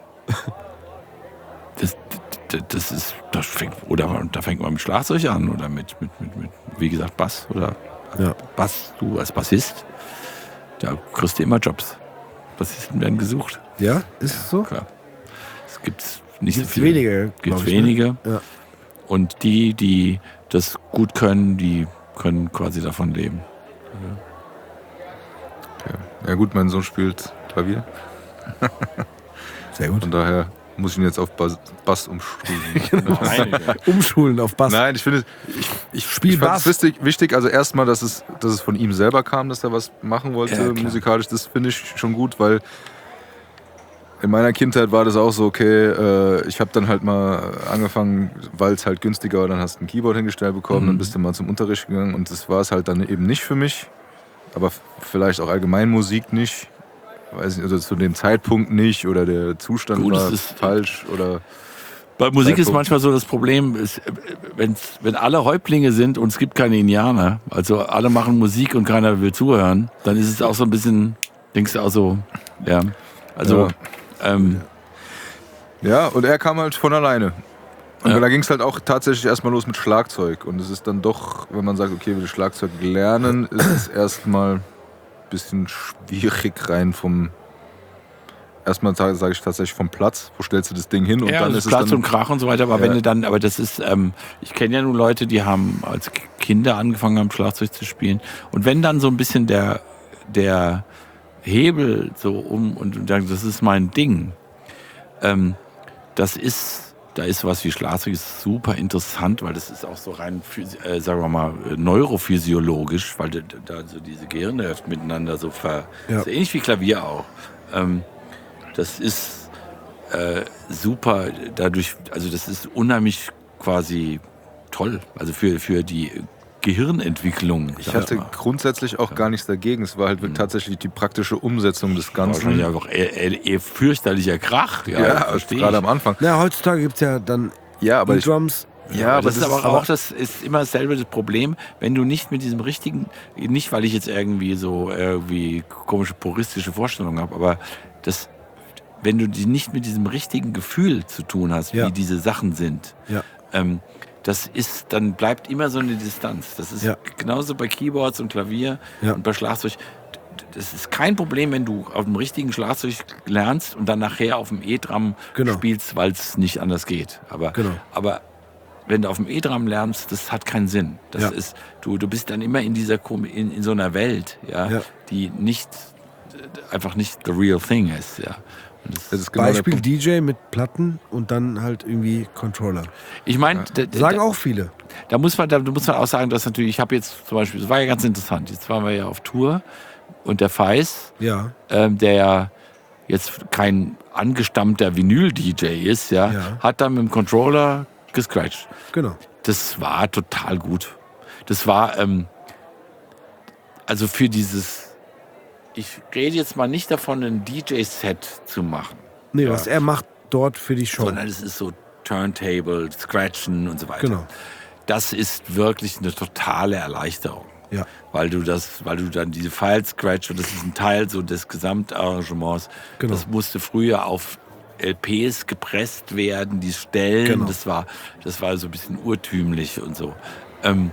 das, das ist, das fängt, oder da fängt man mit Schlagzeug an oder mit, mit, mit, mit wie gesagt, Bass oder Ja. Bass, du als Bassist, da kriegst du immer Jobs. Bassisten werden gesucht. Ja, ist es so? Klar. Es gibt nicht Gibt's so viele. wenige, Gibt glaub ich, wenige. ne? Ja. Und die, die das gut können, die können quasi davon leben. Okay. Ja gut, mein Sohn spielt Klavier. Sehr gut. Von daher muss ich ihn jetzt auf Bass, Bass umschulen. Umschulen auf Bass. Nein, ich finde, ich, ich, Spiel ich fand Bass. es wichtig, wichtig, also erstmal, dass es, dass es von ihm selber kam, dass er was machen wollte, Ja, klar. musikalisch. Das finde ich schon gut, weil in meiner Kindheit war das auch so, okay, äh, ich habe dann halt mal angefangen, weil es halt günstiger war, dann hast du ein Keyboard hingestellt bekommen, Mhm. dann bist du mal zum Unterricht gegangen und das war es halt dann eben nicht für mich, aber f- vielleicht auch allgemein Musik nicht. Weiß nicht, also zu dem Zeitpunkt nicht oder der Zustand Gut, war es ist- falsch oder Bei Musik ist Zeitpunkt. manchmal so das Problem, ist, äh, wenn's, wenn alle Häuptlinge sind und es gibt keine Indianer, also alle machen Musik und keiner will zuhören, dann ist es auch so ein bisschen, denkst du auch so, ja, also, ähm, ja, und er kam halt von alleine. Und Ja. da ging es halt auch tatsächlich erstmal los mit Schlagzeug. Und es ist dann doch, wenn man sagt, okay, will Schlagzeug lernen, ist es erstmal ein bisschen schwierig rein vom. Erstmal sage sag ich tatsächlich vom Platz. Wo stellst du das Ding hin? Und ja, dann das ist es Platz dann. und Krach und so weiter, aber Ja. wenn du dann, aber das ist, ähm, ich kenne ja nun Leute, die haben als Kinder angefangen haben, Schlagzeug zu spielen. Und wenn dann so ein bisschen der, der Hebel so um und und sagen, das ist mein Ding, ähm, das ist, da ist was wie Schlagzeug, ist super interessant, weil das ist auch so rein, physi- äh, sagen wir mal, äh, neurophysiologisch, weil da, da so diese Gehirnhälften miteinander so ver, Ja. so ähnlich wie Klavier auch. Ähm, das ist äh, super, dadurch, also das ist unheimlich quasi toll, also für, für die Gehirnentwicklung. Ich sag hatte mal. grundsätzlich auch gar nichts dagegen. Es war halt wirklich tatsächlich die praktische Umsetzung des Ganzen. Wahrscheinlich einfach eher, eher, eher fürchterlicher Krach. Ja, Ja, verstehe gerade ich. am Anfang. Na, heutzutage gibt es ja dann Ja, aber ich, E-Drums. ja, aber das, ist aber aber- auch, das ist immer dasselbe das Problem, wenn du nicht mit diesem richtigen, nicht weil ich jetzt irgendwie so irgendwie komische puristische Vorstellungen habe, aber das, wenn du die nicht mit diesem richtigen Gefühl zu tun hast, Ja. wie diese Sachen sind, Ja. ähm, das ist, dann bleibt immer so eine Distanz. Das ist Ja. genauso bei Keyboards und Klavier Ja. und bei Schlagzeug. Das ist kein Problem, wenn du auf dem richtigen Schlagzeug lernst und dann nachher auf dem E-Drum Genau. spielst, weil es nicht anders geht. Aber, Genau. aber wenn du auf dem E-Drum lernst, das hat keinen Sinn. Das Ja. ist, du, du bist dann immer in dieser Kom- in, in so einer Welt, ja, Ja. die nicht einfach nicht the real thing ist. Ja. Und das, das ist genau der Beispiel Punkt. D J mit Platten und dann halt irgendwie Controller. ich meine, Sagen auch viele. Da muss man, da muss man auch sagen, dass natürlich, ich habe jetzt zum Beispiel, das war ja ganz interessant, jetzt waren wir ja auf Tour und der Feis, Ja. ähm, der ja jetzt kein angestammter Vinyl-D J ist, ja, Ja. hat dann mit dem Controller gescratcht. Genau. Das war total gut. Das war, ähm, also für dieses, ich rede jetzt mal nicht davon, ein D J-Set zu machen, Nee, was er macht dort für die Show. sondern es ist so Turntable, Scratchen und so weiter. Genau. Das ist wirklich eine totale Erleichterung. Ja. Weil du das, weil du dann diese Files scratch und das ist ein Teil so des Gesamtarrangements. Genau. Das musste früher auf L Ps gepresst werden, die Stellen. Genau. Das war, das war so ein bisschen urtümlich und so. Ähm,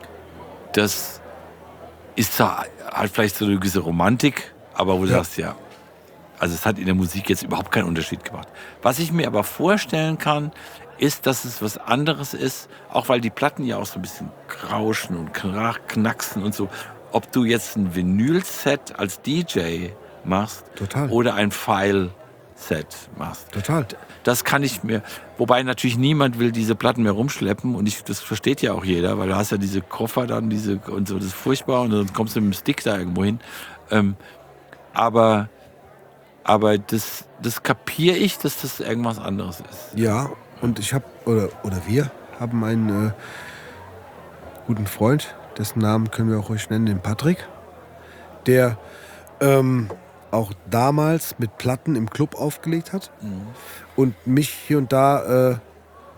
das ist zwar, hat vielleicht so eine gewisse Romantik, aber wo du Ja. sagst, ja, also es hat in der Musik jetzt überhaupt keinen Unterschied gemacht. Was ich mir aber vorstellen kann, ist, dass es was anderes ist, auch weil die Platten ja auch so ein bisschen rauschen und krach- knacksen und so. Ob du jetzt ein Vinyl-Set als D J machst Total. oder ein File-Set machst. Total. Das kann ich mir, wobei natürlich niemand will diese Platten mehr rumschleppen und ich, das versteht ja auch jeder, weil du hast ja diese Koffer dann, diese und so, das ist furchtbar und dann kommst du mit dem Stick da irgendwo hin. Ähm, aber aber das, das kapiere ich, dass das irgendwas anderes ist. Ja, und ich habe, oder, oder wir haben ein, guten Freund, dessen Namen können wir auch ruhig nennen, den Patrick, der ähm, auch damals mit Platten im Club aufgelegt hat mhm. und mich hier und da äh,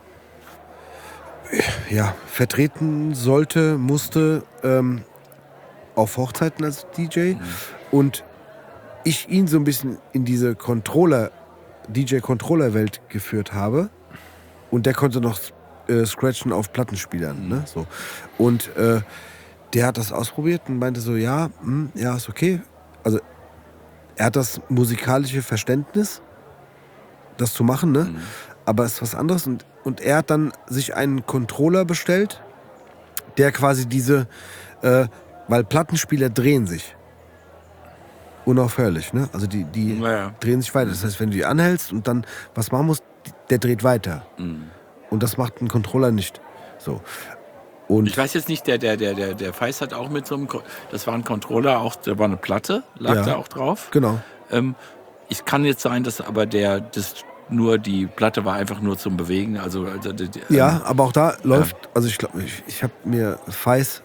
ja, vertreten sollte, musste ähm, auf Hochzeiten als D J mhm. und ich ihn so ein bisschen in diese Controller, D J-Controller-Welt geführt habe und der konnte noch äh, scratchen auf Plattenspielern. Mhm. Ne? So. Und äh, der hat das ausprobiert und meinte so, ja, mh, ja, ist okay. Also er hat das musikalische Verständnis, das zu machen, ne? Mhm. Aber es ist was anderes. Und, und er hat dann sich einen Controller bestellt, der quasi diese, äh, weil Plattenspieler drehen sich. Unaufhörlich, ne? Also die, die naja. drehen sich weiter. Das heißt, wenn du die anhältst und dann was machen musst, der dreht weiter. Mhm. Und das macht ein Controller nicht. So. Und ich weiß jetzt nicht, der, der, der, der, der Feist hat auch mit so einem, das war ein Controller, auch, da war eine Platte, lag ja. da auch drauf. Genau. Ähm, es kann jetzt sein, dass aber der, das nur die Platte war einfach nur zum Bewegen. Also, also die, die, ja, ähm, aber auch da läuft, ja. also ich glaube, ich, ich habe mir Feist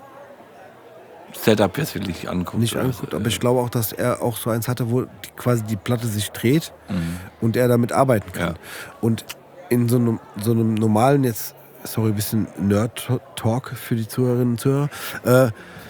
Setup jetzt wirklich anguckt. Nicht anguckt, aber ich glaube auch, dass er auch so eins hatte, wo die, quasi die Platte sich dreht mhm. und er damit arbeiten kann. Ja. Und in so einem, so einem normalen, jetzt, sorry, ein bisschen Nerd-Talk für die Zuhörerinnen und Zuhörer, äh,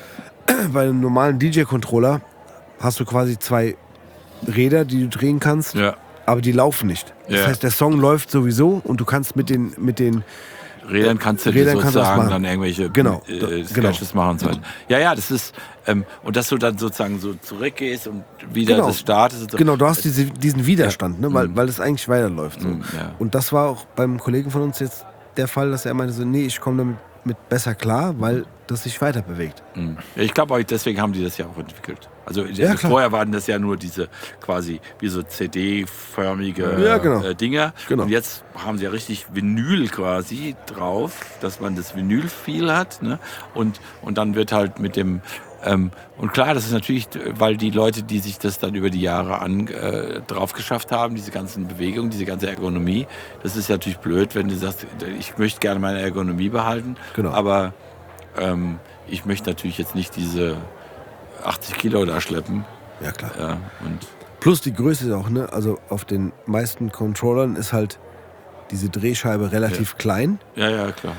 bei einem normalen D J-Controller hast du quasi zwei Räder, die du drehen kannst, ja. aber die laufen nicht. Das ja. heißt, der Song läuft sowieso und du kannst mit den, mit den Rädern kannst du Rädern sozusagen dann irgendwelche genau, äh, Sketches genau. machen und so weiter. Ja, ja, das ist, ähm, und dass du dann sozusagen so zurückgehst und wieder genau. das startest. Und so. Genau, du hast diese, diesen Widerstand, ja. ne, weil, mhm. weil das eigentlich weiterläuft. So. Mhm, ja. Und das war auch beim Kollegen von uns jetzt der Fall, dass er meinte so, nee, ich komme damit mit besser klar, weil das sich weiter bewegt. Mhm. Ja, ich glaube, deswegen haben die das ja auch entwickelt. Also ja, vorher waren das ja nur diese quasi wie so C D-förmige ja, genau. äh, Dinger. Genau. Und jetzt haben sie ja richtig Vinyl quasi drauf, dass man das Vinyl-Feel hat. Ne? Und, und dann wird halt mit dem ähm, und klar, das ist natürlich, weil die Leute, die sich das dann über die Jahre an, äh, drauf geschafft haben, diese ganzen Bewegungen, diese ganze Ergonomie, das ist natürlich blöd, wenn du sagst, ich möchte gerne meine Ergonomie behalten, genau. aber ähm, ich möchte natürlich jetzt nicht diese achtzig Kilo da schleppen. Ja, klar. Ja, und plus die Größe auch, ne? Also auf den meisten Controllern ist halt diese Drehscheibe relativ ja. klein. Ja, ja, klar.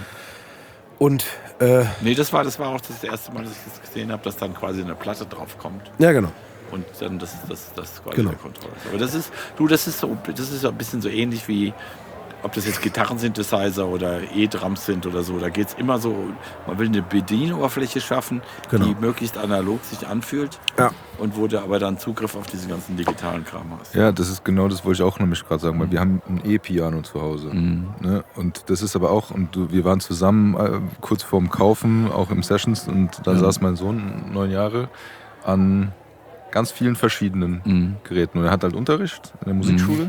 Und äh, nee, das war, das war auch das erste Mal, dass ich das gesehen habe, dass dann quasi eine Platte drauf kommt. Ja, genau. Und dann das ist das, das quasi genau. der Controller. Aber das ist, du, das ist so, das ist so ein bisschen so ähnlich wie, ob das jetzt Gitarrensynthesizer oder E-Drums sind oder so. Da geht es immer so, man will eine Bedienoberfläche schaffen, genau. die möglichst analog sich anfühlt ja. und wo du aber dann Zugriff auf diesen ganzen digitalen Kram hast. Ja, das ist genau das, wollte ich auch nämlich gerade sagen, weil wir haben ein E-Piano zu Hause. Mhm. Ne? Und das ist aber auch, und wir waren zusammen äh, kurz vorm Kaufen, auch im Sessions, und da ja. saß mein Sohn, neun Jahre, an ganz vielen verschiedenen mhm. Geräten. Und er hat halt Unterricht in der Musikschule. Mhm.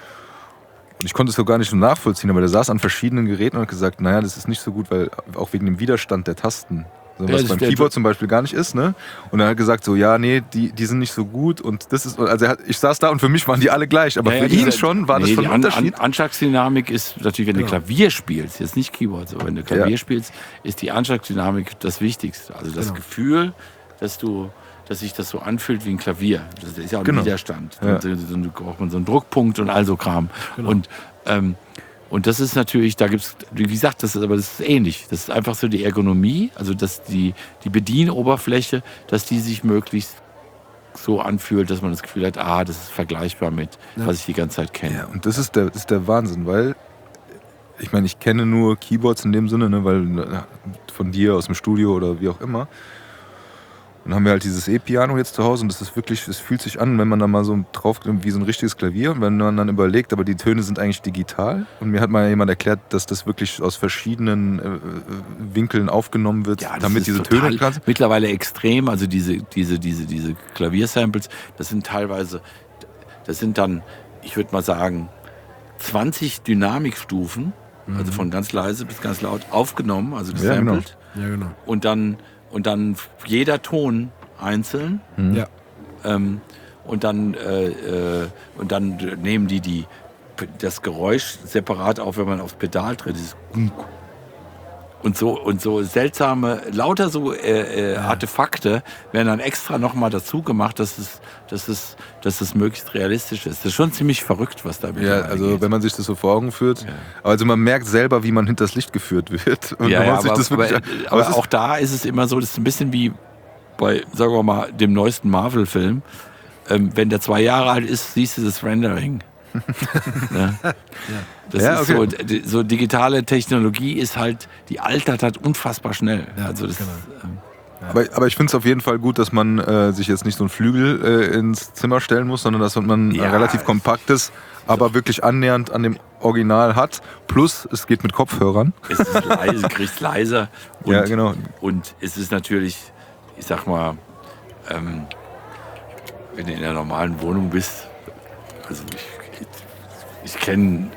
Und ich konnte es so gar nicht so nachvollziehen, aber der saß an verschiedenen Geräten und hat gesagt, naja, das ist nicht so gut, weil auch wegen dem Widerstand der Tasten. So, was ja, beim Keyboard zum Beispiel gar nicht ist, ne? Und er hat gesagt so, ja, nee, die, die sind nicht so gut und das ist, also er hat, ich saß da und für mich waren die alle gleich, aber ja, für ja, ihn diese, schon war nee, das schon ein An, Unterschied. An, Anschlagsdynamik ist natürlich, wenn genau. du Klavier spielst, jetzt nicht Keyboard, so wenn du Klavier ja. spielst, ist die Anschlagsdynamik das Wichtigste. Also das genau. Gefühl, dass du dass sich das so anfühlt wie ein Klavier. Das ist ja auch ein genau. Widerstand. Ja. Da braucht man so einen Druckpunkt und all so Kram. Genau. Und, ähm, und das ist natürlich, da gibt es, wie gesagt, das ist, aber das ist ähnlich. Das ist einfach so die Ergonomie, also dass die, die Bedienoberfläche, dass die sich möglichst so anfühlt, dass man das Gefühl hat, ah, das ist vergleichbar mit, ja. was ich die ganze Zeit kenne. Ja, und das ist der, das ist der Wahnsinn, weil ich meine, ich kenne nur Keyboards in dem Sinne, ne, weil von dir aus dem Studio oder wie auch immer. Dann haben wir halt dieses E-Piano jetzt zu Hause und das ist wirklich, es fühlt sich an, wenn man da mal so drauf wie so ein richtiges Klavier, und wenn man dann überlegt, aber die Töne sind eigentlich digital, und mir hat mal jemand erklärt, dass das wirklich aus verschiedenen äh, Winkeln aufgenommen wird, ja, damit diese Töne klar sind. Mittlerweile extrem, also diese, diese, diese, diese Klaviersamples, das sind teilweise, das sind dann, ich würde mal sagen, zwanzig Dynamikstufen, mhm. also von ganz leise bis ganz laut aufgenommen, also gesampelt. Ja, genau. Ja, genau. Und dann Und dann jeder Ton einzeln. Mhm. Ja. Ähm, und, dann, äh, äh, und dann nehmen die, die das Geräusch separat auf, wenn man aufs Pedal tritt. Dieses Und so, und so seltsame, lauter so äh, äh, Artefakte werden dann extra nochmal dazu gemacht, dass es, dass, es, dass es möglichst realistisch ist. Das ist schon ziemlich verrückt, was da Ja, also geht. wenn man sich das so vor Augen führt. Ja. Also man merkt selber, wie man hinters Licht geführt wird. Und ja, man ja, sich aber, das wirklich, aber, aber, aber aber auch da ist es immer so, das ist ein bisschen wie bei, sagen wir mal, dem neuesten Marvel-Film. Ähm, wenn der zwei Jahre alt ist, siehst du das Rendering. Ja. Das Ja, ist okay. so, di- so digitale Technologie ist halt, die altert halt unfassbar schnell. Ja, also das, genau. ähm, Aber, aber ich finde es auf jeden Fall gut, dass man äh, sich jetzt nicht so einen Flügel äh, ins Zimmer stellen muss, sondern dass man Ja, ein relativ kompaktes, aber wirklich annähernd an dem Original hat. Plus, es geht mit Kopfhörern. es ist leise, du kriegst leiser. Und, Ja, genau. und es ist natürlich, ich sag mal, ähm, wenn du in einer normalen Wohnung bist, also ich, ich, ich kenne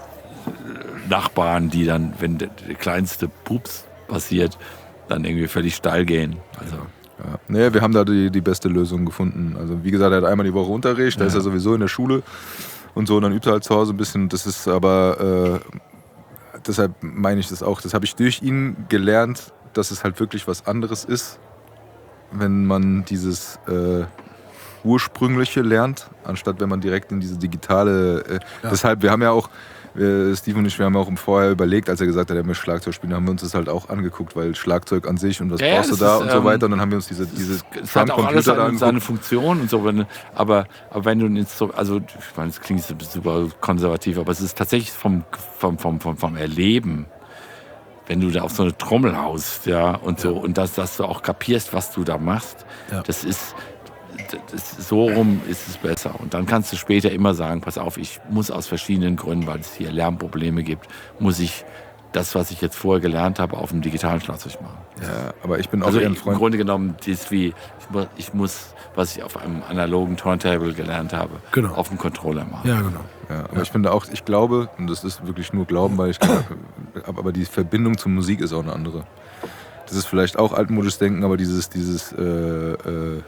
Nachbarn, die dann, wenn der, der kleinste Pups passiert, dann irgendwie völlig steil gehen. Also, Ja. Nee, wir haben da die, die beste Lösung gefunden. Also wie gesagt, er hat einmal die Woche Unterricht, da ist er sowieso in der Schule und so, und dann übt er halt zu Hause ein bisschen. Das ist aber, äh, deshalb meine ich das auch, das habe ich durch ihn gelernt, dass es halt wirklich was anderes ist, wenn man dieses äh, Ursprüngliche lernt, anstatt wenn man direkt in diese digitale, äh, Ja. deshalb, wir haben ja auch, äh, Steve und ich, wir haben ja auch im Vorher überlegt, als er gesagt hat, er möchte Schlagzeug spielen, haben wir uns das halt auch angeguckt, weil Schlagzeug an sich und was Ja, ja, brauchst du das da ist, und so ähm, weiter, und dann haben wir uns diese, diese es hat auch alles Drumcomputer da seine, seine angeguckt. Funktion und so, wenn, aber, aber wenn du ein Instrument, also ich meine, es klingt super konservativ, aber es ist tatsächlich vom, vom, vom, vom, vom Erleben, wenn du da auf so eine Trommel haust, ja, und so, und dass, dass du auch kapierst, was du da machst, Ja. das ist, das, so rum ist es besser. Und dann kannst du später immer sagen, pass auf, ich muss aus verschiedenen Gründen, weil es hier Lärmprobleme gibt, muss ich das, was ich jetzt vorher gelernt habe, auf dem digitalen Schlagzeug machen. Ja, aber ich bin auch Also eher ein im Freund. Grunde genommen, das ist wie, ich muss, ich muss, was ich auf einem analogen Turntable gelernt habe, Genau. auf dem Controller machen. Ja, genau. Ja, aber ich finde auch, ich glaube, und das ist wirklich nur Glauben, weil ich glaube, aber die Verbindung zur Musik ist auch eine andere. Das ist vielleicht auch altmodisch denken, aber dieses, dieses äh, äh,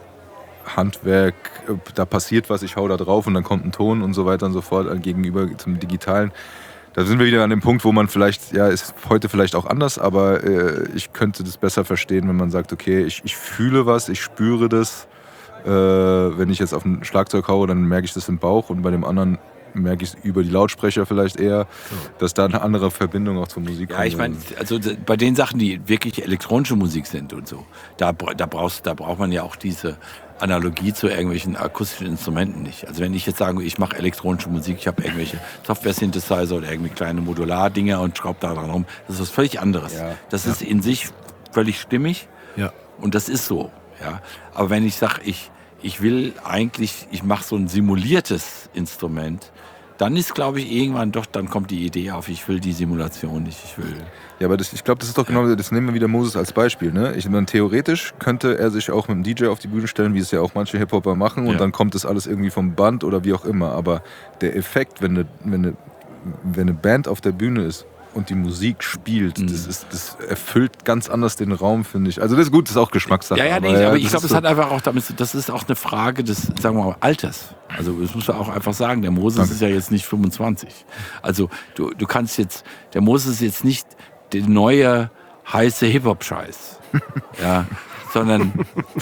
Handwerk, äh, da passiert was, ich hau da drauf und dann kommt ein Ton und so weiter und so fort, äh, gegenüber zum Digitalen. Da sind wir wieder an dem Punkt, wo man vielleicht, ja, ist heute vielleicht auch anders, aber äh, ich könnte das besser verstehen, wenn man sagt, okay, ich, ich fühle was, ich spüre das. Äh, wenn ich jetzt auf ein Schlagzeug haue, dann merke ich das im Bauch, und bei dem anderen merke ich es über die Lautsprecher vielleicht eher, dass da eine andere Verbindung auch zur Musik Ja, kommt. ich meine, also d- bei den Sachen, die wirklich elektronische Musik sind und so, da, bra- da, brauchst, da braucht man ja auch diese Analogie zu irgendwelchen akustischen Instrumenten nicht. Also wenn ich jetzt sage, ich mache elektronische Musik, ich habe irgendwelche Software-Synthesizer oder irgendwie kleine Modulardinger und schraube da dran rum, das ist was völlig anderes. Ja. Das ist in sich völlig stimmig. Ja. Und das ist so, ja. Aber wenn ich sage, ich, ich will eigentlich, ich mache so ein simuliertes Instrument, dann ist, glaube ich, irgendwann doch, dann kommt die Idee auf, ich will die Simulation nicht, ich will... Ja, aber das, ich glaube, das ist doch genau, das nehmen wir wieder Moses als Beispiel. Ne? Ich meine, theoretisch könnte er sich auch mit einem D J auf die Bühne stellen, wie es ja auch manche Hip-Hopper machen, und Ja. dann kommt das alles irgendwie vom Band oder wie auch immer. Aber der Effekt, wenn eine, wenn eine, wenn eine Band auf der Bühne ist und die Musik spielt, Mhm. das, ist, das erfüllt ganz anders den Raum, finde ich. Also das ist gut, das ist auch Geschmackssache. Ja, ja, nee, aber, aber das ich glaube, ist es hat einfach auch damit, zu- das ist auch eine Frage des, sagen wir mal, Alters. Also das muss man auch einfach sagen, der Moses Danke. ist ja jetzt nicht fünfundzwanzig. Also du, du kannst jetzt, der Moses ist jetzt nicht der neue heiße Hip-Hop-Scheiß, ja, sondern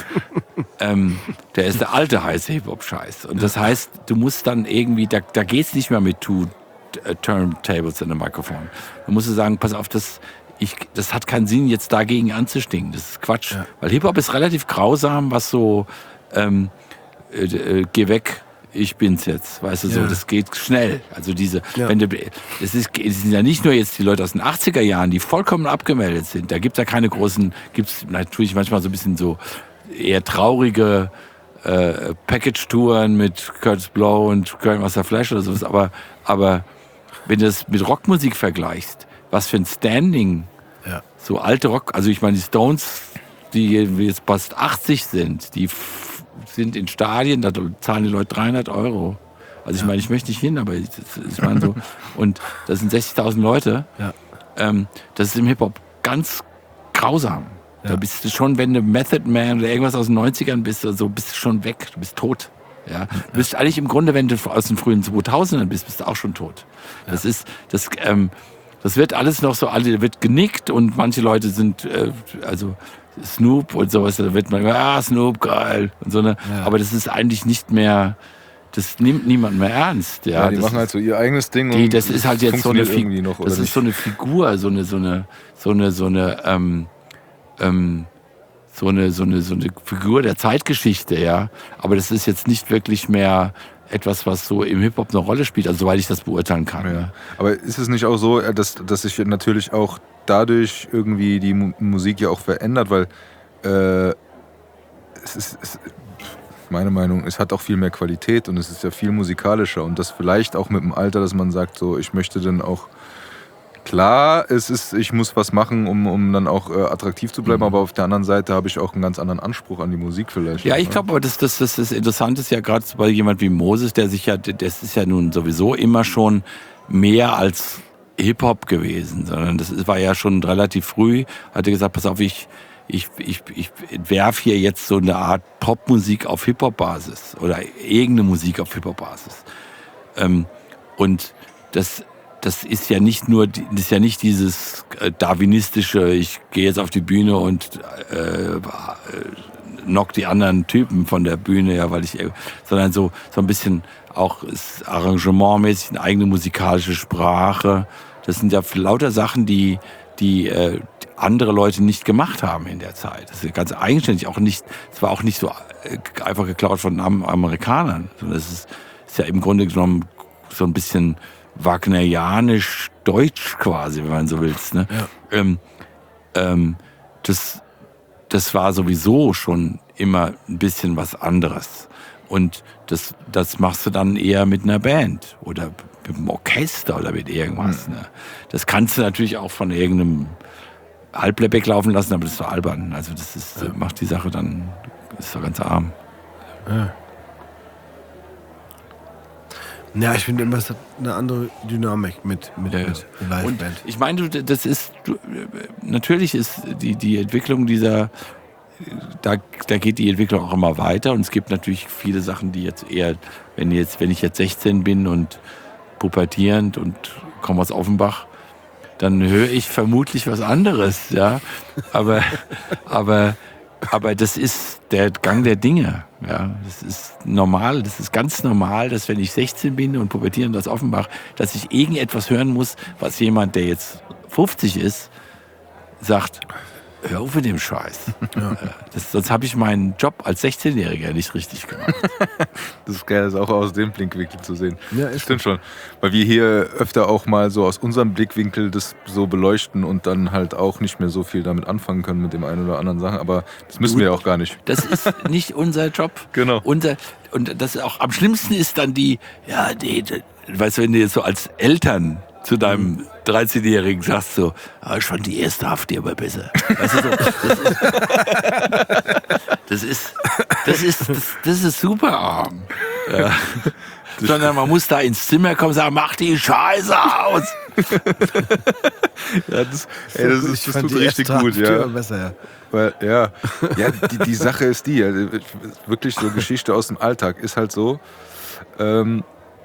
ähm, der ist der alte heiße Hip-Hop-Scheiß. Und das heißt, du musst dann irgendwie, da, da geht's nicht mehr mit two äh, Turntables in einem Mikrofon. Du musst sagen, pass auf, das, ich, das hat keinen Sinn, jetzt dagegen anzustinken. Das ist Quatsch. Ja. Weil Hip-Hop ist relativ grausam, was so, ähm, äh, äh, geh weg, ich bin's jetzt. Weißt du, so, Ja. das geht schnell. Also diese, Ja. wenn du, es ist, es sind ja nicht nur jetzt die Leute aus den achtziger Jahren, die vollkommen abgemeldet sind. Da gibt's ja keine großen, gibt's natürlich manchmal so ein bisschen so eher traurige äh, Package-Touren mit Curtis Blow und Grandmaster Flash oder sowas. Aber, aber wenn du das mit Rockmusik vergleichst, was für ein Standing Ja. so alte Rock, also ich meine die Stones, die jetzt fast achtzig sind, die f- sind in Stadien, da zahlen die Leute dreihundert Euro. Also ich meine, ich möchte nicht hin, aber ich, ich meine so, und das sind sechzigtausend Leute. Ja. Ähm, das ist im Hip-Hop ganz grausam. Ja. Da bist du schon, wenn du Method Man oder irgendwas aus den neunzigern bist, oder so bist du schon weg, du bist tot. Ja? Du bist eigentlich im Grunde, wenn du aus den frühen zweitausendern bist, bist du auch schon tot. Das ist, das, ähm, Das wird alles noch so, alle wird genickt und manche Leute sind, äh, also Snoop und sowas, da wird man, ah, Snoop, geil. Und so, ne? Ja. Aber das ist eigentlich nicht mehr, das nimmt niemand mehr ernst. Ja, Ja, die das machen ist, halt so ihr eigenes Ding. die, und das ist halt jetzt so eine, funktioniert irgendwie Fi- noch, oder das ist nicht? so eine Figur, so eine, so eine, so eine, so eine, ähm, ähm, so eine, so eine, so eine Figur der Zeitgeschichte, ja. Aber das ist jetzt nicht wirklich mehr etwas, was so im Hip-Hop eine Rolle spielt, also soweit ich das beurteilen kann. Ja. Ja. Aber ist es nicht auch so, äh, dass, dass sich natürlich auch dadurch irgendwie die Mu- Musik ja auch verändert, weil äh, es ist, es, meine Meinung, es hat auch viel mehr Qualität und es ist ja viel musikalischer und das vielleicht auch mit dem Alter, dass man sagt, so ich möchte dann auch, klar, es ist, ich muss was machen, um, um dann auch äh, attraktiv zu bleiben, Mhm. aber auf der anderen Seite habe ich auch einen ganz anderen Anspruch an die Musik vielleicht. Ja, ich ne? glaube, aber das, das, das, das Interessante ist ja gerade bei jemand wie Moses, der sich ja, das ist ja nun sowieso immer schon mehr als Hip-Hop gewesen, sondern das ist- war ja schon relativ früh, hat er gesagt, pass auf, ich, ich, ich, ich entwerfe hier jetzt so eine Art Popmusik auf Hip-Hop-Basis oder irgendeine Musik auf Hip-Hop-Basis. Ähm, und das, das ist ja nicht nur, die- das ist ja nicht dieses äh, darwinistische, ich gehe jetzt auf die Bühne und äh, äh, knock die anderen Typen von der Bühne, ja, weil ich, äh, sondern so, so ein bisschen auch ist arrangementmäßig eine eigene musikalische Sprache. Das sind ja lauter Sachen, die, die äh, andere Leute nicht gemacht haben in der Zeit. Das ist ja ganz eigenständig, auch nicht, es war auch nicht so äh, einfach geklaut von Am Amerikanern, sondern es ist, ist ja im Grunde genommen so ein bisschen wagnerianisch-deutsch quasi, wenn man so will. Ne? Ja. Ähm, ähm, das, das war sowieso schon immer ein bisschen was anderes. Und das, das machst du dann eher mit einer Band oder mit einem Orchester oder mit irgendwas. Ne? Das kannst du natürlich auch von irgendeinem Halblebeck laufen lassen, aber das ist so albern. Also das ist, macht die Sache dann, ist doch ganz arm. Ja, ich finde immer, es hat eine andere Dynamik mit, mit, Ja, ja. mit Und Liveband. ich meine, du, das ist, du, natürlich ist die, die Entwicklung dieser, da, da geht die Entwicklung auch immer weiter und es gibt natürlich viele Sachen, die jetzt eher, wenn jetzt, wenn ich jetzt sechzehn bin und pubertierend und komme aus Offenbach, dann höre ich vermutlich was anderes, ja, aber, aber, aber das ist der Gang der Dinge, ja, das ist normal, das ist ganz normal, dass wenn ich sechzehn bin und pubertierend aus Offenbach, dass ich irgendetwas hören muss, was jemand, der jetzt fünfzig ist, sagt, hör auf mit dem Scheiß. Ja. Das, sonst habe ich meinen Job als sechzehnjähriger nicht richtig gemacht. Das ist geil, das auch aus dem Blickwinkel zu sehen. Ja, ist Stimmt schon. Weil wir hier öfter auch mal so aus unserem Blickwinkel das so beleuchten und dann halt auch nicht mehr so viel damit anfangen können mit dem einen oder anderen Sachen. Aber das müssen wir ja auch gar nicht. Das ist nicht unser Job. Genau. Unser, und das auch am schlimmsten ist dann die, ja, nee, das- weißt du, wenn du jetzt so als Eltern zu deinem dreizehnjährigen sagst so, ah, ich fand die erste Haft aber besser. Weißt du, so, das ist, das ist, das ist, das, das ist super arm. Ja. Sondern man muss da ins Zimmer kommen und sagen, mach die Scheiße aus. Ja, das, ey, das, Ich ist, das fand tut die richtig erste gut, Haftür ja. besser, ja. Weil, ja, ja die, die Sache ist die, also wirklich so Geschichte aus dem Alltag ist halt so, ähm,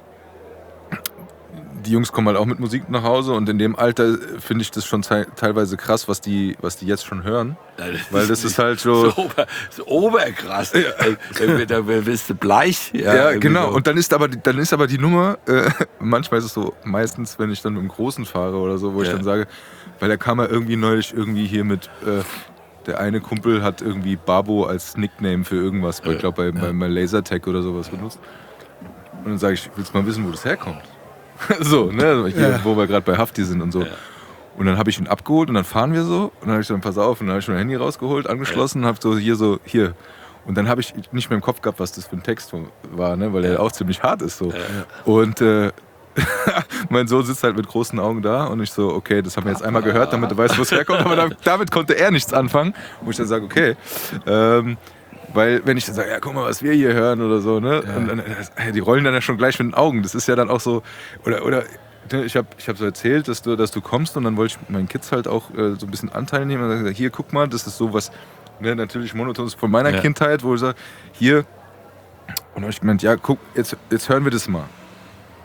die Jungs kommen halt auch mit Musik nach Hause und in dem Alter finde ich das schon te- teilweise krass, was die, was die jetzt schon hören. Weil das ist halt so... So, ober, so oberkrass. Ey, da, da bist du bleich. Ja, Ja, irgendwie genau. so. Und dann ist aber, die- dann ist aber die Nummer, äh, manchmal ist es so, meistens, wenn ich dann mit dem Großen fahre oder so, wo ich Ja. dann sage, weil da kam er irgendwie neulich irgendwie hier mit, äh, der eine Kumpel hat irgendwie Babo als Nickname für irgendwas, ich glaube bei, bei, bei Lasertag oder sowas benutzt. Und dann sage ich, willst du mal wissen, wo das herkommt? So, ne, hier, Ja. wo wir gerade bei Hafti sind und so. Ja. Und dann habe ich ihn abgeholt und dann fahren wir so. Und dann habe ich so, pass auf, und dann habe ich mein Handy rausgeholt, angeschlossen und habe so hier so, hier. Und dann habe ich nicht mehr im Kopf gehabt, was das für ein Text war, ne, weil er auch ziemlich hart ist so. Und äh, mein Sohn sitzt halt mit großen Augen da und ich so, okay, das haben wir jetzt einmal gehört, damit du weißt, wo es herkommt. Aber damit, damit konnte er nichts anfangen. Wo ich dann sage, okay, ähm, weil wenn ich dann sage, ja, guck mal, was wir hier hören oder so, ne? Und dann, äh, die rollen dann ja schon gleich mit den Augen. Das ist ja dann auch so, oder, oder ne, ich habe ich hab so erzählt, dass du, dass du kommst und dann wollte ich mit meinen Kids halt auch äh, so ein bisschen Anteil nehmen und dann gesagt, hier, guck mal, das ist so was, ne, natürlich monotones von meiner Ja. Kindheit, wo ich sage, hier, und dann habe ich gemeint, ja, guck, jetzt, jetzt hören wir das mal.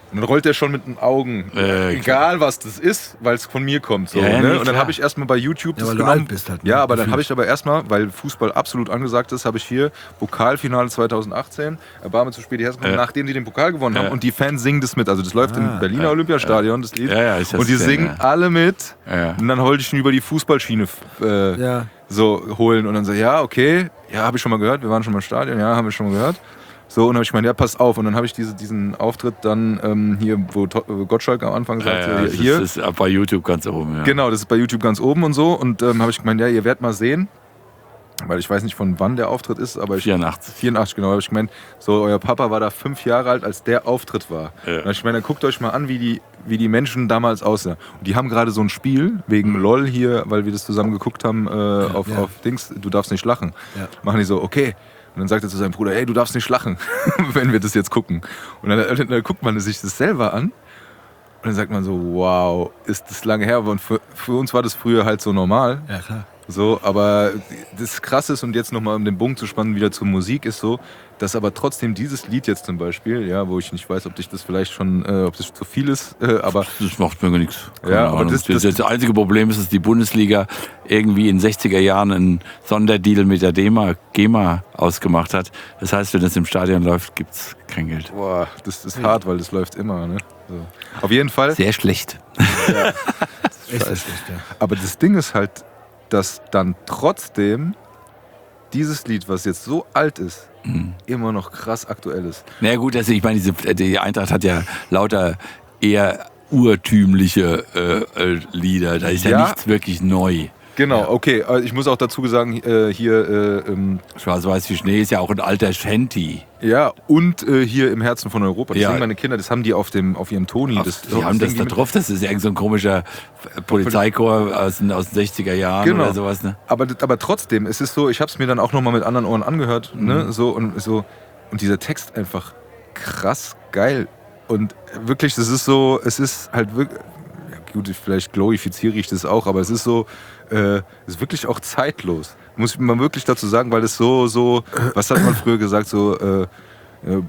Und dann rollt der schon mit den Augen, Äh, egal was das ist, weil es von mir kommt. So, Ja, ja, ne? nee, Und dann klar. habe ich erstmal bei YouTube Ja, das weil du genommen. alt bist halt, ne? Ja, aber dann Gefühlt. habe ich aber erstmal, weil Fußball absolut angesagt ist, habe ich hier Pokalfinale zweitausendachtzehn, Erbarme zu spät die Hessen, Ja. nachdem die den Pokal gewonnen Ja. haben und die Fans singen das mit. Also das läuft Ah, im Berliner Olympiastadion, das Lied. Ja, ja, ich hab's und die gesehen, singen ja. alle mit. Ja. Und dann wollte ich ihn über die Fußballschiene äh, Ja. so holen und dann so, ja, okay, ja, habe ich schon mal gehört, wir waren schon mal im Stadion, ja, haben wir schon mal gehört. So, und dann habe ich gemeint, ja, pass auf. Und dann habe ich diese, diesen Auftritt dann ähm, hier, wo To- wo Gottschalk am Anfang Ja, sagte, ja, das hier. ist, ist bei YouTube ganz oben. Ja. Genau, das ist bei YouTube ganz oben und so. Und ähm, habe ich gemeint, ja, ihr werdet mal sehen, weil ich weiß nicht, von wann der Auftritt ist, aber ich... vierundachtzig. vierundachtzig, genau. habe ich gemeint, so, euer Papa war da fünf Jahre alt, als der Auftritt war. Ja. Und ich meine, dann guckt euch mal an, wie die, wie die Menschen damals aussahen. Und die haben gerade so ein Spiel, wegen LOL hier, weil wir das zusammen geguckt haben, äh, auf, Ja. auf Dings, du darfst nicht lachen. Ja. Machen die so, okay. Und dann sagt er zu seinem Bruder, ey, du darfst nicht lachen, wenn wir das jetzt gucken. Und dann, dann, dann guckt man sich das selber an. Und dann sagt man so, wow, ist das lange her. Und für, für uns war das früher halt so normal. Ja, klar. So, aber das Krasse ist, und jetzt nochmal um den Bogen zu spannen, wieder zur Musik, ist so, dass aber trotzdem dieses Lied jetzt zum Beispiel, ja, wo ich nicht weiß, ob dich das vielleicht schon, äh, ob das zu viel ist, äh, aber Das macht mir nichts. Keine Ja, aber Ahnung. das- das, das- das einzige Problem ist, dass die Bundesliga irgendwie in den sechziger Jahren einen Sonderdeal mit der GEMA, GEMA ausgemacht hat. Das heißt, wenn das im Stadion läuft, gibt es kein Geld. boah, das ist hart, weil das läuft immer. Ne? So. Auf jeden Fall. Sehr schlecht. Echt schlecht, ja. Aber das Ding ist halt, dass dann trotzdem dieses Lied, was jetzt so alt ist, Mhm. immer noch krass aktuell ist. Na ja, gut, also ich meine, diese, die Eintracht hat ja lauter eher urtümliche äh, äh, Lieder. Da ist ja, Ja. nichts wirklich neu. Genau, okay. äh, Ich muss auch dazu sagen, äh, hier, äh, ähm, Schwarz-Weiß wie Schnee ist ja auch ein alter Shanty. ja, und äh, hier im Herzen von Europa. Das Ja. singen meine Kinder, das haben die auf, dem, auf ihrem Toni. Das, Die haben das singen da die mit- drauf, das ist irgend so ein komischer Polizeichor aus den, aus den sechziger Jahren Genau. oder sowas. Ne? Aber, aber trotzdem, es ist so, ich habe es mir dann auch nochmal mit anderen Ohren angehört, Mhm. ne, so und so und dieser Text einfach krass geil und wirklich, das ist so, es ist halt wirklich, ja, gut, vielleicht glorifiziere ich das auch, aber es ist so, äh, es ist wirklich auch zeitlos, muss ich mal wirklich dazu sagen, weil es so, so, was hat man früher gesagt, so, äh, äh,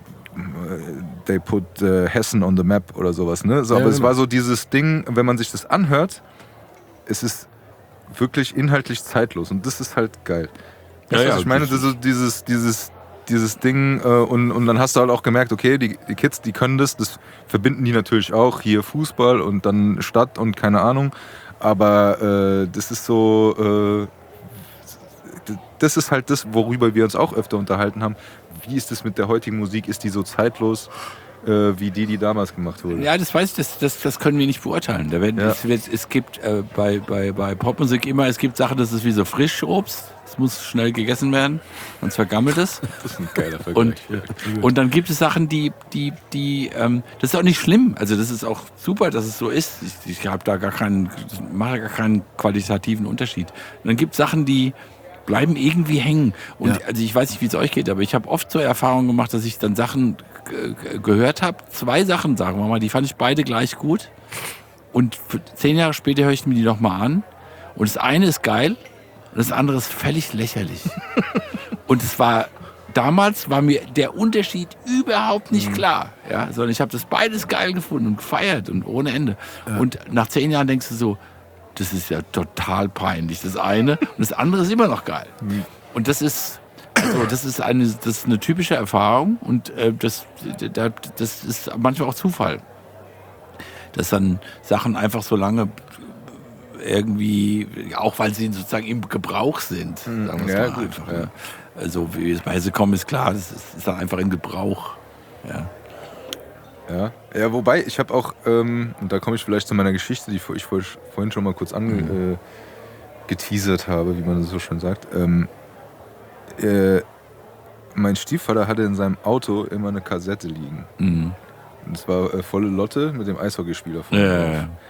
they put äh, Hessen on the map oder sowas, ne, so, Ja, aber es genau. war so dieses Ding, wenn man sich das anhört, es ist wirklich inhaltlich zeitlos und das ist halt geil. Ja, Weißt du, ja, was ich meine, das das ist dieses, dieses, dieses Ding äh, und, und dann hast du halt auch gemerkt, okay, die, die Kids, die können das, das verbinden die natürlich auch, hier Fußball und dann Stadt und keine Ahnung, aber äh, das ist so, äh, das ist halt das, worüber wir uns auch öfter unterhalten haben. Wie ist es mit der heutigen Musik, ist die so zeitlos äh, wie die, die damals gemacht wurde? Ja, das weiß ich, das, das, das können wir nicht beurteilen. Da werden, Ja. es, wird, es gibt äh, bei, bei, bei Popmusik immer, es gibt Sachen, das ist wie so Frischobst. Es muss schnell gegessen werden, sonst vergammelt es. Das ist ein geiler Vergleich. Und, und dann gibt es Sachen, die, die, die, ähm, das ist auch nicht schlimm. Also das ist auch super, dass es so ist. Ich, ich habe da gar keinen, mache gar keinen qualitativen Unterschied. Und dann gibt es Sachen, die bleiben irgendwie hängen. Und Ja. also ich weiß nicht, wie es euch geht, aber ich habe oft so Erfahrungen gemacht, dass ich dann Sachen g- gehört habe. Zwei Sachen, sagen wir mal, die fand ich beide gleich gut. Und für zehn Jahre später höre ich mir die nochmal an. Und das eine ist geil und das andere ist völlig lächerlich. Und es war, damals war mir der Unterschied überhaupt nicht klar. Ja? Sondern ich habe das beides geil gefunden und gefeiert und ohne Ende. Und nach zehn Jahren denkst du so, das ist ja total peinlich, das eine. Und das andere ist immer noch geil. Und das ist, also das ist eine, das ist eine typische Erfahrung und äh, das, da- das ist manchmal auch Zufall. Dass dann Sachen einfach so lange irgendwie, auch weil sie sozusagen im Gebrauch sind, sagen wir es ja, mal gut, einfach. ja. Ne? Also wie es bei Hesse kommen ist klar, das ist, ist dann einfach in Gebrauch. Ja. Ja, ja, wobei ich habe auch, ähm, und da komme ich vielleicht zu meiner Geschichte, die ich vor- vorhin schon mal kurz angeteasert äh, geteasert habe, wie man das so schön sagt. Ähm, äh, mein Stiefvater hatte in seinem Auto immer eine Kassette liegen. Mhm. Und es war äh, volle Lotte mit dem Eishockeyspieler von Ja, drauf. ja, ja.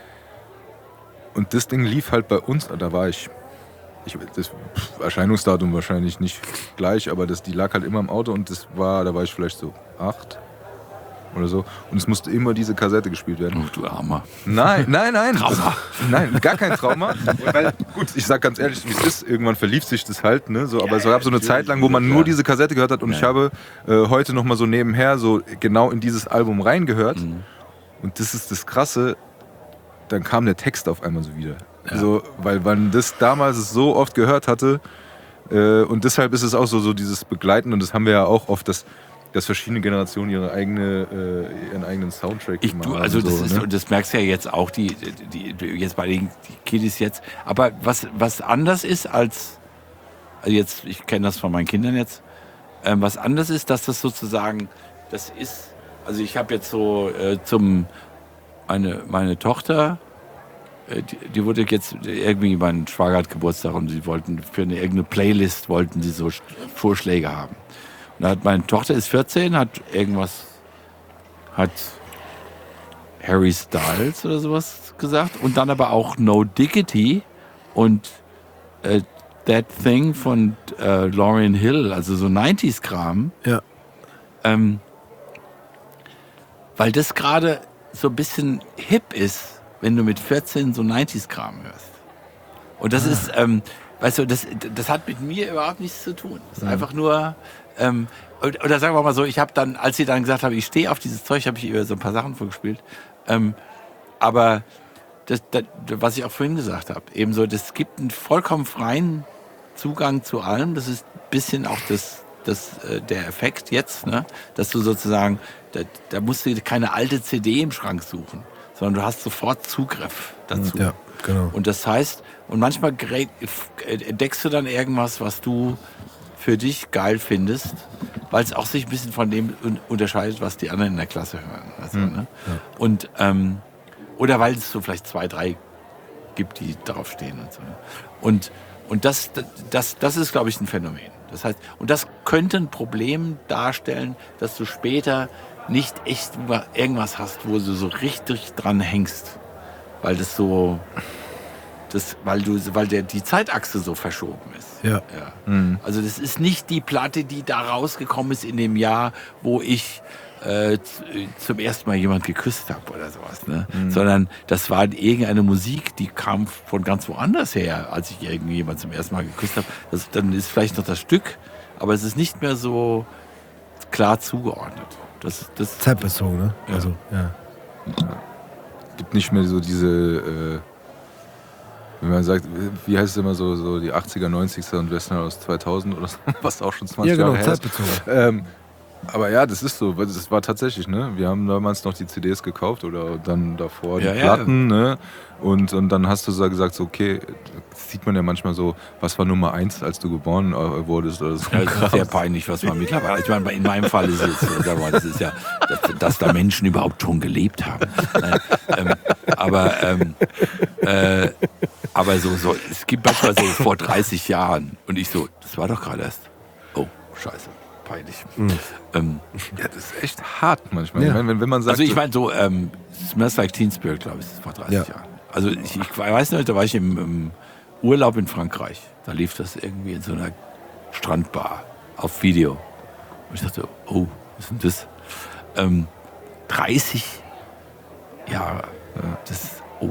Und das Ding lief halt bei uns, da war ich, ich das pff, Erscheinungsdatum wahrscheinlich nicht gleich, aber das, die lag halt immer im Auto und das war, da war ich vielleicht so acht oder so. Und es musste immer diese Kassette gespielt werden. Oh, du Armer. Nein, nein, nein. Trauma. Nein, gar kein Trauma. Weil, gut, ich sag ganz ehrlich, wie es ist, irgendwann verlief sich das halt, ne? So, aber es gab so eine Zeit lang, wo man nur diese Kassette gehört hat und ich habe äh, heute nochmal so nebenher so genau in dieses Album reingehört. Und das ist das Krasse, dann kam der Text auf einmal so wieder. Ja. So, weil man das damals so oft gehört hatte. Äh, und deshalb ist es auch so, so dieses Begleiten. Und das haben wir ja auch oft, dass, dass verschiedene Generationen ihre eigene, äh, ihren eigenen Soundtrack ich, machen. du, also das so, ist, ne? und das merkst du ja jetzt auch, die, die, die, jetzt bei den Kiddies jetzt. Aber was, was anders ist als, also jetzt, ich kenne das von meinen Kindern jetzt, ähm, was anders ist, dass das sozusagen, das ist, also ich habe jetzt so äh, zum, meine, meine Tochter, äh, die, die wurde jetzt irgendwie, mein Schwager hat Geburtstag und sie wollten für eine irgendeine Playlist, wollten sie so Vorschläge haben. Und da hat meine Tochter ist vierzehn, hat irgendwas, hat Harry Styles oder sowas gesagt und dann aber auch No Diggity und äh, That Thing von äh, Lauryn Hill, also so neunziger-Kram. Ja. Ähm, weil das gerade so ein bisschen hip ist, wenn du mit vierzehn so neunziger-Kram hörst. Und das ah. ist, ähm, weißt du, das, das hat mit mir überhaupt nichts zu tun. Das ist ja. einfach nur, ähm, oder sagen wir mal so, ich habe dann, als sie dann gesagt haben, ich stehe auf dieses Zeug, habe ich ihr so ein paar Sachen vorgespielt. Ähm, aber das, das, was ich auch vorhin gesagt habe, eben so, das gibt einen vollkommen freien Zugang zu allem. Das ist ein bisschen auch das, das, äh, der Effekt jetzt, ne? Dass du sozusagen, da, da musst du keine alte C D im Schrank suchen, sondern du hast sofort Zugriff dazu. Ja, genau. Und das heißt, und manchmal entdeckst du dann irgendwas, was du für dich geil findest, weil es auch sich ein bisschen von dem unterscheidet, was die anderen in der Klasse hören. Also, mhm. ne? Ja. Und, ähm, oder weil es so vielleicht zwei, drei gibt, die drauf stehen und so. Und, und das, das, das ist, glaube ich, ein Phänomen. Das heißt, und das könnte ein Problem darstellen, dass du später nicht echt irgendwas hast, wo du so richtig dran hängst. Weil das so, das, weil du, weil der, die Zeitachse so verschoben ist. Ja. Ja. Mhm. Also das ist nicht die Platte, die da rausgekommen ist in dem Jahr, wo ich äh, zum ersten Mal jemand geküsst habe oder sowas, ne? Mhm. Sondern das war irgendeine Musik, die kam von ganz woanders her, als ich irgendjemand zum ersten Mal geküsst habe. Das, dann ist vielleicht noch das Stück, aber es ist nicht mehr so klar zugeordnet. Das, das Zeitbezogen, ne? Ja. Also, ja. Gibt nicht mehr so diese, äh, wenn man sagt, wie heißt es immer so, so die achtziger, neunziger und Western aus zweitausend oder so, was auch schon zwanzig Ja, genau, Jahre her ist. zeitbezogen. Ähm, aber ja, das ist so, weil das war tatsächlich, ne? Wir haben damals noch die C Ds gekauft oder dann davor die Ja, ja. Platten, ne? Und, und dann hast du so gesagt, so, okay, das sieht man ja manchmal so, was war Nummer eins, als du geboren wurdest oder so. Ja, das ist sehr peinlich, was man mittlerweile. Ich meine, in meinem Fall ist es jetzt, das ist ja, dass, dass da Menschen überhaupt schon gelebt haben. Nein, ähm, aber ähm, äh, aber so, so, es gibt manchmal so vor dreißig Jahren und ich so, das war doch gerade erst. Oh, scheiße. Peinlich. Mhm. Ähm, Ja, das ist echt hart manchmal. Ja. Ich meine, wenn, wenn man sagt, also ich meine so, ähm, Smells Like Teen Spirit, glaube ich, ist vor dreißig Ja. Jahren. Also ich, ich weiß nicht, da war ich im, im Urlaub in Frankreich. Da lief das irgendwie in so einer Strandbar auf Video. Und ich dachte, oh, was ist denn das? Ähm, dreißig Jahre. Ja, das ist, oh.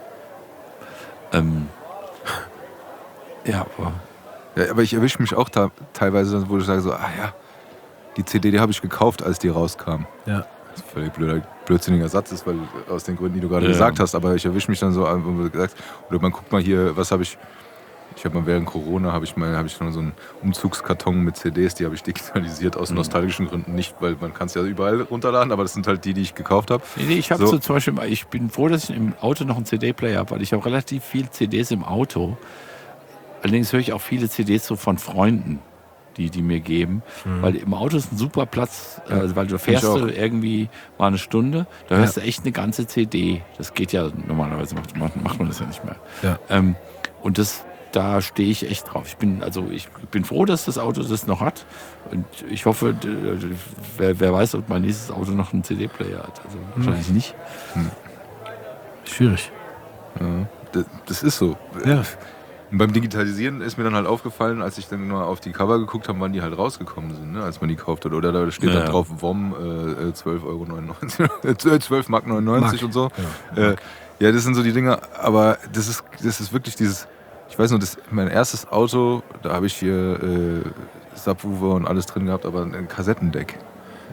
Ähm, ja, aber... ja, aber ich erwische mich auch da, teilweise, wo ich sage so, ah ja, die C D, die habe ich gekauft, als die rauskam. Ja. Das ist völlig blöder, blödsinniger Satz ist, weil aus den Gründen, die du gerade Ja. gesagt hast, aber ich erwische mich dann so, wo du gesagt, oder man guckt mal hier, was habe ich, ich habe mal während Corona, habe ich mal, habe ich noch so einen Umzugskarton mit C Ds, die habe ich digitalisiert aus nostalgischen Gründen, nicht, weil man kann es ja überall runterladen, aber das sind halt die, die ich gekauft habe. Nee, nee, ich habe So. so. zum Beispiel, ich bin froh, dass ich im Auto noch einen C D-Player habe, weil ich habe relativ viel C Ds im Auto. Allerdings höre ich auch viele C Ds so von Freunden, die die mir geben, mhm. weil im Auto ist ein super Platz, äh, weil du fährst auch. irgendwie mal eine Stunde, da hörst ja. du echt eine ganze C D. Das geht ja normalerweise, macht, macht man das ja nicht mehr. Ja. Ähm, und das, da stehe ich echt drauf. Ich bin, also ich bin froh, dass das Auto das noch hat. Und ich hoffe, wer, wer weiß, ob mein nächstes Auto noch einen C D-Player hat. Also wahrscheinlich nicht. Schwierig. Ja, das, das ist so. Ja. Und beim Digitalisieren ist mir dann halt aufgefallen, als ich dann mal auf die Cover geguckt habe, wann die halt rausgekommen sind, ne, als man die gekauft hat. Oder da steht Ja. dann drauf, W O M äh, zwölf Euro neunundneunzig, zwölf Mark neunundneunzig Mark. und so. Ja. Äh, ja, das sind so die Dinge, aber das ist, das ist wirklich dieses, ich weiß noch, das, mein erstes Auto, da habe ich hier äh, Subwoofer und alles drin gehabt, aber ein Kassettendeck.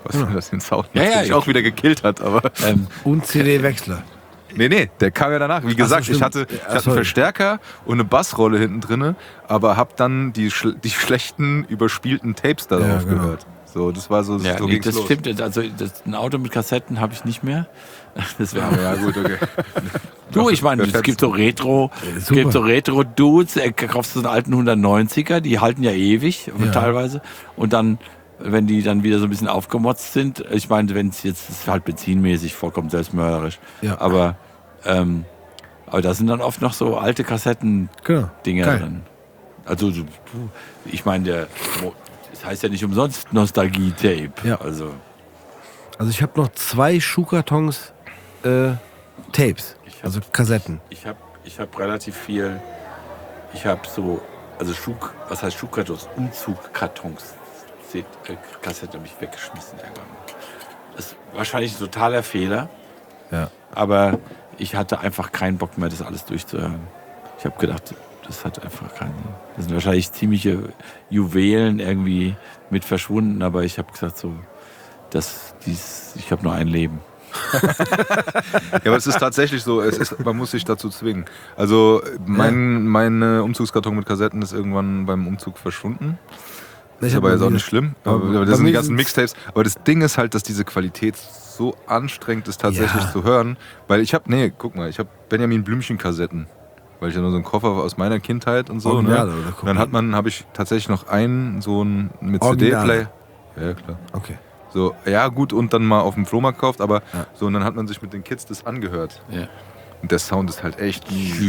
was mir das den Sound Ja, ja, natürlich ich- auch wieder gekillt hat. Aber Ähm, Und C D-Wechsler. nee, nee, der kam ja danach. Wie gesagt, ich stimmt. hatte, ich Ach, hatte einen sorry. Verstärker und eine Bassrolle hinten drinne, aber hab dann die, schl- die schlechten, überspielten Tapes darauf Ja, genau. gehört. So, das war so, ja, so nee, ging's das los. stimmt. Also das, ein Auto mit Kassetten habe ich nicht mehr. Das wäre Ja, gut, okay. Du, ich meine, es Perfekt. gibt so Retro, es super. gibt so Retro-Dudes, äh, kaufst du einen alten hundertneunziger, die halten ja ewig, Ja. teilweise. Und dann, wenn die dann wieder so ein bisschen aufgemotzt sind, ich meine, wenn es jetzt, das ist halt benzinmäßig, vollkommen selbstmörderisch. Ja. Aber, ähm, aber da sind dann oft noch so alte Kassetten-Dinger Genau. Geil. drin. Also, so, ich meine, der, das heißt ja nicht umsonst Nostalgie-Tape. Ja. Also, Also ich habe noch zwei Schuhkartons äh, Tapes, Ich hab- also Kassetten. Ich habe ich hab relativ viel, ich habe so, also Schuh, was heißt Schuhkartons? Umzugkartons. C- äh, Kassette habe ich weggeschmissen irgendwann. Das ist wahrscheinlich ein totaler Fehler, Ja. aber ich hatte einfach keinen Bock mehr, das alles durchzuhören. Ich habe gedacht, das hat einfach keinen. Das sind wahrscheinlich ziemliche Juwelen irgendwie mit verschwunden, aber ich habe gesagt, so, das, dies, ich habe nur ein Leben. Ja, aber es ist tatsächlich so, es ist, man muss sich dazu zwingen. Also mein, mein äh, Umzugskarton mit Kassetten ist irgendwann beim Umzug verschwunden. Ich Ist hab aber mal jetzt auch wieder- nicht schlimm. Aber Aber, aber bei das sind mir die ganzen sind's- Mixtapes. Aber das Ding ist halt, dass diese Qualität so anstrengend ist, tatsächlich Ja. zu hören. Weil ich habe, nee, guck mal, ich habe Benjamin Blümchen-Kassetten. Weil ich ja nur so einen Koffer aus meiner Kindheit und so. Original Ne? oder Und Kopie? dann hat man, habe ich tatsächlich noch einen, so einen mit Original. C D-Player. Ja, klar. Okay. So, ja gut, und dann mal auf dem Flohmarkt gekauft, aber Ja. so, und dann hat man sich mit den Kids das angehört. Ja. Und der Sound ist halt echt.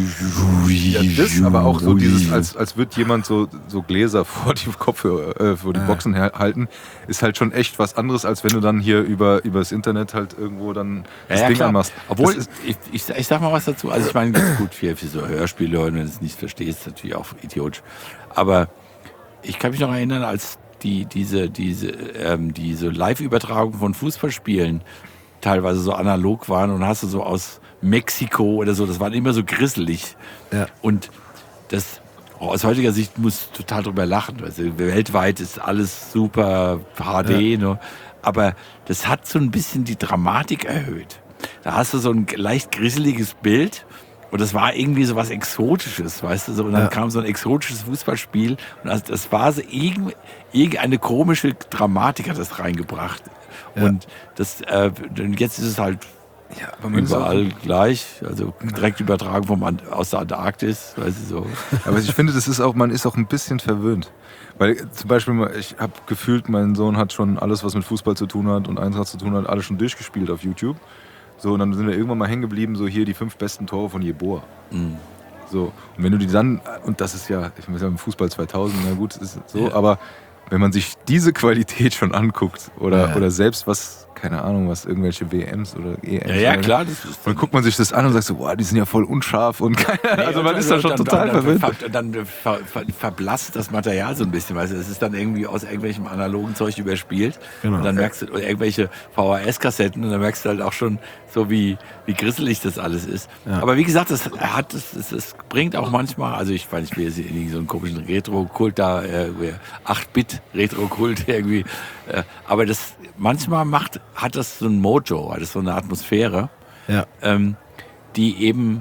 Ja, das, aber auch so dieses, als, als würde jemand so, so Gläser vor die Kopfhörer, äh, vor die Ja. Boxen her- halten, ist halt schon echt was anderes, als wenn du dann hier über, über das Internet halt irgendwo dann das Ja, ja, Ding klar. anmachst. Obwohl, Das ist, ich, ich, ich sag mal was dazu. Also ich meine, ganz gut, für, für so Hörspiele hören, wenn du es nicht verstehst, ist natürlich auch idiotisch. Aber ich kann mich noch erinnern, als die, diese, diese, ähm, diese Live-Übertragung von Fußballspielen teilweise so analog waren und hast du so aus Mexiko oder so, das war immer so grisselig. Ja. Und das, oh, aus heutiger Sicht muss total drüber lachen. Also weltweit ist alles super H D, ne? Aber das hat so ein bisschen die Dramatik erhöht. Da hast du so ein leicht grisseliges Bild und das war irgendwie so was Exotisches, weißt du, so, und dann Ja. kam so ein exotisches Fußballspiel und das, das war so irgend- irgendeine komische Dramatik hat das reingebracht. Und das, äh, und jetzt ist es halt ja, aber man ist auch- überall gleich, also direkt übertragen vom Ant- aus der Antarktis, weißt du so. Aber ich finde, das ist auch, man ist auch ein bisschen verwöhnt. Weil äh, zum Beispiel, mal- ich habe gefühlt, mein Sohn hat schon alles, was mit Fußball zu tun hat und Eintracht zu tun hat, alles schon durchgespielt auf YouTube. So, und dann sind wir irgendwann mal hängen geblieben, so hier die fünf besten Tore von Jeboa. Mhm. So, und wenn du die dann, und das ist ja, ich weiß ja, im Fußball zweitausend, na gut, ist so, Ja. aber wenn man sich diese Qualität schon anguckt oder, Ja. oder selbst was, keine Ahnung, was irgendwelche W Ms oder E Ms. Ja, ja, oder- klar. Das ist Und dann guckt man sich das an und sagt so, boah, die sind ja voll unscharf und keine, also man ist da schon dann, total dann, verwirrt. Dann, dann ver, ver, verblasst das Material so ein bisschen, weißt du, es ist dann irgendwie aus irgendwelchem analogen Zeug überspielt. Genau. Und dann merkst du, oder irgendwelche V H S-Kassetten und dann merkst du halt auch schon so, wie, wie grisselig das alles ist. Aber wie gesagt, das hat, das, das, das bringt auch manchmal, also ich weiß nicht, ich will jetzt irgendwie so einen komischen Retro-Kult da, äh, acht-Bit-Retro-Kult irgendwie, äh, aber das, manchmal macht, hat das so ein Mojo, hat das so eine Atmosphäre, Ja. ähm, die eben,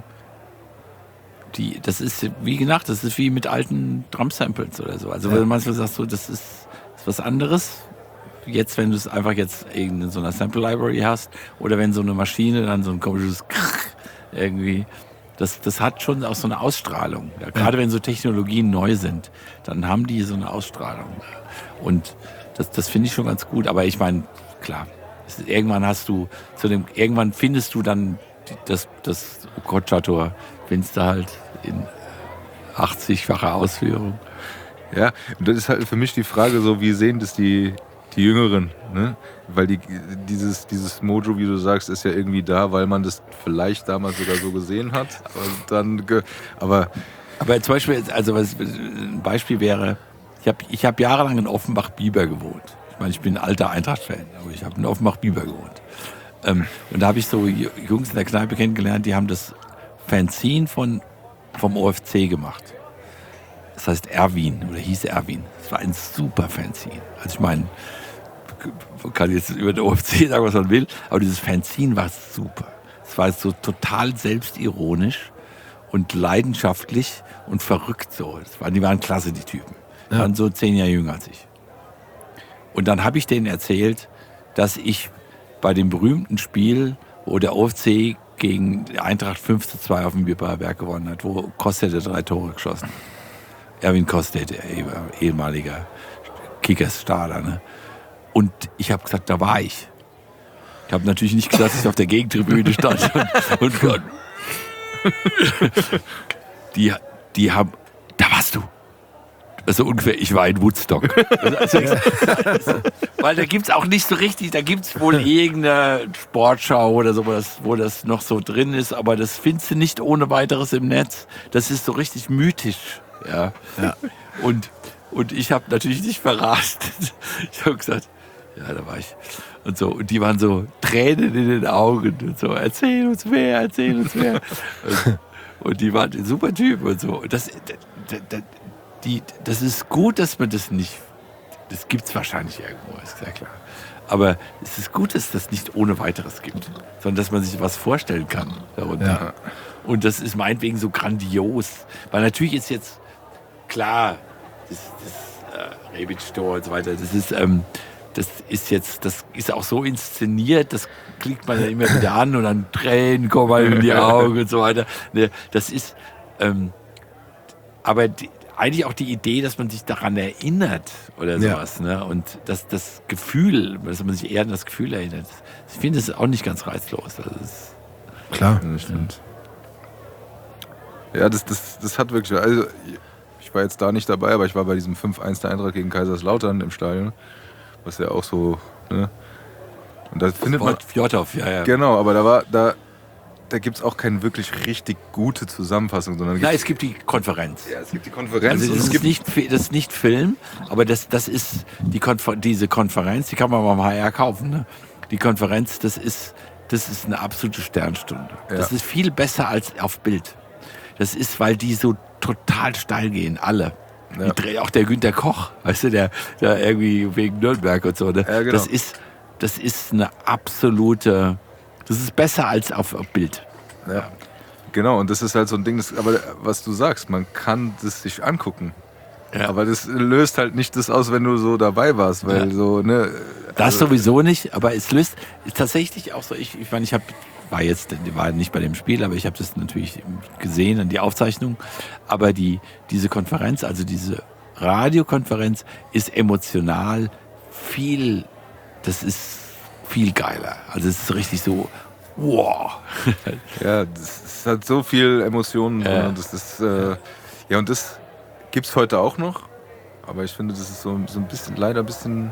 die, das ist, wie gesagt, das ist wie mit alten Drum-Samples oder so. Also, Ja. wenn du manchmal sagst, so, das ist, ist was anderes. Jetzt, wenn du es einfach jetzt in so einer Sample-Library hast oder wenn so eine Maschine dann so ein komisches Krrrr irgendwie, das, das hat schon auch so eine Ausstrahlung. Ja, gerade wenn so Technologien neu sind, dann haben die so eine Ausstrahlung. Und das, das finde ich schon ganz gut. Aber ich meine, klar, es ist, irgendwann hast du zu dem, irgendwann findest du dann die- das, das Okocha-Tor, findest du halt in achtzigfacher Ausführung. Ja, und das ist halt für mich die Frage so, wie sehen das die, die Jüngeren, ne? Weil die, dieses, dieses Mojo, wie du sagst, ist ja irgendwie da, weil man das vielleicht damals sogar so gesehen hat. Und dann, ge- aber Aber zum Beispiel, also was, ein Beispiel wäre, ich habe ich hab jahrelang in Offenbach-Bieber gewohnt. Ich meine, ich bin ein alter Eintracht-Fan, aber ich habe in Offenbach-Bieber gewohnt. Ähm, und da habe ich so Jungs in der Kneipe kennengelernt, die haben das Fanzine von, vom O F C gemacht. Das heißt Erwin, oder hieß Erwin. Das war ein super Fanzine. Also ich meine, man kann jetzt über den O F C sagen, was man will, aber dieses Fanzine war super. Es war so total selbstironisch und leidenschaftlich und verrückt so. Das waren, die waren klasse, die Typen. Die Ja. waren so zehn Jahre jünger als ich. Und dann habe ich denen erzählt, dass ich bei dem berühmten Spiel, wo der O F C gegen die Eintracht fünf zu zwei auf dem Bierberg gewonnen hat, wo Kostet drei Tore geschossen hat. Erwin Kostet, der ehemaliger Kickers-Starter. Ne? Und ich habe gesagt, da war ich. Ich habe natürlich nicht gesagt, dass ich auf der Gegentribüne stand. Und, und die, die haben, da warst du. Also ungefähr, ich war in Woodstock. Also, also, weil da gibt es auch nicht so richtig, da gibt es wohl irgendeine Sportschau oder so, wo das, wo das noch so drin ist, aber das findest du nicht ohne weiteres im Netz. Das ist so richtig mythisch. Ja. Ja. Und, und ich habe natürlich nicht verraten. Ich habe gesagt, ja, da war ich. Und so, und die waren so Tränen in den Augen und so, erzähl uns mehr, erzähl uns mehr. Und, und die waren super Typen und so. Und das, das, das, die, das ist gut, dass man das nicht, das gibt es wahrscheinlich irgendwo, ist sehr klar. Aber es ist gut, dass das nicht ohne weiteres gibt, sondern dass man sich was vorstellen kann darunter. Ja. Und das ist meinetwegen so grandios. Weil natürlich ist jetzt klar, das, das äh, Rebic-Tor und so weiter, das ist, ähm, das ist jetzt, das ist auch so inszeniert, das klickt man ja immer wieder an und dann Tränen kommen einem in die Augen und so weiter. Ne, das ist, ähm, aber die, eigentlich auch die Idee, dass man sich daran erinnert oder Ja. sowas. Ne? Und das, das Gefühl, dass man sich eher an das Gefühl erinnert. Ich finde das auch nicht ganz reizlos. Also das, Klar. Ja, das stimmt. Ja, das, das, das hat wirklich, also ich war jetzt da nicht dabei, aber ich war bei diesem fünf eins der Eintracht gegen Kaiserslautern im Stadion, was ja auch so, ne? Und da findet man, Fjordhoff, ja, ja. genau, aber da war, da, da gibt es auch keine wirklich richtig gute Zusammenfassung, sondern Nein, es gibt die Konferenz. ja, es gibt die Konferenz Also und das es ist, gibt nicht, Fi- das ist nicht Film, aber das, das ist die Konfer- diese Konferenz, die kann man beim H R kaufen. Ne? Die Konferenz, das ist, das ist eine absolute Sternstunde. Ja. Das ist viel besser als auf Bild. Das ist, weil die so total steil gehen, alle. Ja. Die drehen, auch der Günter Koch, weißt du, der, der irgendwie wegen Nürnberg und so. Ne? Ja, genau. Das ist, das ist eine absolute, das ist besser als auf, auf Bild. Ja, genau, und das ist halt so ein Ding, das, aber was du sagst, man kann das sich angucken. Ja. Aber das löst halt nicht das aus, wenn du so dabei warst, weil Ja. so, ne. Das sowieso nicht, aber es löst ist tatsächlich auch so. Ich, ich meine, ich hab, war jetzt war nicht bei dem Spiel, aber ich habe das natürlich gesehen an die Aufzeichnung. Aber die, diese Konferenz, also diese Radiokonferenz, ist emotional viel, das ist viel geiler. Also es ist richtig so, wow. Ja, das ist halt so viel Emotionen drin. Ja. Und das ist, äh, ja, und das gibt's heute auch noch. Aber ich finde, das ist so, so ein bisschen, leider ein bisschen,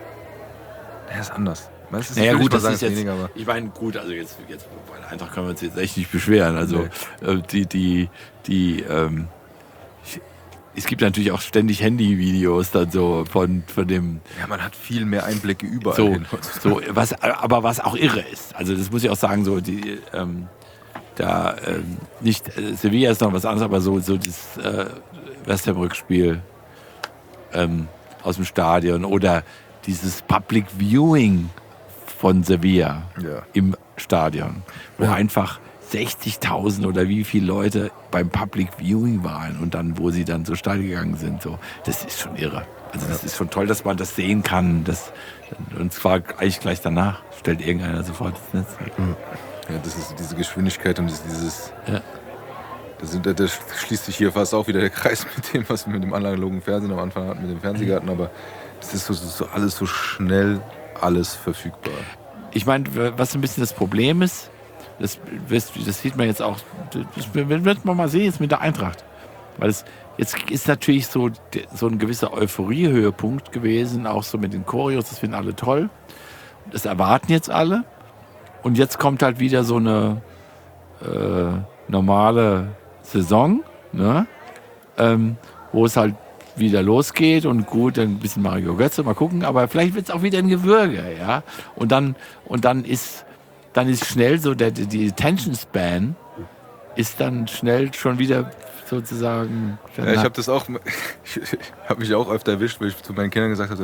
ja, ist anders. Meinst du, Naja, will ich gut, mal das sagen, ist jetzt, weniger, aber ich meine, gut, also jetzt, jetzt bei der Eintracht können wir uns jetzt echt nicht beschweren. Also, äh, die, die, die, ähm, ich, es gibt natürlich auch ständig Handyvideos dann so von, von dem, ja, man hat viel mehr Einblicke überall so, hin. so, was, aber was auch irre ist. Also, das muss ich auch sagen, so, die, ähm, da, ähm, nicht, äh, Sevilla ist noch was anderes, aber so, so das, äh, West Ham-Rückspiel, ähm, aus dem Stadion oder dieses Public Viewing von Sevilla Ja. im Stadion, wo Ja. einfach sechzigtausend oder wie viele Leute beim Public Viewing waren und dann, wo sie dann so steil gegangen sind. So. Das ist schon irre. Also das ist schon toll, dass man das sehen kann. Das, und zwar eigentlich gleich danach stellt irgendeiner sofort das Netz. Ja, das ist diese Geschwindigkeit und dieses, dieses Ja. das sind, da da schließt sich hier fast auch wieder der Kreis mit dem, was wir mit dem analogen Fernsehen am Anfang hatten, mit dem Fernsehgarten, aber das ist so, so alles so schnell, alles verfügbar. Ich meine, was ein bisschen das Problem ist, das, das sieht man jetzt auch, das wird man mal sehen jetzt mit der Eintracht. Weil es jetzt ist natürlich so, so ein gewisser Euphorie-Höhepunkt gewesen, auch so mit den Choreos, das finden alle toll. Das erwarten jetzt alle. Und jetzt kommt halt wieder so eine äh, normale Saison, ne? ähm, wo es halt wieder losgeht und gut, dann ein bisschen Mario Götze, mal gucken, aber vielleicht wird es auch wieder ein Gewürge, ja. Und dann, und dann ist, dann ist schnell so, der, die Attention Span ist dann schnell schon wieder sozusagen. Ja, ich habe das auch, ich habe mich auch öfter erwischt, weil ich zu meinen Kindern gesagt habe,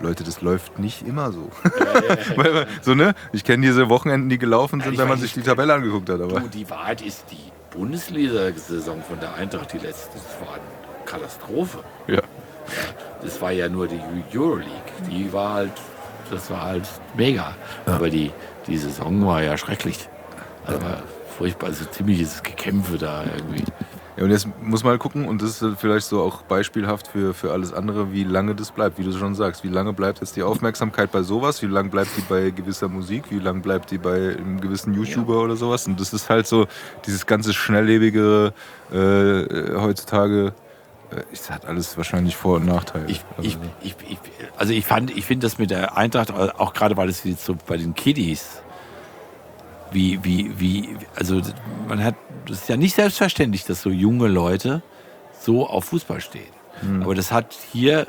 Leute, das läuft nicht immer so. Weil, so ne? Ich kenne diese Wochenenden, die gelaufen sind, ich wenn man weiß sich die nicht, Tapelle angeguckt hat. Aber Du, die Wahrheit ist, die Bundesliga-Saison von der Eintracht, die letzte, das war eine Katastrophe. ja. Das war ja nur die Euroleague. Die war halt, das war halt mega. Aber die, die Saison war ja schrecklich. Also war furchtbar, also ziemliches Gekämpfe da irgendwie. Ja, und jetzt muss man halt gucken, und das ist vielleicht so auch beispielhaft für, für alles andere, wie lange das bleibt, wie du schon sagst. Wie lange bleibt jetzt die Aufmerksamkeit bei sowas? Wie lange bleibt die bei gewisser Musik? Wie lange bleibt die bei einem gewissen YouTuber ja. oder sowas? Und das ist halt so dieses ganze schnelllebige äh, heutzutage. Es hat alles wahrscheinlich Vor- und Nachteile. Ich, ich, ich, ich, also ich fand, ich finde das mit der Eintracht, auch gerade weil es jetzt so bei den Kiddies, wie, wie, wie, also man hat, das ist ja nicht selbstverständlich, dass so junge Leute so auf Fußball stehen. Mhm. Aber das hat hier,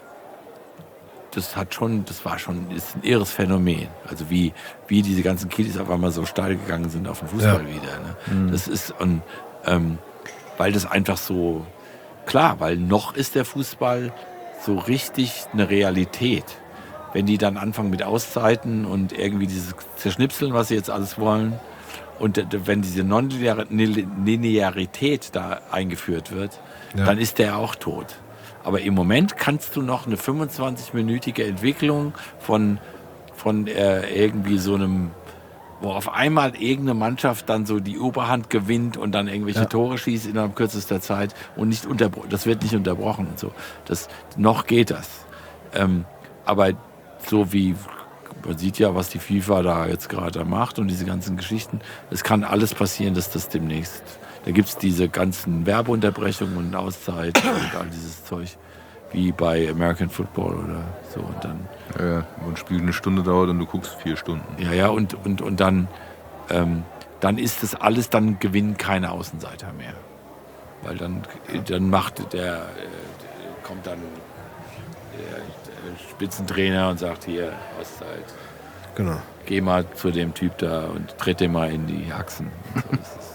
das hat schon, das war schon, ist ein irres Phänomen. Also wie, wie diese ganzen Kiddies auf einmal so steil gegangen sind auf den Fußball ja. wieder. Ne? Mhm. Das ist, und, ähm, weil das einfach so, klar, weil noch ist der Fußball so richtig eine Realität. Wenn die dann anfangen mit Auszeiten und irgendwie dieses Zerschnipseln, was sie jetzt alles wollen, und wenn diese Non-Linearität da eingeführt wird, ja. dann ist der auch tot. Aber im Moment kannst du noch eine fünfundzwanzig-minütige Entwicklung von, von äh, irgendwie so einem, wo auf einmal irgendeine Mannschaft dann so die Oberhand gewinnt und dann irgendwelche ja. Tore schießt innerhalb kürzester Zeit und nicht unterbrochen. Das wird nicht unterbrochen und so. Das, noch geht das. Ähm, aber so wie, man sieht ja, was die FIFA da jetzt gerade macht und diese ganzen Geschichten, es kann alles passieren, dass das demnächst, da gibt es diese ganzen Werbeunterbrechungen und Auszeiten und all dieses Zeug, wie bei American Football oder so. Und dann, ja, wo ein Spiel eine Stunde dauert und du guckst vier Stunden. Ja, ja, und, und, und dann, ähm, dann ist das alles, dann gewinnen keine Außenseiter mehr. Weil dann, dann macht der, äh, kommt dann der, der Spitzentrainer und sagt, hier, Auszeit. Genau. Geh mal zu dem Typ da und tritt dem mal in die Haxen. So, das ist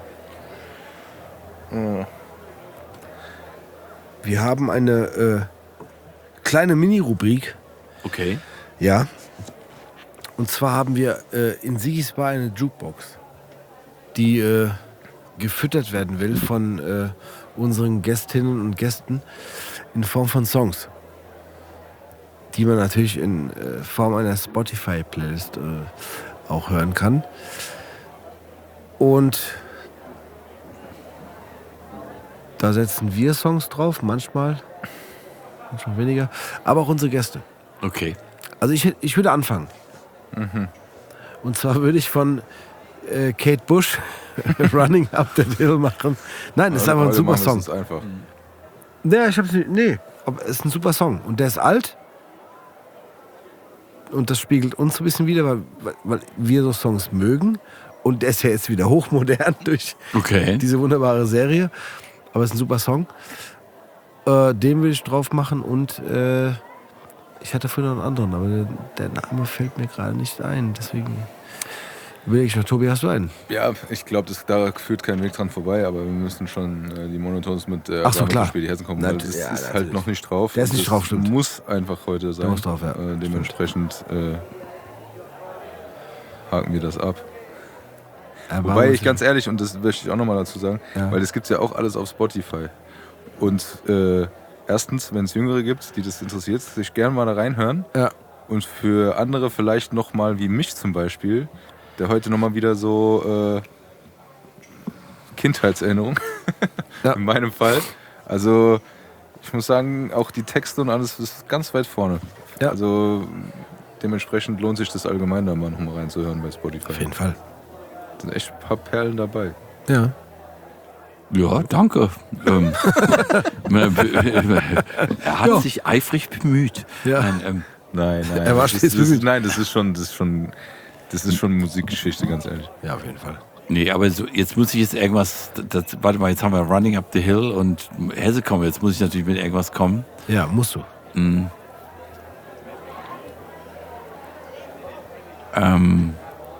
Wir haben eine äh, kleine Mini-Rubrik. Okay. Ja. Und zwar haben wir äh, in Sigis Bar eine Jukebox, die äh, gefüttert werden will von äh, unseren Gästinnen und Gästen in Form von Songs, die man natürlich in äh, Form einer Spotify-Playlist äh, auch hören kann. Und da setzen wir Songs drauf, manchmal, manchmal weniger, aber auch unsere Gäste. Okay. Also ich, ich würde anfangen. Mhm. Und zwar würde ich von äh, Kate Bush Running Up That Hill machen. Nein, das ist einfach ein super Song. Das ist einfach. Nee, ich hab's nicht, nee, aber es ist ein super Song. Und der ist alt. Und das spiegelt uns ein bisschen wider, weil, weil wir so Songs mögen. Und der ist ja jetzt wieder hochmodern durch okay. diese wunderbare Serie. Aber es ist ein super Song. Äh, den will ich drauf machen und äh, ich hatte vorhin noch einen anderen, aber der, der Name fällt mir gerade nicht ein. Deswegen will ich noch. Tobi, hast du einen? Ja, ich glaube, da führt kein Weg dran vorbei, aber wir müssen schon äh, die Monotones mit äh, Ach so, klar. Spiel die Herzen kommen. Na, Das ja, ist natürlich. halt noch nicht drauf. Der ist nicht das drauf, stimmt. Muss einfach heute sein. Der muss drauf, ja. Äh, dementsprechend äh, haken wir das ab. Ja, Wobei ich ganz ehrlich, und das möchte ich auch nochmal dazu sagen, ja. weil das gibt es ja auch alles auf Spotify. Und äh, erstens, wenn es Jüngere gibt, die das interessiert, sich gerne mal da reinhören. Ja. Und für andere vielleicht nochmal, wie mich zum Beispiel, der heute nochmal wieder so äh, Kindheitserinnerung, ja. in meinem Fall. Also ich muss sagen, auch die Texte und alles ist ganz weit vorne. Ja. Also dementsprechend lohnt sich das allgemein da mal nochmal reinzuhören bei Spotify. Auf jeden Fall. Da sind echt ein paar Perlen dabei. Ja. Ja, danke. ähm, er hat ja. sich eifrig bemüht. Ja. Nein, ähm, nein, nein. Er war das, stets das, bemüht. Nein, das ist schon, das ist schon, das ist schon Musikgeschichte, ganz ehrlich. Ja, auf jeden Fall. Nee, aber so, jetzt muss ich jetzt irgendwas, das, warte mal, jetzt haben wir Running Up the Hill und Hesse kommen, jetzt muss ich natürlich mit irgendwas kommen. Ja, musst du. Mhm. Ähm,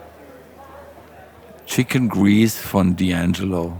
Chicken Grease von D'Angelo.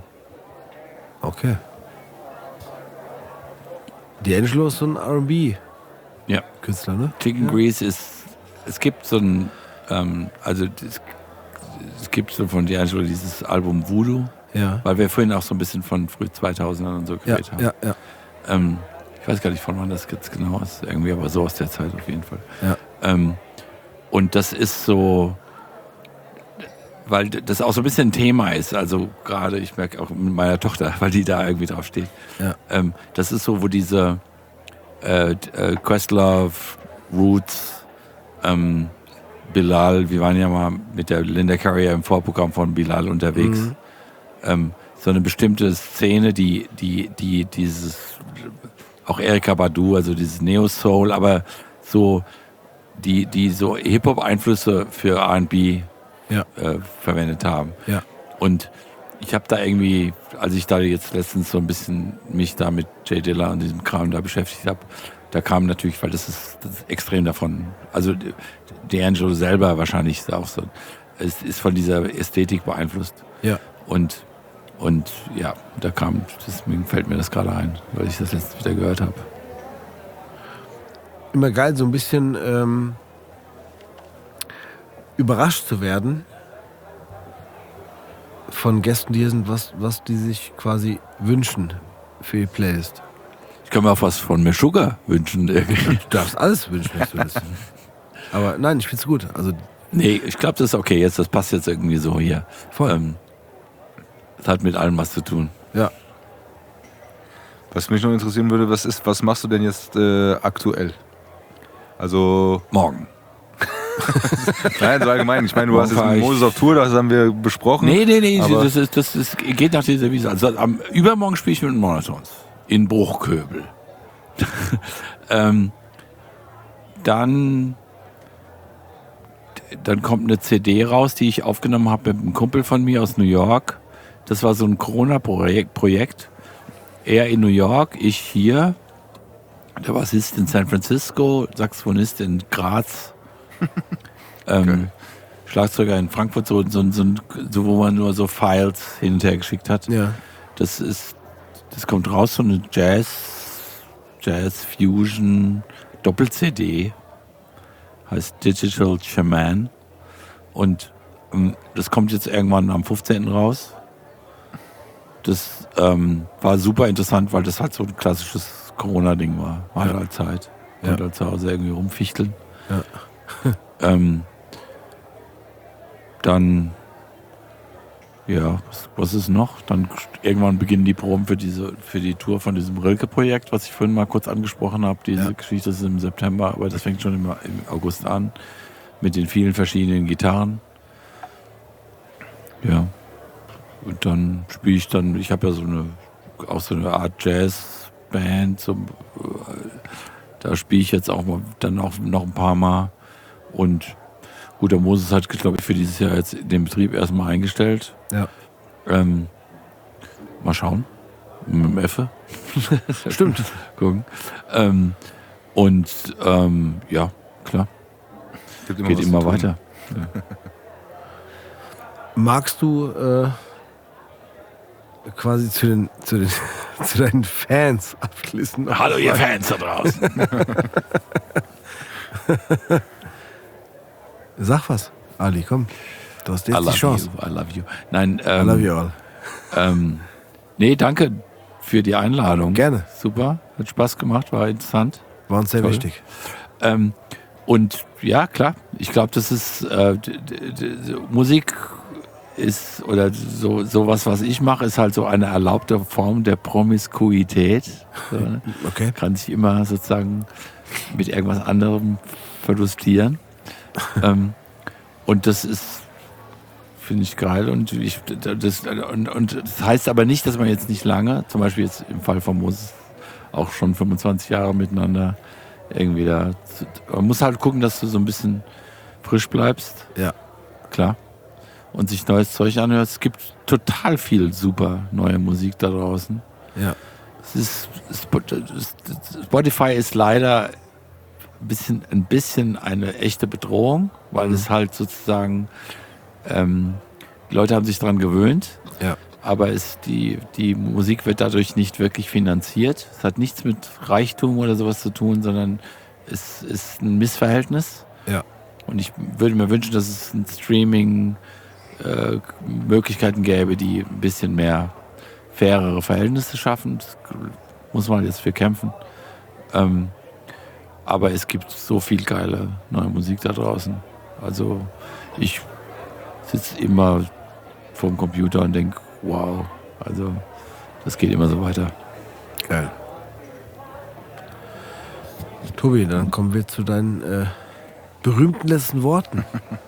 Okay. D'Angelo ist so ein R und B. Ja. Künstler, ne? Chicken Grease ist, es gibt so ein, ähm, also es, es gibt so von D'Angelo dieses Album Voodoo, Ja. weil wir vorhin auch so ein bisschen von früh zweitausendern und so Ja, geredet haben. ja, ja. Ähm, ich weiß gar nicht, von wann das jetzt genau ist, irgendwie, aber so aus der Zeit auf jeden Fall. Ja. Ähm, und das ist so, weil das auch so ein bisschen ein Thema ist, also gerade, ich merke auch mit meiner Tochter, weil die da irgendwie drauf steht. Ja. Ähm, das ist so, wo diese äh, äh, Questlove, Roots, ähm, Bilal, wir waren ja mal mit der Linda Carrier im Vorprogramm von Bilal unterwegs. Mhm. Ähm, so eine bestimmte Szene, die, die, die, dieses, auch Erykah Badu, also dieses Neo-Soul, aber so, die, die so Hip-Hop-Einflüsse für R and B Ja. äh, verwendet haben. Ja. Und ich habe da irgendwie, als ich da jetzt letztens so ein bisschen mich da mit Jay Dilla und diesem Kram da beschäftigt habe, da kam natürlich, weil das ist, das ist extrem davon, also D'Angelo selber wahrscheinlich ist auch so, es ist von dieser Ästhetik beeinflusst. Ja. Und, und ja, da kam, deswegen fällt mir das gerade ein, weil ich das letztens wieder gehört habe. Immer geil, so ein bisschen ähm, überrascht zu werden von Gästen, die hier sind, was, was die sich quasi wünschen für die Playlist. Ich kann mir auch was von Meshuggah wünschen. Irgendwie. Du darfst alles wünschen, was du willst. Aber nein, ich find's gut. Also Nee, ich glaube, das ist okay jetzt, das passt jetzt irgendwie so hier. voll. Ähm, das hat mit allem was zu tun. Ja. Was mich noch interessieren würde, was ist, was machst du denn jetzt äh, aktuell? Also, Morgen. nein, so allgemein. Ich meine, du hast jetzt Morgen fahr mit ich- Moses auf Tour, das haben wir besprochen. Nee, nee, nee, Aber- das, ist, das ist, geht nach dieser Wiese. Also am übermorgen spiele ich mit den Monotons in Bruchköbel. ähm, dann, dann kommt eine C D raus, die ich aufgenommen habe mit einem Kumpel von mir aus New York. Das war so ein Corona-Projekt. Projekt. Er in New York, ich hier. Der Bassist in San Francisco, Saxophonist in Graz. ähm, Schlagzeuger in Frankfurt, so, so, so, so, wo man nur so Files hin und her geschickt hat. Ja. Das ist, das kommt raus, so eine Jazz, Jazz Fusion Doppel-C D. Heißt Digital Shaman. Und ähm, das kommt jetzt irgendwann am fünfzehnten raus. Das ähm, war super interessant, weil das halt so ein klassisches Corona-Ding war. War halt, Ja. halt Zeit. Ja. Konnte halt zu Hause irgendwie rumfichteln. Ja. ähm, dann, ja, was, was ist noch? Dann irgendwann beginnen die Proben für diese, für die Tour von diesem Rilke-Projekt, was ich vorhin mal kurz angesprochen habe. Diese Ja. Geschichte ist im September, aber das fängt schon im, im August an. Mit den vielen verschiedenen Gitarren. Ja. Und dann spiele ich dann, ich habe ja so eine, auch so eine Art Jazz-Band, so, äh, da spiele ich jetzt auch mal, dann auch noch ein paar Mal. Und gut, der Moses hat, glaube ich, für dieses Jahr jetzt den Betrieb erstmal eingestellt. Ja. Ähm, mal schauen. Mit dem Effe. Stimmt. Gucken. Ähm, und ähm, ja, klar, Gibt geht was immer zu tun. weiter. Magst du äh, quasi zu den, zu den zu deinen Fans abschließen? Hallo ihr Fans da draußen. Sag was, Ali, komm. Du hast I jetzt die love Chance. you, I love you. Nein, I ähm, love you all. Ähm, nee, danke für die Einladung. Gerne. Super, hat Spaß gemacht, war interessant. War uns sehr Toll. wichtig. Ähm, und ja, klar, ich glaube, das ist äh, d- d- d- Musik ist, oder so sowas, was ich mache, ist halt so eine erlaubte Form der Promiskuität. So, ne? Okay. Kann sich immer sozusagen mit irgendwas anderem verlustieren. ähm, und das ist, finde ich geil. Und, ich, das, und, und das heißt aber nicht, dass man jetzt nicht lange, zum Beispiel jetzt im Fall von Moses, auch schon fünfundzwanzig Jahre miteinander irgendwie da. Man muss halt gucken, dass du so ein bisschen frisch bleibst. Ja. Klar. Und sich neues Zeug anhört. Es gibt total viel super neue Musik da draußen. Ja. Es ist, Spotify ist leider ein bisschen, ein bisschen eine echte Bedrohung, weil Mhm. es halt sozusagen, ähm, die Leute haben sich daran gewöhnt, Ja. aber es, die, die Musik wird dadurch nicht wirklich finanziert. Es hat nichts mit Reichtum oder sowas zu tun, sondern ist, ist ein Missverhältnis. Ja. Und ich würde mir wünschen, dass es ein Streaming äh, Möglichkeiten gäbe, die ein bisschen mehr fairere Verhältnisse schaffen. Das muss man jetzt für kämpfen. Ähm, aber es gibt so viel geile neue Musik da draußen. Also ich sitze immer vorm Computer und denke, wow, also das geht immer so weiter. Geil. Tobi, dann kommen wir zu deinen äh, berühmten letzten Worten.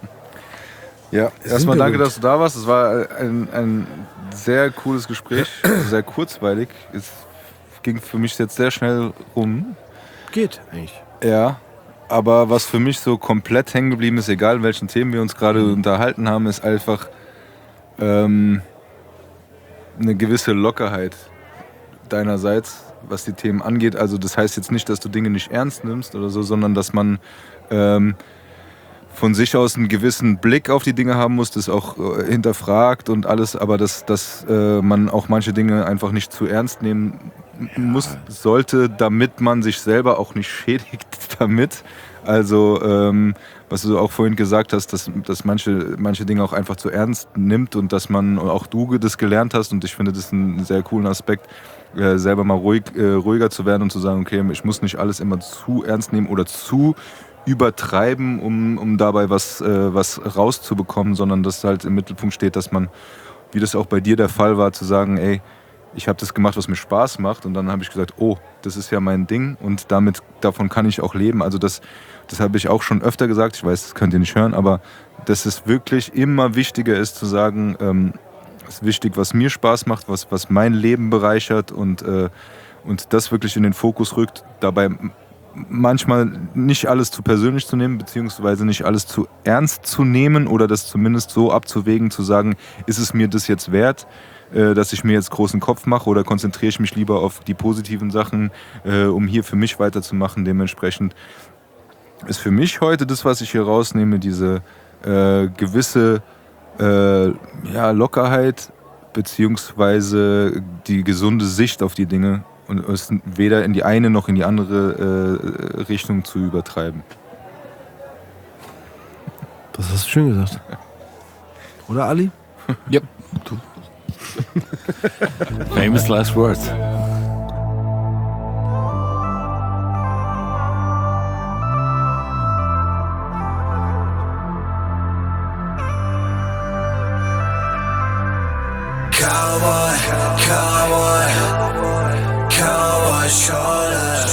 Ja, Sind erstmal danke, berühmt. dass du da warst. Es war ein, ein sehr cooles Gespräch, sehr kurzweilig. Es ging für mich jetzt sehr schnell rum. Geht eigentlich. Ja, aber was für mich so komplett hängen geblieben ist, egal in welchen Themen wir uns gerade Mhm. unterhalten haben, ist einfach ähm, eine gewisse Lockerheit deinerseits, was die Themen angeht. Also das heißt jetzt nicht, dass du Dinge nicht ernst nimmst oder so, sondern dass man ähm, von sich aus einen gewissen Blick auf die Dinge haben muss, das auch äh, hinterfragt und alles, aber dass, dass äh, man auch manche Dinge einfach nicht zu ernst nehmen muss, sollte, damit man sich selber auch nicht schädigt damit. Also ähm, was du auch vorhin gesagt hast, dass, dass manche, manche Dinge auch einfach zu ernst nimmt und dass man, und auch du das gelernt hast, und ich finde das einen sehr coolen Aspekt, äh, selber mal ruhig, äh, ruhiger zu werden und zu sagen, okay, ich muss nicht alles immer zu ernst nehmen oder zu übertreiben, um, um dabei was, äh, was rauszubekommen, sondern dass halt im Mittelpunkt steht, dass man, wie das auch bei dir der Fall war, zu sagen, ey, ich habe das gemacht, was mir Spaß macht, und dann habe ich gesagt, oh, das ist ja mein Ding und damit, davon kann ich auch leben. Also das, das habe ich auch schon öfter gesagt, ich weiß, das könnt ihr nicht hören, aber dass es wirklich immer wichtiger ist zu sagen, ähm, es ist wichtig, was mir Spaß macht, was, was mein Leben bereichert und, äh, und das wirklich in den Fokus rückt, dabei manchmal nicht alles zu persönlich zu nehmen, beziehungsweise nicht alles zu ernst zu nehmen oder das zumindest so abzuwägen, zu sagen, ist es mir das jetzt wert, äh, dass ich mir jetzt großen Kopf mache, oder konzentriere ich mich lieber auf die positiven Sachen, äh, um hier für mich weiterzumachen. Dementsprechend ist für mich heute das, was ich hier rausnehme, diese äh, gewisse äh, ja, Lockerheit beziehungsweise die gesunde Sicht auf die Dinge und es weder in die eine noch in die andere äh, Richtung zu übertreiben. Das hast du schön gesagt. Oder, Ali? Yep. Famous last words. Cowboy, cowboy, cowboy Schorle.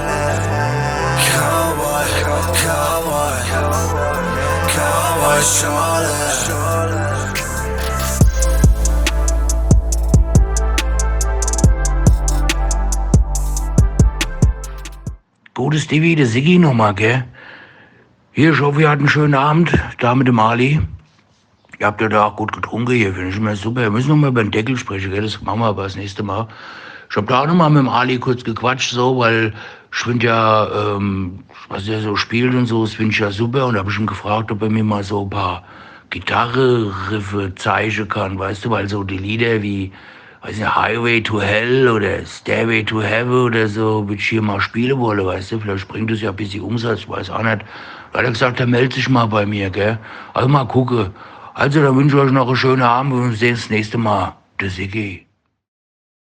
Cowboy, cowboy, cowboy Schorle. Gutes Stevie, der Siggi nochmal, gell? Hier, ich hoffe, ihr hattet einen schönen Abend, da mit dem Ali. Ihr habt ja da auch gut getrunken hier, finde ich immer super. Wir müssen nochmal über den Deckel sprechen, gell? Das machen wir aber das nächste Mal. Ich hab da auch nochmal mit dem Ali kurz gequatscht, so, weil ich finde ja, ähm, was er so spielt und so, das finde ich ja super. Und da habe ich ihn gefragt, ob er mir mal so ein paar Gitarre-Riffe zeigen kann, weißt du, weil so die Lieder wie, weiß nicht, Highway to Hell oder Stairway to Heaven oder so, würde ich hier mal spielen wollen, weißt du, vielleicht bringt es ja ein bisschen Umsatz, ich weiß auch nicht. Da hat er gesagt, er meldet sich mal bei mir, gell. Also mal gucken. Also, dann wünsche ich euch noch einen schönen Abend und wir sehen uns das nächste Mal. Der Siggi.